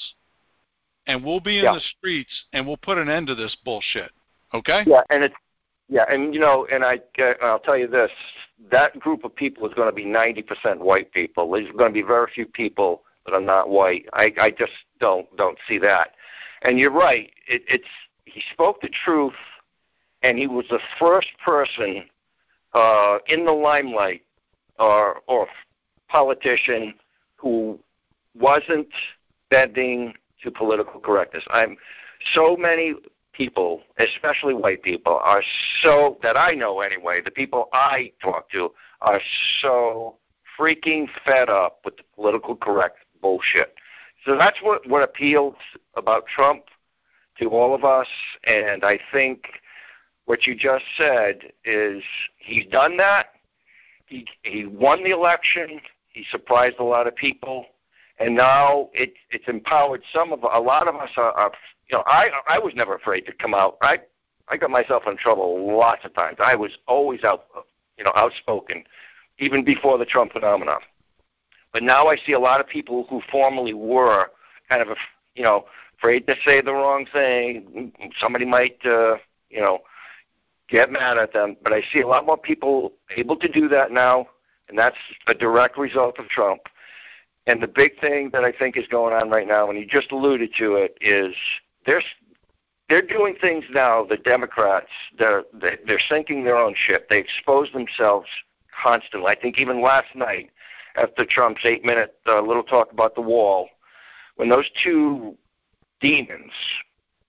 and we'll be in yeah. the streets and we'll put an end to this bullshit. Okay? Yeah, and it's Yeah, and you know, and I, uh, I'll tell you this: that group of people is going to be ninety percent white people. There's going to be very few people that are not white. I, I just don't don't see that. And you're right. It, it's he spoke the truth, and he was the first person uh, in the limelight or or politician who wasn't bending to political correctness. I'm so many. People, especially white people, are so, that I know anyway, the people I talk to are so freaking fed up with the political correct bullshit. So that's what, what appeals about Trump to all of us, and I think what you just said is he's done that. He, he won the election. He surprised a lot of people, and now it, it's empowered some of, a lot of us are, are You know, I I was never afraid to come out. I I got myself in trouble lots of times. I was always out, you know, outspoken, even before the Trump phenomenon. But now I see a lot of people who formerly were kind of, you know, afraid to say the wrong thing. Somebody might, uh, you know, get mad at them. But I see a lot more people able to do that now, and that's a direct result of Trump. And the big thing that I think is going on right now, and you just alluded to it, is They're they're doing things now. The Democrats, they're they're sinking their own ship. They expose themselves constantly. I think even last night, after Trump's eight-minute uh, little talk about the wall, when those two demons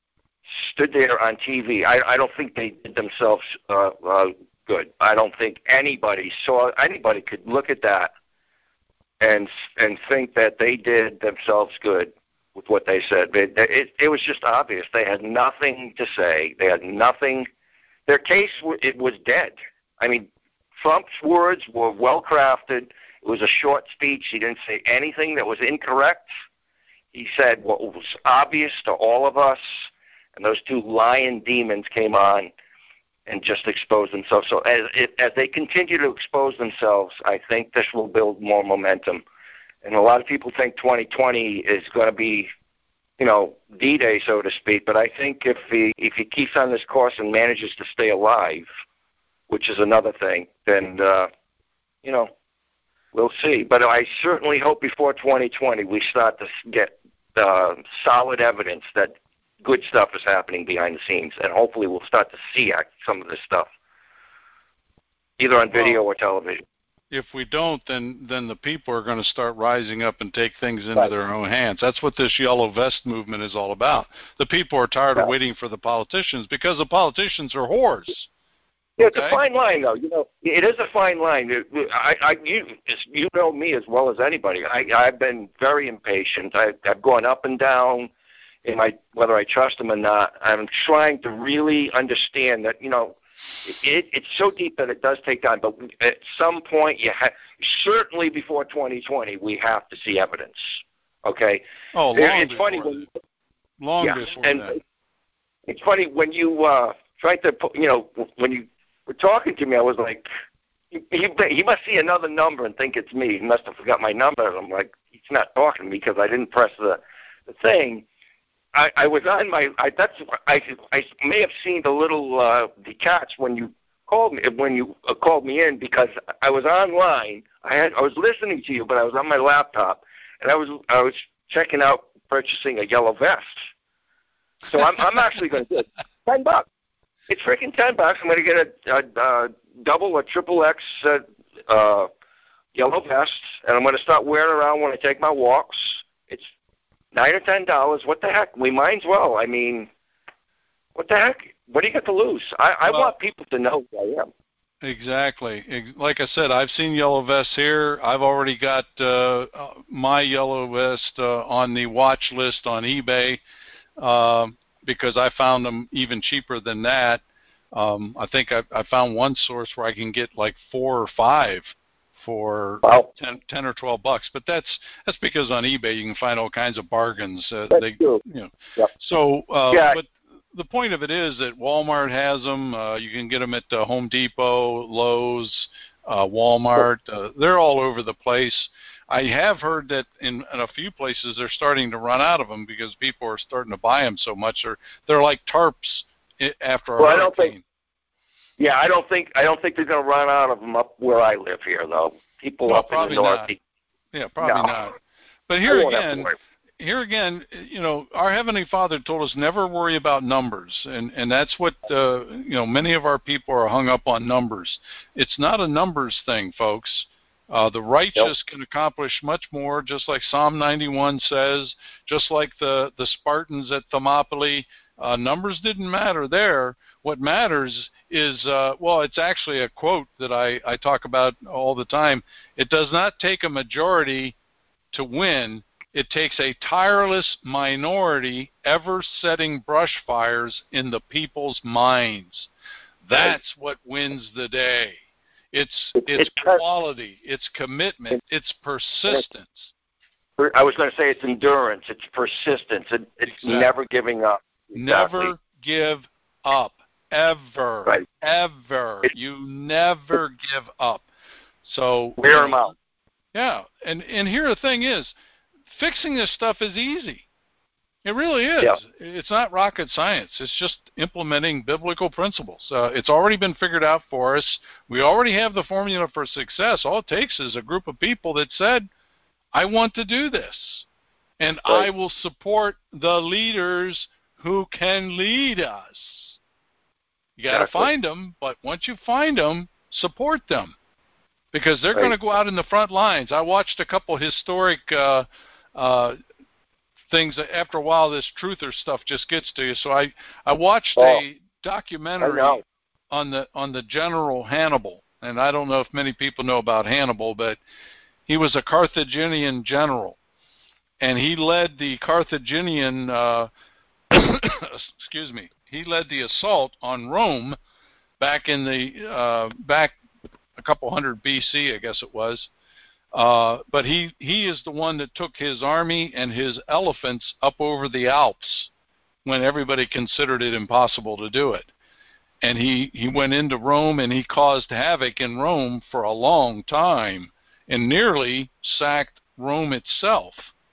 stood there on T V. I, I don't think they did themselves uh, uh, good. I don't think anybody saw anybody could look at that and and think that they did themselves good with what they said. It, it, it was just obvious. They had nothing to say. They had nothing. Their case, it was dead. I mean, Trump's words were well crafted. It was a short speech. He didn't say anything that was incorrect. He said what was obvious to all of us, and those two lion demons came on and just exposed themselves. So as, as they continue to expose themselves, I think this will build more momentum. And a lot of people think twenty twenty is going to be, you know, D-Day, so to speak. But I think if he if he keeps on this course and manages to stay alive, which is another thing, then, uh, you know, we'll see. But I certainly hope before twenty twenty we start to get uh, solid evidence that good stuff is happening behind the scenes, and hopefully we'll start to see some of this stuff, either on video well, or television. If we don't, then then the people are going to start rising up and take things into right. their own hands. That's what this yellow vest movement is all about. The people are tired yeah. of waiting for the politicians because the politicians are whores. Yeah, okay? It's a fine line, though. You know, it is a fine line. I, I, you, you know me as well as anybody. I, I've been very impatient. I, I've gone up and down in my whether I trust them or not. I'm trying to really understand that. You know, it, it's so deep that it does take time. But at some point, you ha- certainly before twenty twenty, we have to see evidence. Okay. Oh, long it, it's before funny when, long yeah, before and that. It's funny when you uh, try to, you know, when you were talking to me, I was like, he, he, he must see another number and think it's me. He must have forgot my number. And I'm like, he's not talking to me because I didn't press the, the thing. I, I was on my, I, that's, I, I may have seen the little uh, detach when you called me, when you uh, called me in because I was online. I had, I was listening to you, but I was on my laptop, and I was, I was checking out purchasing a yellow vest. So I'm, I'm actually going to do it. Ten bucks. It's freaking ten bucks. I'm going to get a, a, a double or triple X uh, uh, yellow vest, and I'm going to start wearing it around when I take my walks. It's nine or ten dollars. What the heck? We might as well. I mean, what the heck? What do you got to lose? I, I well, want people to know who I am. Exactly. Like I said, I've seen yellow vests here. I've already got uh, my yellow vest uh, on the watch list on eBay. Uh, because I found them even cheaper than that. Um, I think I, I found one source where I can get like four or five for wow. ten, ten or twelve bucks. But that's that's because on eBay you can find all kinds of bargains. Uh, that's they, true. You know. Yep. So, uh, yeah. but the point of it is that Walmart has them. Uh, you can get them at uh, Home Depot, Lowe's, uh, Walmart. Uh, they're all over the place. I have heard that in, in a few places they're starting to run out of them because people are starting to buy them so much. They're they're like tarps after a well, hurricane. I don't think, yeah, I don't think I don't think they're going to run out of them up where I live here, though. People no, up in the north. Not. Yeah, probably no. not. But here again, here again, you know, our Heavenly Father told us never worry about numbers, and and that's what uh, you know. Many of our people are hung up on numbers. It's not a numbers thing, folks. Uh, the righteous yep. can accomplish much more, just like Psalm ninety-one says, just like the, the Spartans at Thermopylae. Uh, numbers didn't matter there. What matters is, uh, well, it's actually a quote that I, I talk about all the time. It does not take a majority to win. It takes a tireless minority ever setting brush fires in the people's minds. That's what wins the day. It's it's quality, it's commitment, it's persistence. I was going to say it's endurance, it's persistence, it, it's exactly. never giving up. Exactly. Never give up, ever, right. ever. It's, you never give up. So wear them out. Yeah, and and here the thing is, fixing this stuff is easy. It really is. Yeah. It's not rocket science. It's just implementing biblical principles. Uh, it's already been figured out for us. We already have the formula for success. All it takes is a group of people that said, I want to do this, and right. I will support the leaders who can lead us. You got to exactly. find them, but once you find them, support them, because they're right. going to go out in the front lines. I watched a couple historic uh, uh things that after a while this truther stuff just gets to you. So I I watched Oh, a documentary I know. on the on the General Hannibal, and I don't know if many people know about Hannibal, but he was a Carthaginian general, and he led the Carthaginian uh, excuse me, he led the assault on Rome back in the uh, back a couple hundred B C, I guess it was. Uh, but he he is the one that took his army and his elephants up over the Alps when everybody considered it impossible to do it. And he, he went into Rome, and he caused havoc in Rome for a long time and nearly sacked Rome itself.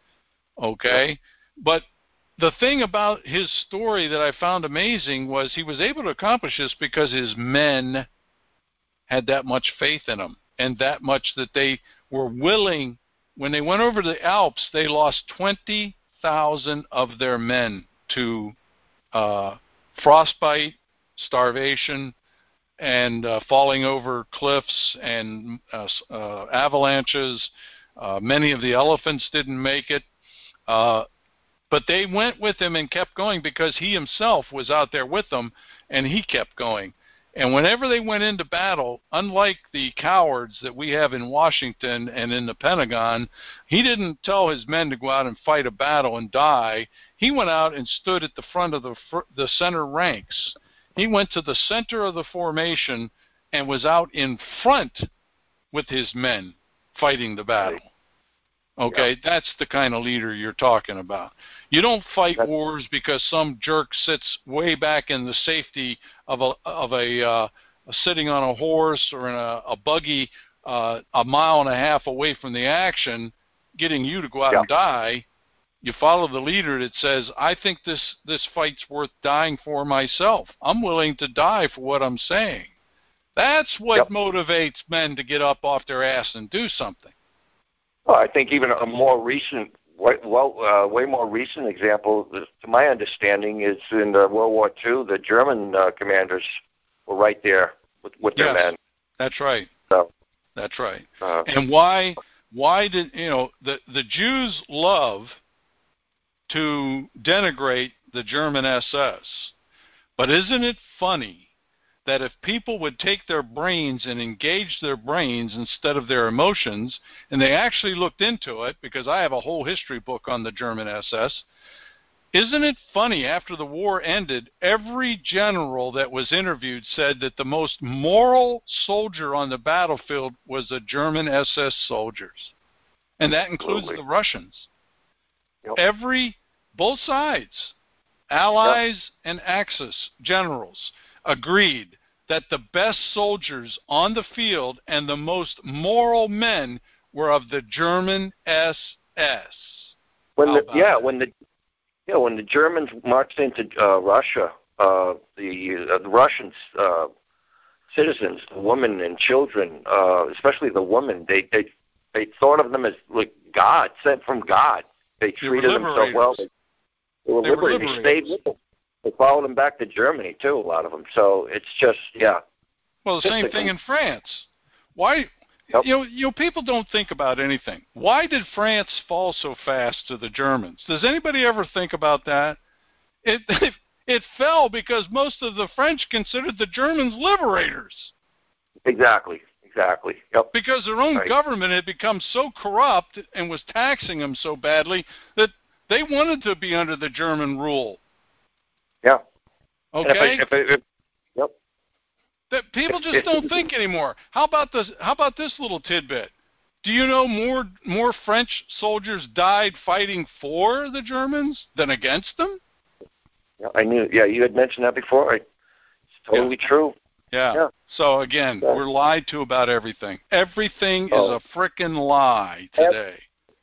Okay? But the thing about his story that I found amazing was he was able to accomplish this because his men had that much faith in him, and that much that they were willing. When they went over the Alps, they lost twenty thousand of their men to uh, frostbite, starvation, and uh, falling over cliffs and uh, uh, avalanches. Uh, many of the elephants didn't make it. Uh, but they went with him and kept going because he himself was out there with them, and he kept going. And whenever they went into battle, unlike the cowards that we have in Washington and in the Pentagon, he didn't tell his men to go out and fight a battle and die. He went out and stood at the front of the fr- the center ranks. He went to the center of the formation and was out in front with his men fighting the battle. Okay, yeah. That's the kind of leader you're talking about. You don't fight that's... wars because some jerk sits way back in the safety of a of a uh, sitting on a horse or in a, a buggy uh, a mile and a half away from the action, getting you to go out yeah. and die. You follow the leader that says, I think this, this fight's worth dying for myself. I'm willing to die for what I'm saying. That's what yep. motivates men to get up off their ass and do something. Well, I think even a more recent, well, uh, way more recent example, to my understanding, is in uh, World War Two. The German uh, commanders were right there with, with their yes, men. That's right. So, that's right. Uh, and why? Why did you know the the Jews love to denigrate the German S S. But isn't it funny that if people would take their brains and engage their brains instead of their emotions, and they actually looked into it, because I have a whole history book on the German S S, isn't it funny after the war ended, every general that was interviewed said that the most moral soldier on the battlefield was the German S S soldiers. And that includes Absolutely. the Russians. Yep. Every, both sides, Allies yep. and Axis generals, agreed that the best soldiers on the field and the most moral men were of the German S S. When the, yeah, that? when the yeah when the Germans marched into uh, Russia, uh, the, uh, the Russians uh, citizens, the women and children, uh, especially the women, they they they thought of them as like God, sent from God. They treated they them so well. They, they were they liberators. Were they stayed with them. They followed them back to Germany, too, a lot of them. So it's just, yeah. Well, the same thing in France. Why, yep. you know, you know, people don't think about anything. Why did France fall so fast to the Germans? Does anybody ever think about that? It, it, it fell because most of the French considered the Germans liberators. Exactly. Exactly. Yep. Because their own right. government had become so corrupt and was taxing them so badly that they wanted to be under the German rule. Yeah. Okay. If I, if I, if, yep. That people just don't think anymore. How about this? How about this little tidbit? Do you know more more French soldiers died fighting for the Germans than against them? Yeah, I knew. Yeah, you had mentioned that before. It's totally yeah. true. Yeah. yeah. So again, yeah. we're lied to about everything. Everything oh. is a frickin' lie today.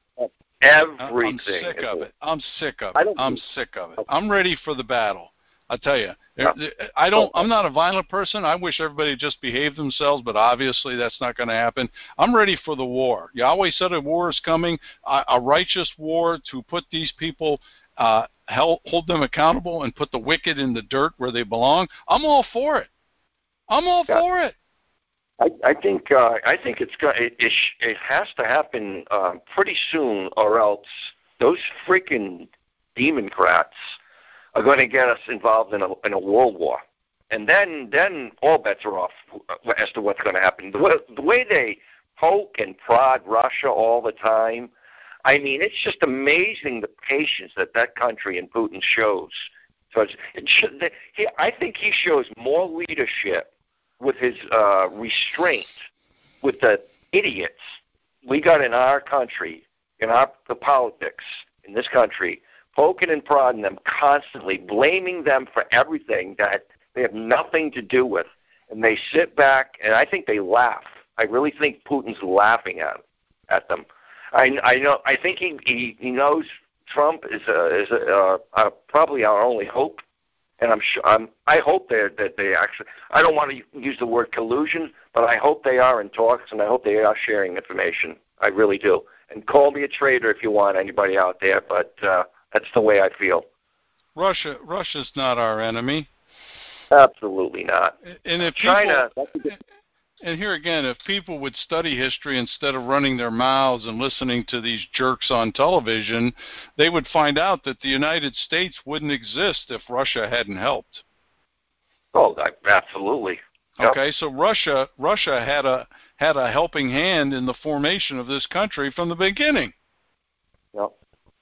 Everything. I'm sick of it. I'm sick of it. I'm sick of it. I'm ready for the battle. I tell you, yeah. I don't. I'm not a violent person. I wish everybody just behaved themselves, but obviously that's not going to happen. I'm ready for the war. Yahweh said a war is coming, a, a righteous war to put these people, uh, held, hold them accountable, and put the wicked in the dirt where they belong. I'm all for it. I'm all yeah. for it. I, I think uh, I think it's got it, it, it has to happen uh, pretty soon, or else those freaking Democrats are going to get us involved in a, in a world war. And then, then all bets are off as to what's going to happen. The way, the way they poke and prod Russia all the time, I mean, it's just amazing the patience that that country and Putin shows. So it's, it should, the, he, I think he shows more leadership with his uh, restraint with the idiots we got in our country, in our the politics in this country, poking and prodding them constantly, blaming them for everything that they have nothing to do with. And they sit back, and I think they laugh. I really think Putin's laughing at at them. I, I know. I think he, he, he knows Trump is a, is a, uh, uh, probably our only hope, and I'm sure. I'm, I hope they that they actually. I don't want to use the word collusion, but I hope they are in talks, and I hope they are sharing information. I really do. And call me a traitor if you want, anybody out there, but uh, that's the way I feel. Russia, Russia's not our enemy. Absolutely not. And if China. People, and here again, if people would study history instead of running their mouths and listening to these jerks on television, they would find out that the United States wouldn't exist if Russia hadn't helped. Oh, absolutely. Yep. Okay, so Russia, Russia had a had a helping hand in the formation of this country from the beginning. Yep.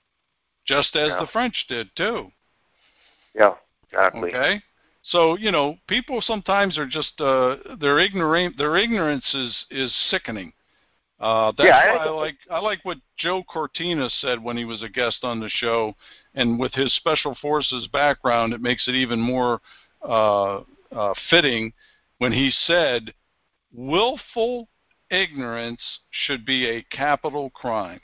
Just as yeah. the French did too. Yeah, exactly. Okay. So, you know, people sometimes are just, uh, their ignorant, their ignorance is, is sickening. Uh, that's yeah, why I, I like, I like what Joe Cortina said when he was a guest on the show, and with his special forces background, it makes it even more, uh, uh, fitting when he said, willful ignorance should be a capital crime.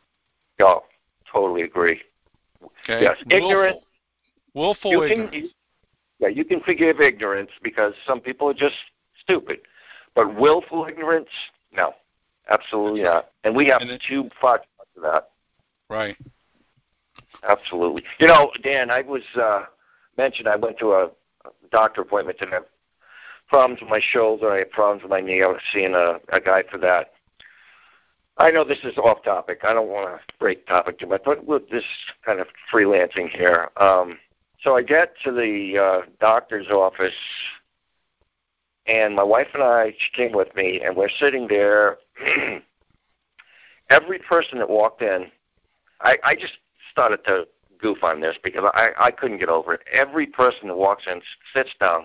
Oh, totally agree. Okay. Yes, ignorance. Willful, willful you ignorance. Can, Yeah, you can forgive ignorance because some people are just stupid. But willful ignorance, no, absolutely not. And we have it, too far to that. Right. Absolutely. You know, Dan, I was uh, mentioned I went to a doctor appointment today. Problems with my shoulder, I had problems with my knee. I was seeing a, a guy for that. I know this is off topic. I don't want to break topic too much, but with this kind of freelancing here. Um, So I get to the uh, doctor's office, and my wife and I, she came with me, and we're sitting there. Every person that walked in, I, I just started to goof on this because I, I couldn't get over it. Every person that walks in sits down.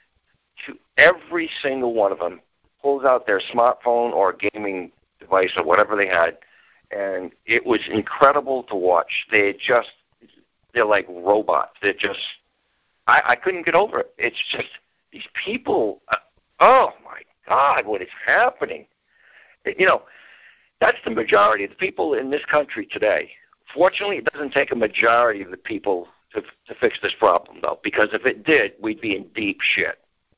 To every single one of them pulls out their smartphone or gaming device or whatever they had, and it was incredible to watch. They just They're like robots. They're just, I, I couldn't get over it. It's just, these people, uh, oh my God, what is happening? You know, that's the majority of the people in this country today. Fortunately, it doesn't take a majority of the people to, to fix this problem, though, because if it did, we'd be in deep shit.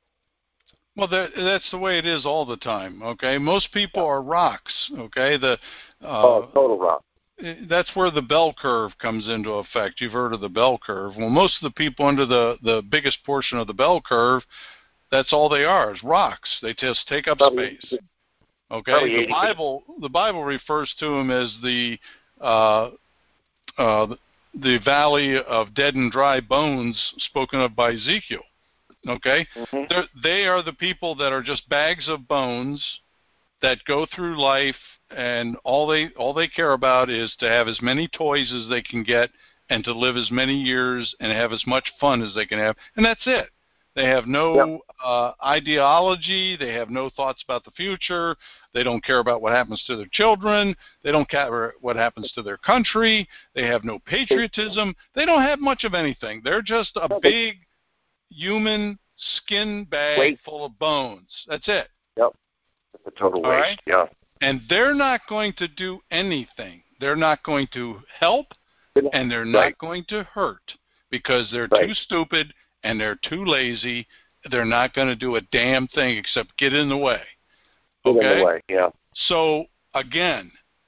Well, that, that's the way it is all the time, okay? Most people are rocks, okay? The uh, Oh, total rock. That's where the bell curve comes into effect. You've heard of the bell curve. Well, most of the people under the, the biggest portion of the bell curve, that's all they are, is rocks. They just take up Probably, space. Okay? The eighty Bible the Bible refers to them as the uh, uh, the valley of dead and dry bones spoken of by Ezekiel. Okay? Mm-hmm. They're, they are the people that are just bags of bones that go through life, and all they all they care about is to have as many toys as they can get and to live as many years and have as much fun as they can have, and that's it. They have no yep. uh, ideology. They have no thoughts about the future. They don't care about what happens to their children. They don't care what happens to their country. They have no patriotism. They don't have much of anything. They're just a big human skin bag Wait. full of bones. That's it. Yep. It's a total All waste. right? Yeah. And they're not going to do anything. They're not going to help, and they're not right. going to hurt because they're right. too stupid and they're too lazy. They're not going to do a damn thing except get in the way. Okay? Get in the way, yeah. So, again,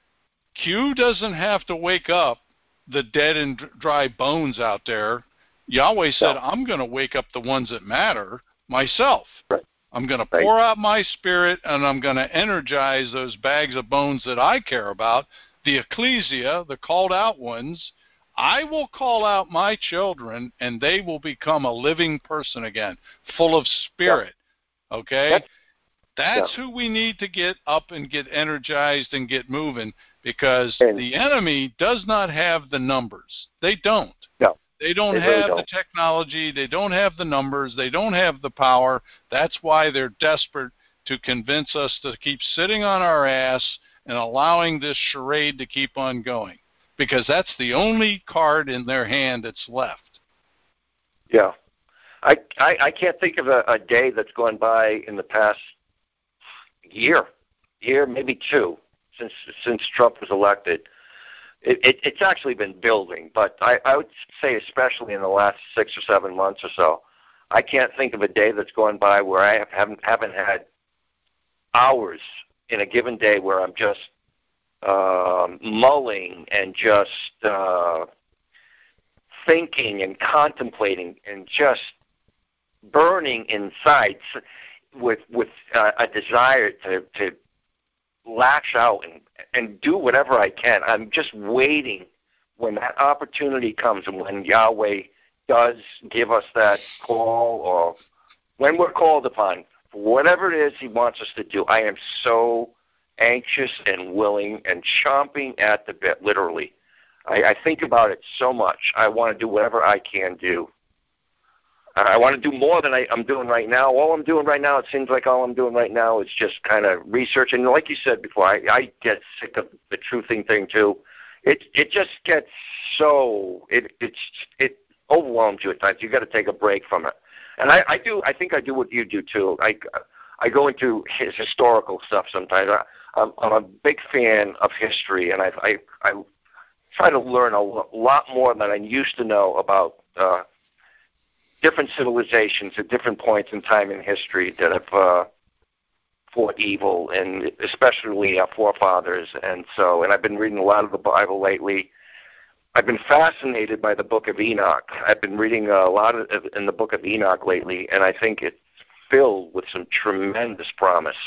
Q doesn't have to wake up the dead and dry bones out there. Yahweh said, no. I'm going to wake up the ones that matter myself. Right. I'm going to right. pour out my spirit, and I'm going to energize those bags of bones that I care about, the ecclesia, the called out ones. I will call out my children, and they will become a living person again, full of spirit. Yep. Okay? Yep. That's yep. who we need to get up and get energized and get moving, because and, the enemy does not have the numbers. They don't. No. They don't they have really don't. the technology. They don't have the numbers. They don't have the power. That's why they're desperate to convince us to keep sitting on our ass and allowing this charade to keep on going, because that's the only card in their hand that's left. Yeah. I, I, I can't think of a, a day that's gone by in the past year, year, maybe two, since since Trump was elected. It, it, it's actually been building, but I, I would say especially in the last six or seven months or so, I can't think of a day that's gone by where I have, haven't, haven't had hours in a given day where I'm just uh, mulling and just uh, thinking and contemplating and just burning inside with with uh, a desire to, to lash out and, and do whatever I can. I'm just waiting when that opportunity comes and when Yahweh does give us that call, or when we're called upon, for whatever it is he wants us to do. I am so anxious and willing and chomping at the bit, literally. I, I think about it so much. I want to do whatever I can do. I want to do more than I, I'm doing right now. All I'm doing right now, it seems like all I'm doing right now is just kind of researching. Like you said before, I, I get sick of the truthing thing too. It it just gets so it it's it overwhelms you at times. You got to take a break from it. And I, I do. I think I do what you do too. I I go into his historical stuff sometimes. I, I'm, I'm a big fan of history, and I I, I try to learn a lot more than I used to know about. Uh, different civilizations at different points in time in history that have uh, fought evil, and especially our forefathers. And so, and I've been reading a lot of the Bible lately. I've been fascinated by the book of Enoch. I've been reading a lot of, in the book of Enoch lately, and I think it's filled with some tremendous promise.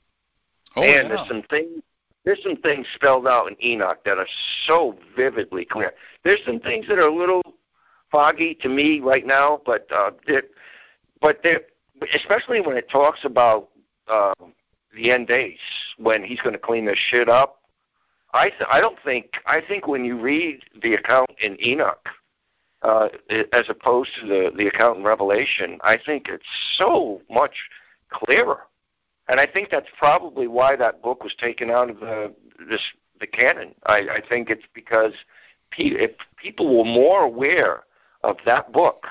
Oh, and yeah. there's some things there's some things spelled out in Enoch that are so vividly clear. There's some things that are a little foggy to me right now, but uh, they're, but they're, especially when it talks about uh, the end days, when he's going to clean this shit up. I th- I don't think I think when you read the account in Enoch, uh, as opposed to the the account in Revelation, I think it's so much clearer, and I think that's probably why that book was taken out of the this the canon. I, I think it's because pe- if people were more aware of that book,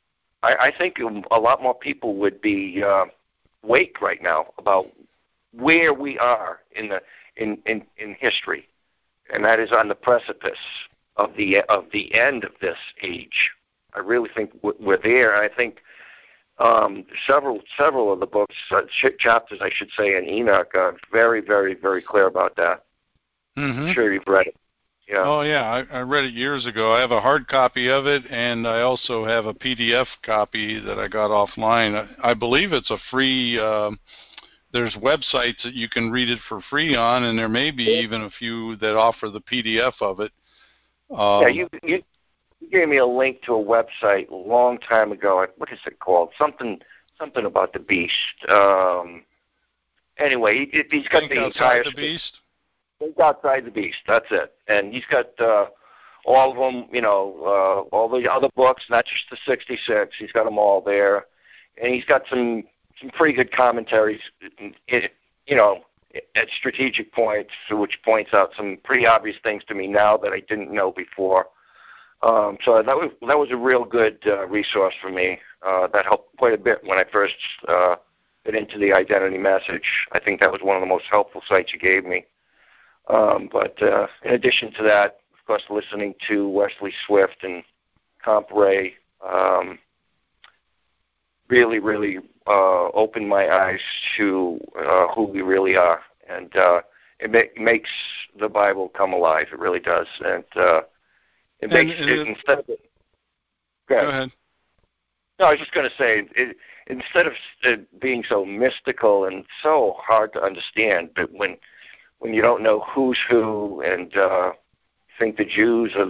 I, I think a lot more people would be uh, awake right now about where we are in the in, in, in history, and that is on the precipice of the of the end of this age. I really think we're there, and I think um, several several of the books, uh, chapters, I should say, in Enoch are very, very, very clear about that. Mm-hmm. I'm sure you've read it. Yeah. Oh, yeah, I, I read it years ago. I have a hard copy of it, and I also have a P D F copy that I got offline. I, I believe it's a free, uh, there's websites that you can read it for free on, and there may be even a few that offer the P D F of it. Um, yeah, you, you you gave me a link to a website a long time ago. What is it called? Something something about the beast. Um, anyway, he, he's got Think the Outside entire... the Beast? Think Outside the Beast, that's it. And he's got uh, all of them, you know, uh, all the other books, not just the sixty-six. He's got them all there. And he's got some, some pretty good commentaries, in, in, you know, at strategic points, which points out some pretty obvious things to me now that I didn't know before. Um, so that was that was a real good uh, resource for me. Uh, that helped quite a bit when I first uh, got into the identity message. I think that was one of the most helpful sites you gave me. Um, but uh, in addition to that, of course, listening to Wesley Swift and Comp Ray um, really, really uh, opened my eyes to uh, who we really are. And uh, it ma- makes the Bible come alive. It really does. And uh, it makes and, it, it, instead of... Go ahead. Go ahead. No, I was just going to say, it, instead of it being so mystical and so hard to understand, but when when you don't know who's who, and uh, think the Jews are the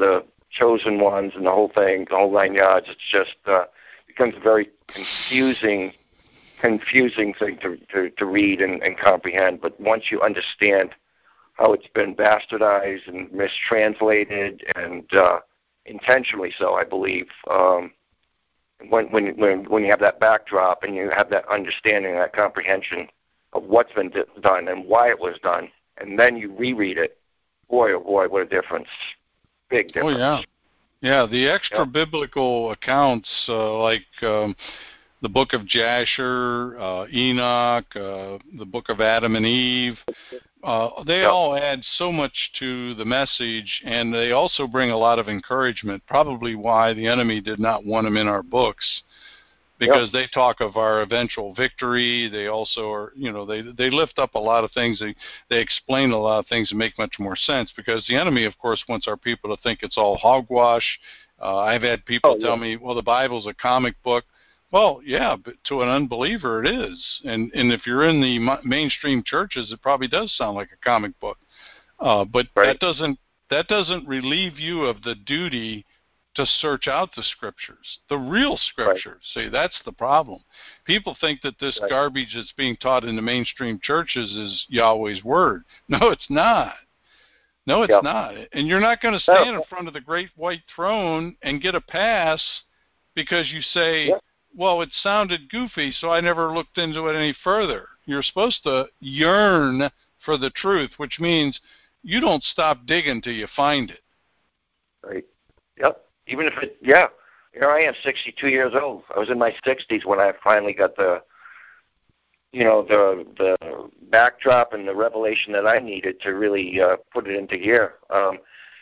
chosen ones and the whole thing, the whole nine yards. It's just uh, becomes a very confusing, confusing thing to to, to read and, and comprehend. But once you understand how it's been bastardized and mistranslated, and uh, intentionally so, I believe. Um, when when when when you have that backdrop and you have that understanding, that comprehension of what's been d- done and why it was done, and then you reread it, boy, oh boy, what a difference. Big difference. Oh, yeah. Yeah, the extra Yep. biblical accounts, uh, like um, the book of Jasher, uh, Enoch, uh, the book of Adam and Eve, uh, they Yep. all add so much to the message, and they also bring a lot of encouragement, probably why the enemy did not want them in our books, because yep. they talk of our eventual victory. They also are, you know, they they lift up a lot of things. They, they explain a lot of things that make much more sense, because the enemy, of course, wants our people to think it's all hogwash. Uh, I've had people oh, tell yeah. me, well, the Bible's a comic book. Well, yeah, but to an unbeliever it is. And and if you're in the mainstream churches, it probably does sound like a comic book. Uh, but right. that doesn't that doesn't relieve you of the duty to search out the scriptures, the real scriptures. Right. See, that's the problem. People think that this right. garbage that's being taught in the mainstream churches is Yahweh's word. No, it's not. No, it's yep. not. And you're not going to stand in front of the great white throne and get a pass because you say, yep. well, it sounded goofy, so I never looked into it any further. You're supposed to yearn for the truth, which means you don't stop digging till you find it. Right. Yep. Even if it, yeah. Here I am, sixty-two years old. I was in my sixties when I finally got the, you know, the the backdrop and the revelation that I needed to really uh, put it into gear. Um,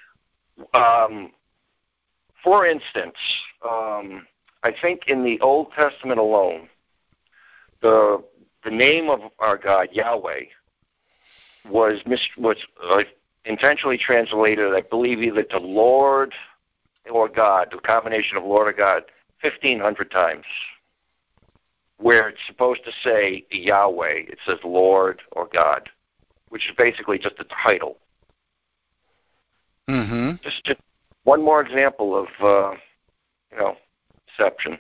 um, for instance, um, I think in the Old Testament alone, the the name of our God, Yahweh, was mis- was uh, intentionally translated, I believe, either to Lord or God, the combination of Lord or God, fifteen hundred times. Where it's supposed to say Yahweh, it says Lord or God, which is basically just a title. Mm-hmm. Just, just one more example of, uh, you know, deception.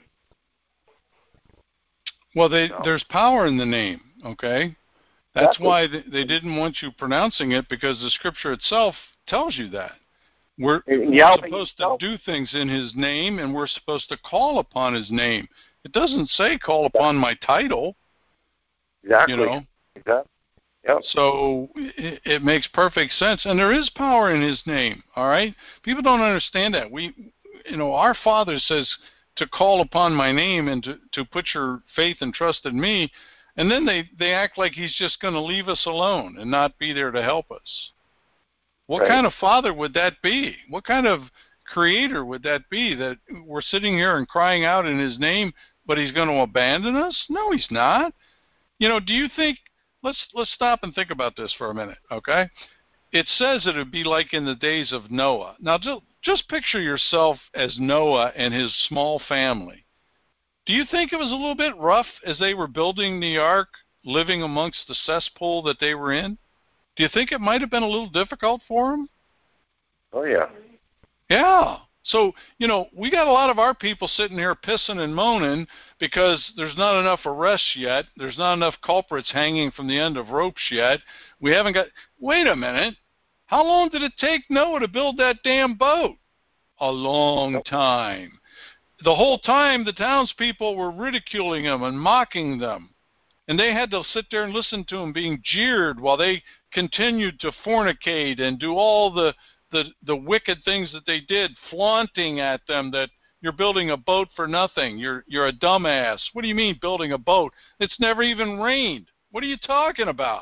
Well, they, so. there's power in the name, okay? That's exactly. why they, they didn't want you pronouncing it, because the scripture itself tells you that. We're, we're supposed to do things in his name, and we're supposed to call upon his name. It doesn't say call upon my title. Exactly. You know? Exactly. Yep. So it, it makes perfect sense, and there is power in his name, all right? People don't understand that. We, you know, our Father says to call upon my name and to, to put your faith and trust in me, and then they, they act like he's just going to leave us alone and not be there to help us. What right. kind of father would that be? What kind of creator would that be, that we're sitting here and crying out in his name, but he's going to abandon us? No, he's not. You know, do you think, let's let's stop and think about this for a minute, okay? It says it would be like in the days of Noah. Now, just, just picture yourself as Noah and his small family. Do you think it was a little bit rough as they were building the ark, living amongst the cesspool that they were in? Do you think it might have been a little difficult for them? Oh, yeah. Yeah. So, you know, we got a lot of our people sitting here pissing and moaning because there's not enough arrests yet. There's not enough culprits hanging from the end of ropes yet. We haven't got... Wait a minute. How long did it take Noah to build that damn boat? A long time. The whole time, the townspeople were ridiculing him and mocking them. And they had to sit there and listen to him being jeered while they continued to fornicate and do all the, the, the wicked things that they did, flaunting at them that you're building a boat for nothing. You're you're a dumbass. What do you mean building a boat? It's never even rained. What are you talking about?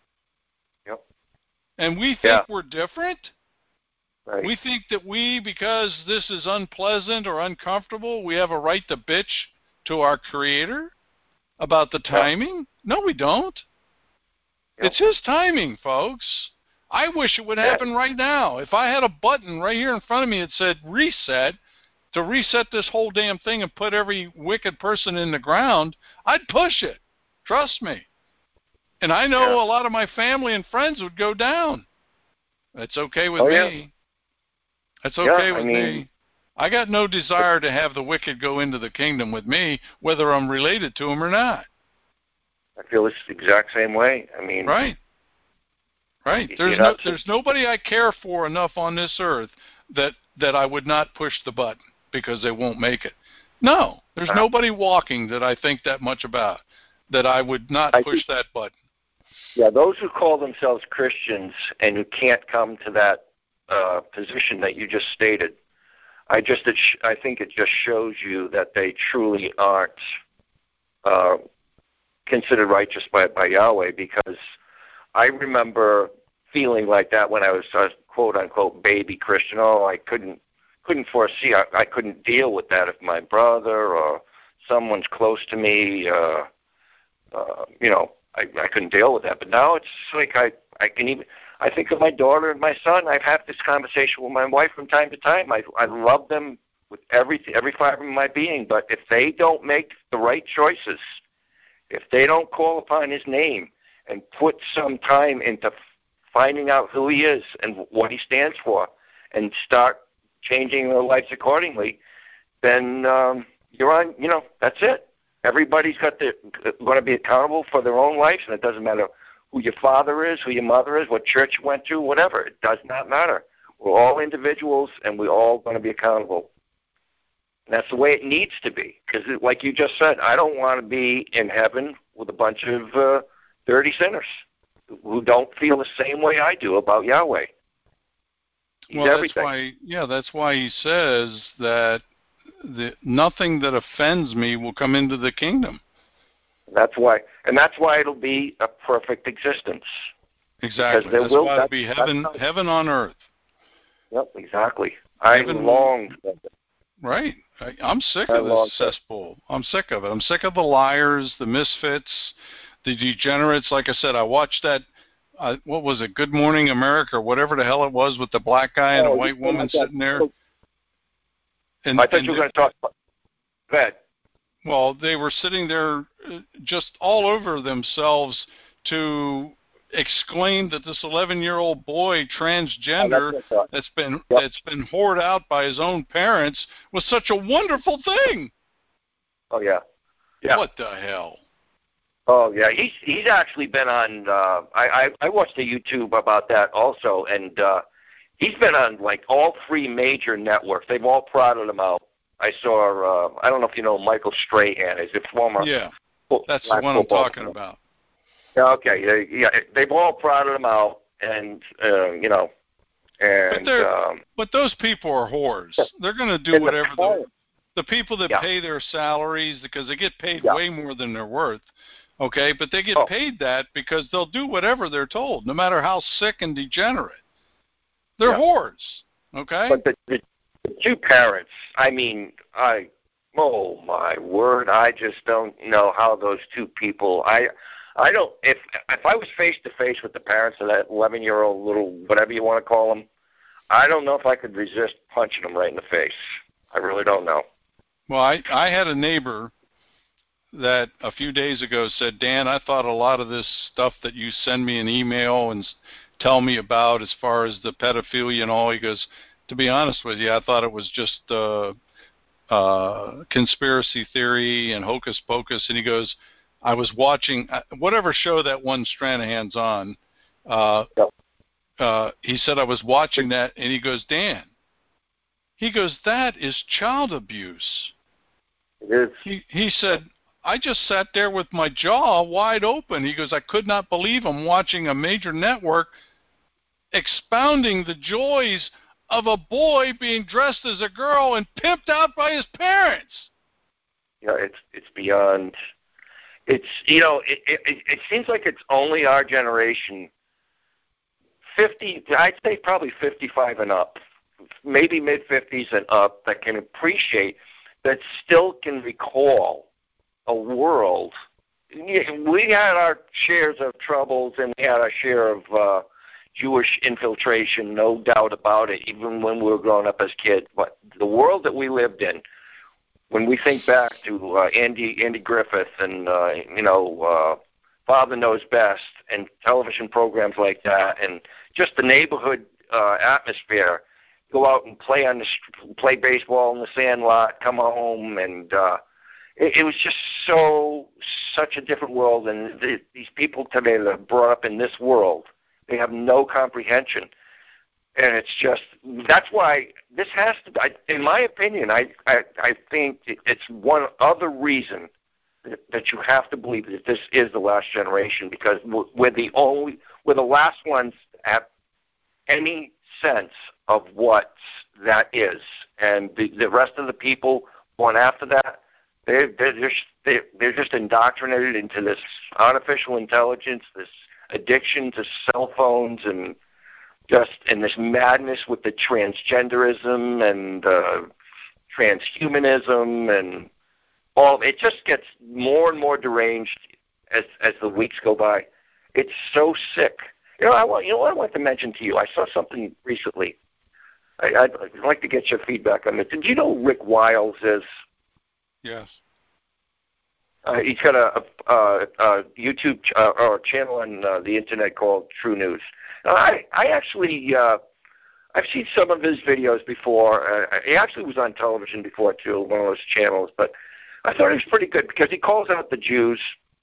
Yep. And we think yeah. we're different? Right. We think that we, because this is unpleasant or uncomfortable, we have a right to bitch to our Creator about the timing? Yeah. No, we don't. Yep. It's his timing, folks. I wish it would happen yeah. right now. If I had a button right here in front of me that said reset, to reset this whole damn thing and put every wicked person in the ground, I'd push it. Trust me. And I know yeah. a lot of my family and friends would go down. That's okay with oh, me. Yeah. That's okay yeah, with I mean, me. I got no desire to have the wicked go into the kingdom with me, whether I'm related to them or not. I feel it's the exact same way. I mean, right, right. There's no, there's nobody I care for enough on this earth that that I would not push the button because they won't make it. No, there's nobody walking that I think that much about that I would not push that button. Yeah, those who call themselves Christians and who can't come to that uh, position that you just stated, I just I think it just shows you that they truly aren't uh, considered righteous by, by Yahweh, because I remember feeling like that when I was a quote unquote baby Christian. Oh, I couldn't couldn't foresee, I, I couldn't deal with that if my brother or someone's close to me, uh, uh, you know, I, I couldn't deal with that. But now it's like I, I can even, I think of my daughter and my son. I've had this conversation with my wife from time to time. I, I love them with every, every fiber of my being, but if they don't make the right choices, if they don't call upon his name and put some time into finding out who he is and what he stands for and start changing their lives accordingly, then um, you're on, you know, that's it. Everybody's got the, going to be accountable for their own lives, and it doesn't matter who your father is, who your mother is, what church you went to, whatever. It does not matter. We're all individuals, and we're all going to be accountable. And that's the way it needs to be. Because like you just said, I don't want to be in heaven with a bunch of uh, dirty sinners who don't feel the same way I do about Yahweh. He's well, everything. That's why, yeah, that's why he says that the, nothing that offends me will come into the kingdom. That's why, and that's why it'll be a perfect existence. Exactly. That's will, why it'll be heaven, how, heaven on earth. Yep, exactly. I heaven, long for it. Right. I, I'm sick I of this cesspool. I'm sick of it. I'm sick of the liars, the misfits, the degenerates. Like I said, I watched that, uh, what was it, Good Morning America, or whatever the hell it was, with the black guy and oh, a white woman sitting there. And, I thought and you were going to talk about that. Well, they were sitting there just all over themselves to exclaim that this eleven-year-old boy, transgender, oh, that's, that's been yep. that's been whored out by his own parents, was such a wonderful thing. Oh yeah, yeah. What the hell? Oh yeah, he's he's actually been on. Uh, I, I I watched a YouTube about that also, and uh, he's been on like all three major networks. They've all prodded him out. I saw. Uh, I don't know if you know Michael Strahan. He's a former. Yeah, that's the one I'm talking player. about. Okay, yeah, they've all prodded him out, and uh, you know, and but, um, but those people are whores. They're going to do whatever the the people that yeah. pay their salaries, because they get paid yeah. way more than they're worth. Okay, but they get oh. paid that because they'll do whatever they're told, no matter how sick and degenerate. They're yeah. whores. Okay. But the, the, the two parents, I mean, I, oh my word, I just don't know how those two people. I. I don't. If if I was face to face with the parents of that eleven-year-old little whatever you want to call them, I don't know if I could resist punching them right in the face. I really don't know. Well, I I had a neighbor that a few days ago said, Dan, I thought a lot of this stuff that you send me an email and tell me about, as far as the pedophilia and all, he goes, to be honest with you, I thought it was just uh, uh, conspiracy theory and hocus pocus. And he goes, I was watching whatever show that one Stranahan's on. Uh, yep. uh, he said, I was watching that, and he goes, Dan, he goes, that is child abuse. It is. He, he said, I just sat there with my jaw wide open. He goes, I could not believe I'm watching a major network expounding the joys of a boy being dressed as a girl and pimped out by his parents. Yeah, it's it's beyond... It's, you know, it, it, it seems like it's only our generation, fifty, I'd say probably fifty-five and up, maybe mid-fifties and up, that can appreciate, that still can recall a world. We had our shares of troubles, and we had our share of uh, Jewish infiltration, no doubt about it, even when we were growing up as kids. But the world that we lived in, when we think back to uh, Andy Andy Griffith and, uh, you know, uh, Father Knows Best and television programs like that, and just the neighborhood uh, atmosphere, go out and play on the play baseball in the sandlot, come home, and uh, it, it was just so such a different world. And the, these people today that are brought up in this world, they have no comprehension. And it's just, that's why this has to, I, in my opinion, I, I, I think it's one other reason that, that you have to believe that this is the last generation, because we're the only, we're the last ones that have any sense of what that is. And the, the rest of the people born after that, they're, they're, just, they're, they're just indoctrinated into this artificial intelligence, this addiction to cell phones, and just in this madness with the transgenderism and uh, transhumanism and all. It just gets more and more deranged as as the weeks go by. It's so sick. You know, I want you know what I want to mention to you. I saw something recently. I, I'd, I'd like to get your feedback on it. Did you know who Rick Wiles is? Yes. Uh, he's got a, a, a YouTube ch- uh, or a channel on uh, the internet called True News. Now, I I actually uh, I've seen some of his videos before. Uh, he actually was on television before too, one of those channels. But I thought he was pretty good because he calls out the Jews,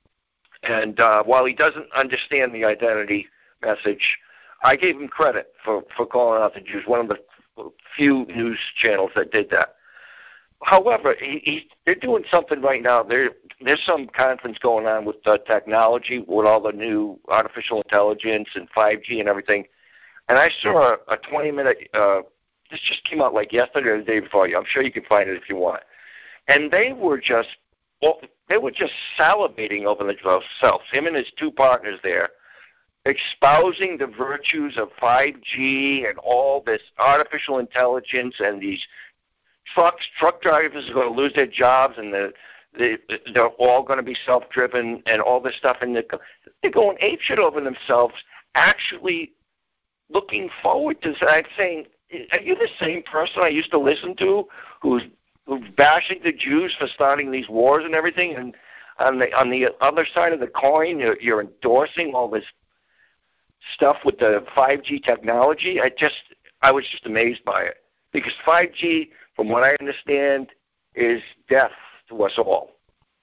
and uh, while he doesn't understand the identity message, I gave him credit for, for calling out the Jews. One of the few news channels that did that. However, he, he, they're doing something right now. There, there's some conference going on with uh, technology, with all the new artificial intelligence and five G and everything. And I saw a twenty-minute, uh, this just came out like yesterday or the day before. I'm sure you can find it if you want. And they were just, well, they were just salivating over themselves, him and his two partners there, espousing the virtues of five G and all this artificial intelligence and these Trucks, truck drivers are going to lose their jobs, and the, the, they're all going to be self-driven, and all this stuff. And they're, they're going apeshit over themselves, actually looking forward to that, saying, "Are you the same person I used to listen to, who's who's bashing the Jews for starting these wars and everything? And on the on the other side of the coin, you're, you're endorsing all this stuff with the five G technology." I just, I was just amazed by it, because five G, from what I understand, is death to us all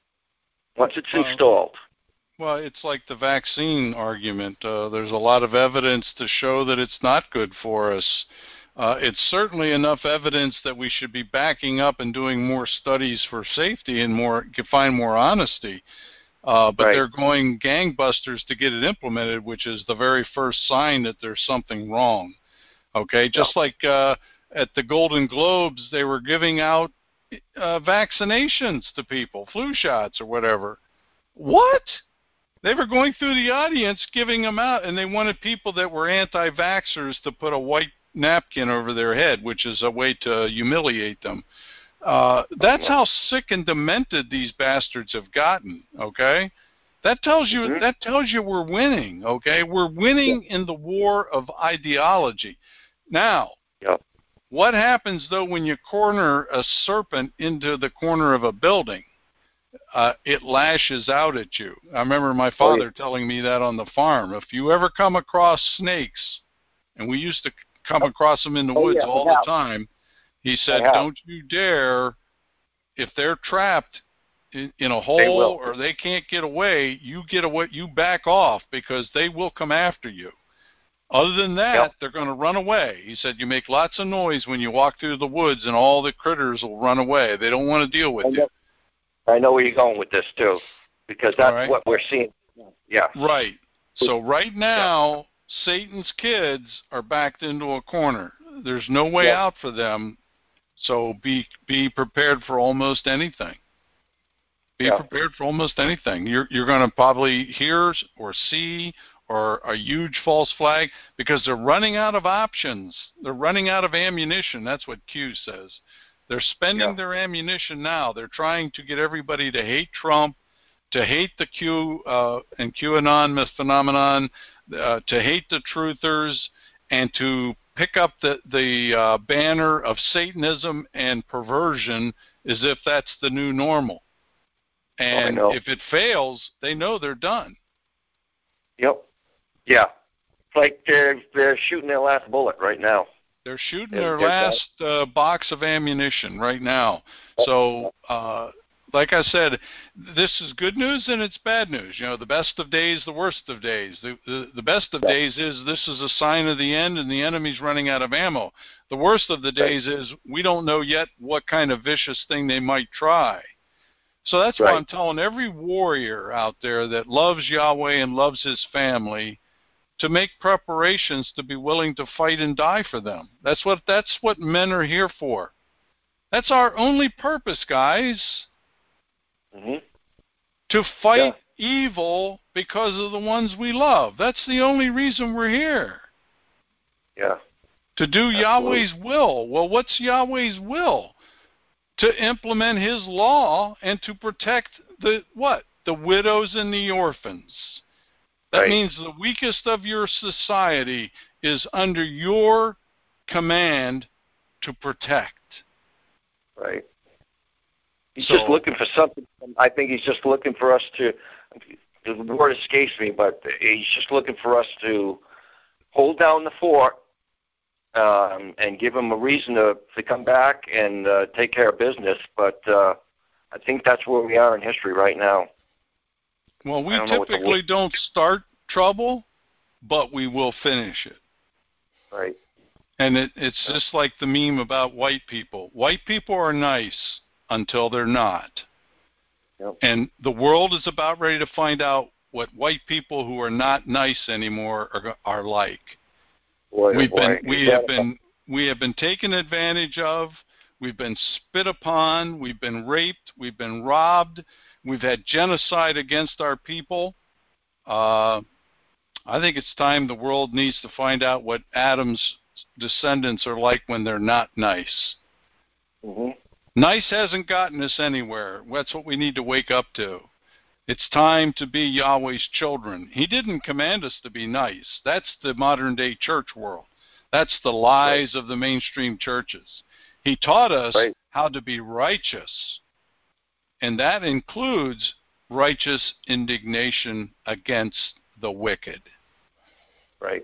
once it's well, installed. Well, it's like the vaccine argument. Uh, there's a lot of evidence to show that it's not good for us. Uh, it's certainly enough evidence that we should be backing up and doing more studies for safety and more to find more honesty. Uh, but right. They're going gangbusters to get it implemented, which is the very first sign that there's something wrong. Okay, just yeah. like uh, at the Golden Globes, they were giving out uh, vaccinations to people, flu shots or whatever. What? They were going through the audience giving them out, and they wanted people that were anti-vaxxers to put a white napkin over their head, which is a way to humiliate them. Uh, that's how sick and demented these bastards have gotten, okay? That tells you mm-hmm. that tells you we're winning, okay? We're winning yeah. in the war of ideology. Now, yep. what happens, though, when you corner a serpent into the corner of a building? Uh, it lashes out at you. I remember my father oh, yeah. telling me that on the farm. If you ever come across snakes, and we used to come across them in the oh, woods yeah, all the time, he said, don't you dare, if they're trapped in, in a hole or they can't get away, you get away, you back off, because they will come after you. Other than that, yep. they're going to run away. He said, you make lots of noise when you walk through the woods, and all the critters will run away. They don't want to deal with you. I know where you're going with this, too, because that's right. what we're seeing. Yeah. Right. So right now, yeah. Satan's kids are backed into a corner. There's no way yeah. out for them, so be be prepared for almost anything. Be yeah. prepared for almost anything. You're you're going to probably hear or see or a huge false flag, because they're running out of options. They're running out of ammunition. That's what Q says. They're spending yeah. their ammunition now. They're trying to get everybody to hate Trump, to hate the Q uh, and QAnon phenomenon, uh, to hate the truthers, and to pick up the, the uh, banner of Satanism and perversion as if that's the new normal. And oh, if it fails, they know they're done. Yep. Yeah. It's like they're, they're shooting their last bullet right now. They're shooting They're- their they're last uh, box of ammunition right now. So, uh, like I said, this is good news and it's bad news. You know, the best of days, the worst of days. The, the, the best of Yeah. days is this is a sign of the end and the enemy's running out of ammo. The worst of the days Right. is we don't know yet what kind of vicious thing they might try. So that's Right. why I'm telling every warrior out there that loves Yahweh and loves his family to make preparations to be willing to fight and die for them. That's what that's what men are here for. That's our only purpose, guys. Mm-hmm. To fight Yeah. evil because of the ones we love. That's the only reason we're here. Yeah. To do Absolutely. Yahweh's will. Well, what's Yahweh's will? To implement his law and to protect the what? The widows and the orphans. That Right. means the weakest of your society is under your command to protect. Right. He's So- just looking for something. I think he's just looking for us to, the word escapes me, but he's just looking for us to hold down the fort um, and give him a reason to, to come back and uh, take care of business. But uh, I think that's where we are in history right now. Well, we I don't know what the typically word- don't start trouble, but we will finish it. Right. And it, it's just like the meme about white people. White people are nice until they're not. Yep. And the world is about ready to find out what white people who are not nice anymore are, are like. Boy, oh We've boy. been we have been we have been taken advantage of. We've been spit upon. We've been raped. We've been robbed. We've had genocide against our people. Uh, I think it's time the world needs to find out what Adam's descendants are like when they're not nice. Mm-hmm. Nice hasn't gotten us anywhere. That's what we need to wake up to. It's time to be Yahweh's children. He didn't command us to be nice. That's the modern-day church world. That's the lies right. of the mainstream churches. He taught us right. how to be righteous, and that includes righteous indignation against the wicked. Right.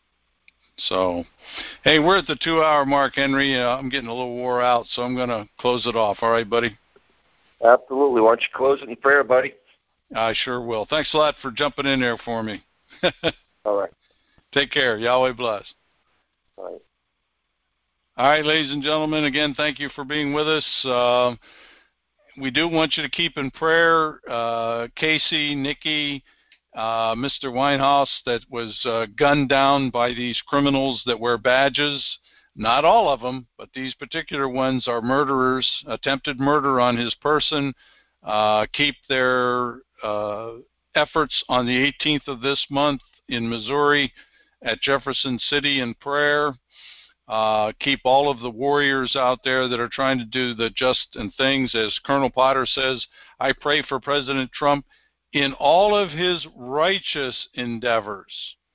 So, hey, we're at the two-hour mark, Henry. Uh, I'm getting a little wore out, so I'm going to close it off. All right, buddy? Absolutely. Why don't you close it in prayer, buddy? I sure will. Thanks a lot for jumping in there for me. All right. Take care. Yahweh bless. All right. All right, ladies and gentlemen, again, thank you for being with us. Uh, we do want you to keep in prayer uh, Casey, Nikki, uh, Mister Winehouse that was uh, gunned down by these criminals that wear badges. Not all of them, but these particular ones are murderers, attempted murder on his person. Uh, keep their uh, efforts on the eighteenth of this month in Missouri at Jefferson City in prayer. Uh, keep all of the warriors out there that are trying to do the just and things. As Colonel Potter says, I pray for President Trump in all of his righteous endeavors.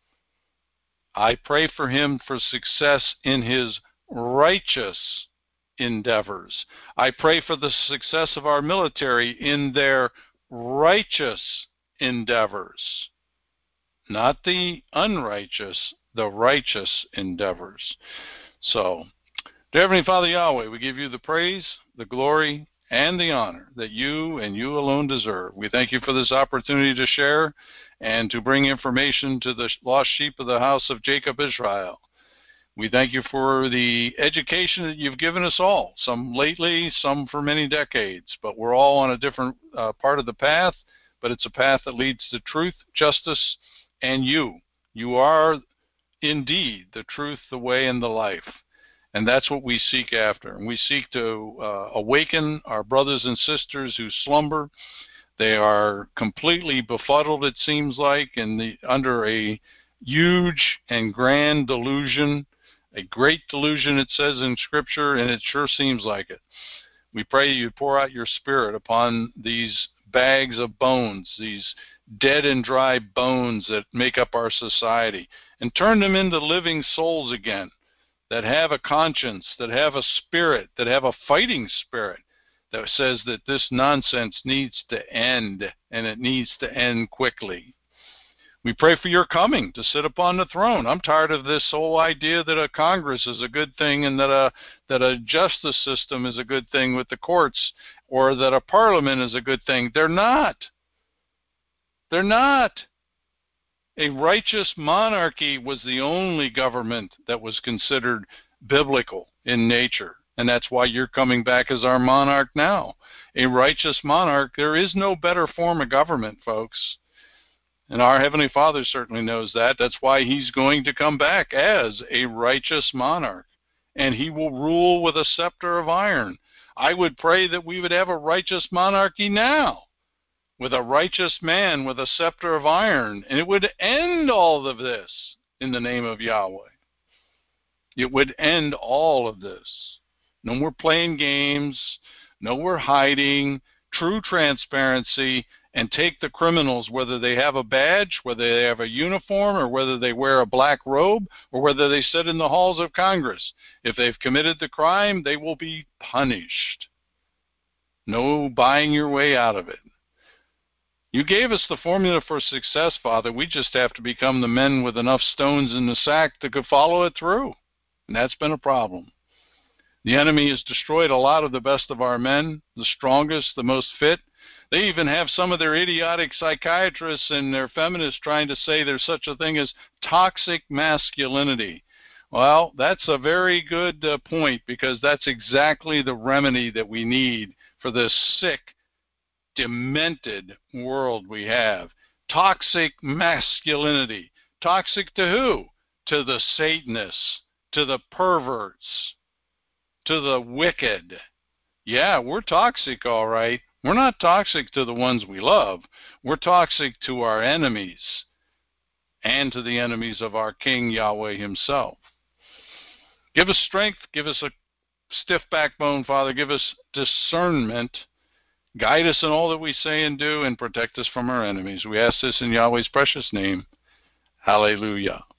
I pray for him for success in his righteous endeavors. I pray for the success of our military in their righteous endeavors. Not the unrighteous, the righteous endeavors. So, dear Heavenly Father Yahweh, we give you the praise, the glory, and the honor that you and you alone deserve. We thank you for this opportunity to share and to bring information to the lost sheep of the house of Jacob Israel. We thank you for the education that you've given us all, some lately, some for many decades, but we're all on a different uh, part of the path, but it's a path that leads to truth, justice, and you. You are indeed the truth, the way, and the life. And that's what we seek after. And we seek to uh, awaken our brothers and sisters who slumber. They are completely befuddled, it seems like, in the, under a huge and grand delusion, a great delusion, it says in Scripture, and it sure seems like it. We pray you pour out your Spirit upon these bags of bones, these dead and dry bones that make up our society, and turn them into living souls again that have a conscience, that have a spirit, that have a fighting spirit that says that this nonsense needs to end, and it needs to end quickly. We pray for your coming to sit upon the throne. I'm tired of this whole idea that a Congress is a good thing and that a that a justice system is a good thing with the courts, or that a parliament is a good thing. They're not. They're not. A righteous monarchy was the only government that was considered biblical in nature, and that's why you're coming back as our monarch now. A righteous monarch, there is no better form of government, folks. And our Heavenly Father certainly knows that. That's why He's going to come back as a righteous monarch. And He will rule with a scepter of iron. I would pray that we would have a righteous monarchy now, with a righteous man with a scepter of iron. And it would end all of this in the name of Yahweh. It would end all of this. No more playing games. No more hiding. True transparency. And take the criminals, whether they have a badge, whether they have a uniform, or whether they wear a black robe, or whether they sit in the halls of Congress. If they've committed the crime, they will be punished. No buying your way out of it. You gave us the formula for success, Father. We just have to become the men with enough stones in the sack that could follow it through. And that's been a problem. The enemy has destroyed a lot of the best of our men, the strongest, the most fit. They even have some of their idiotic psychiatrists and their feminists trying to say there's such a thing as toxic masculinity. Well, that's a very good uh, point, because that's exactly the remedy that we need for this sick, demented world we have. Toxic masculinity. Toxic to who? To the Satanists, to the perverts, to the wicked. Yeah, we're toxic, all right. We're not toxic to the ones we love. We're toxic to our enemies and to the enemies of our King Yahweh Himself. Give us strength. Give us a stiff backbone, Father. Give us discernment. Guide us in all that we say and do, and protect us from our enemies. We ask this in Yahweh's precious name. Hallelujah.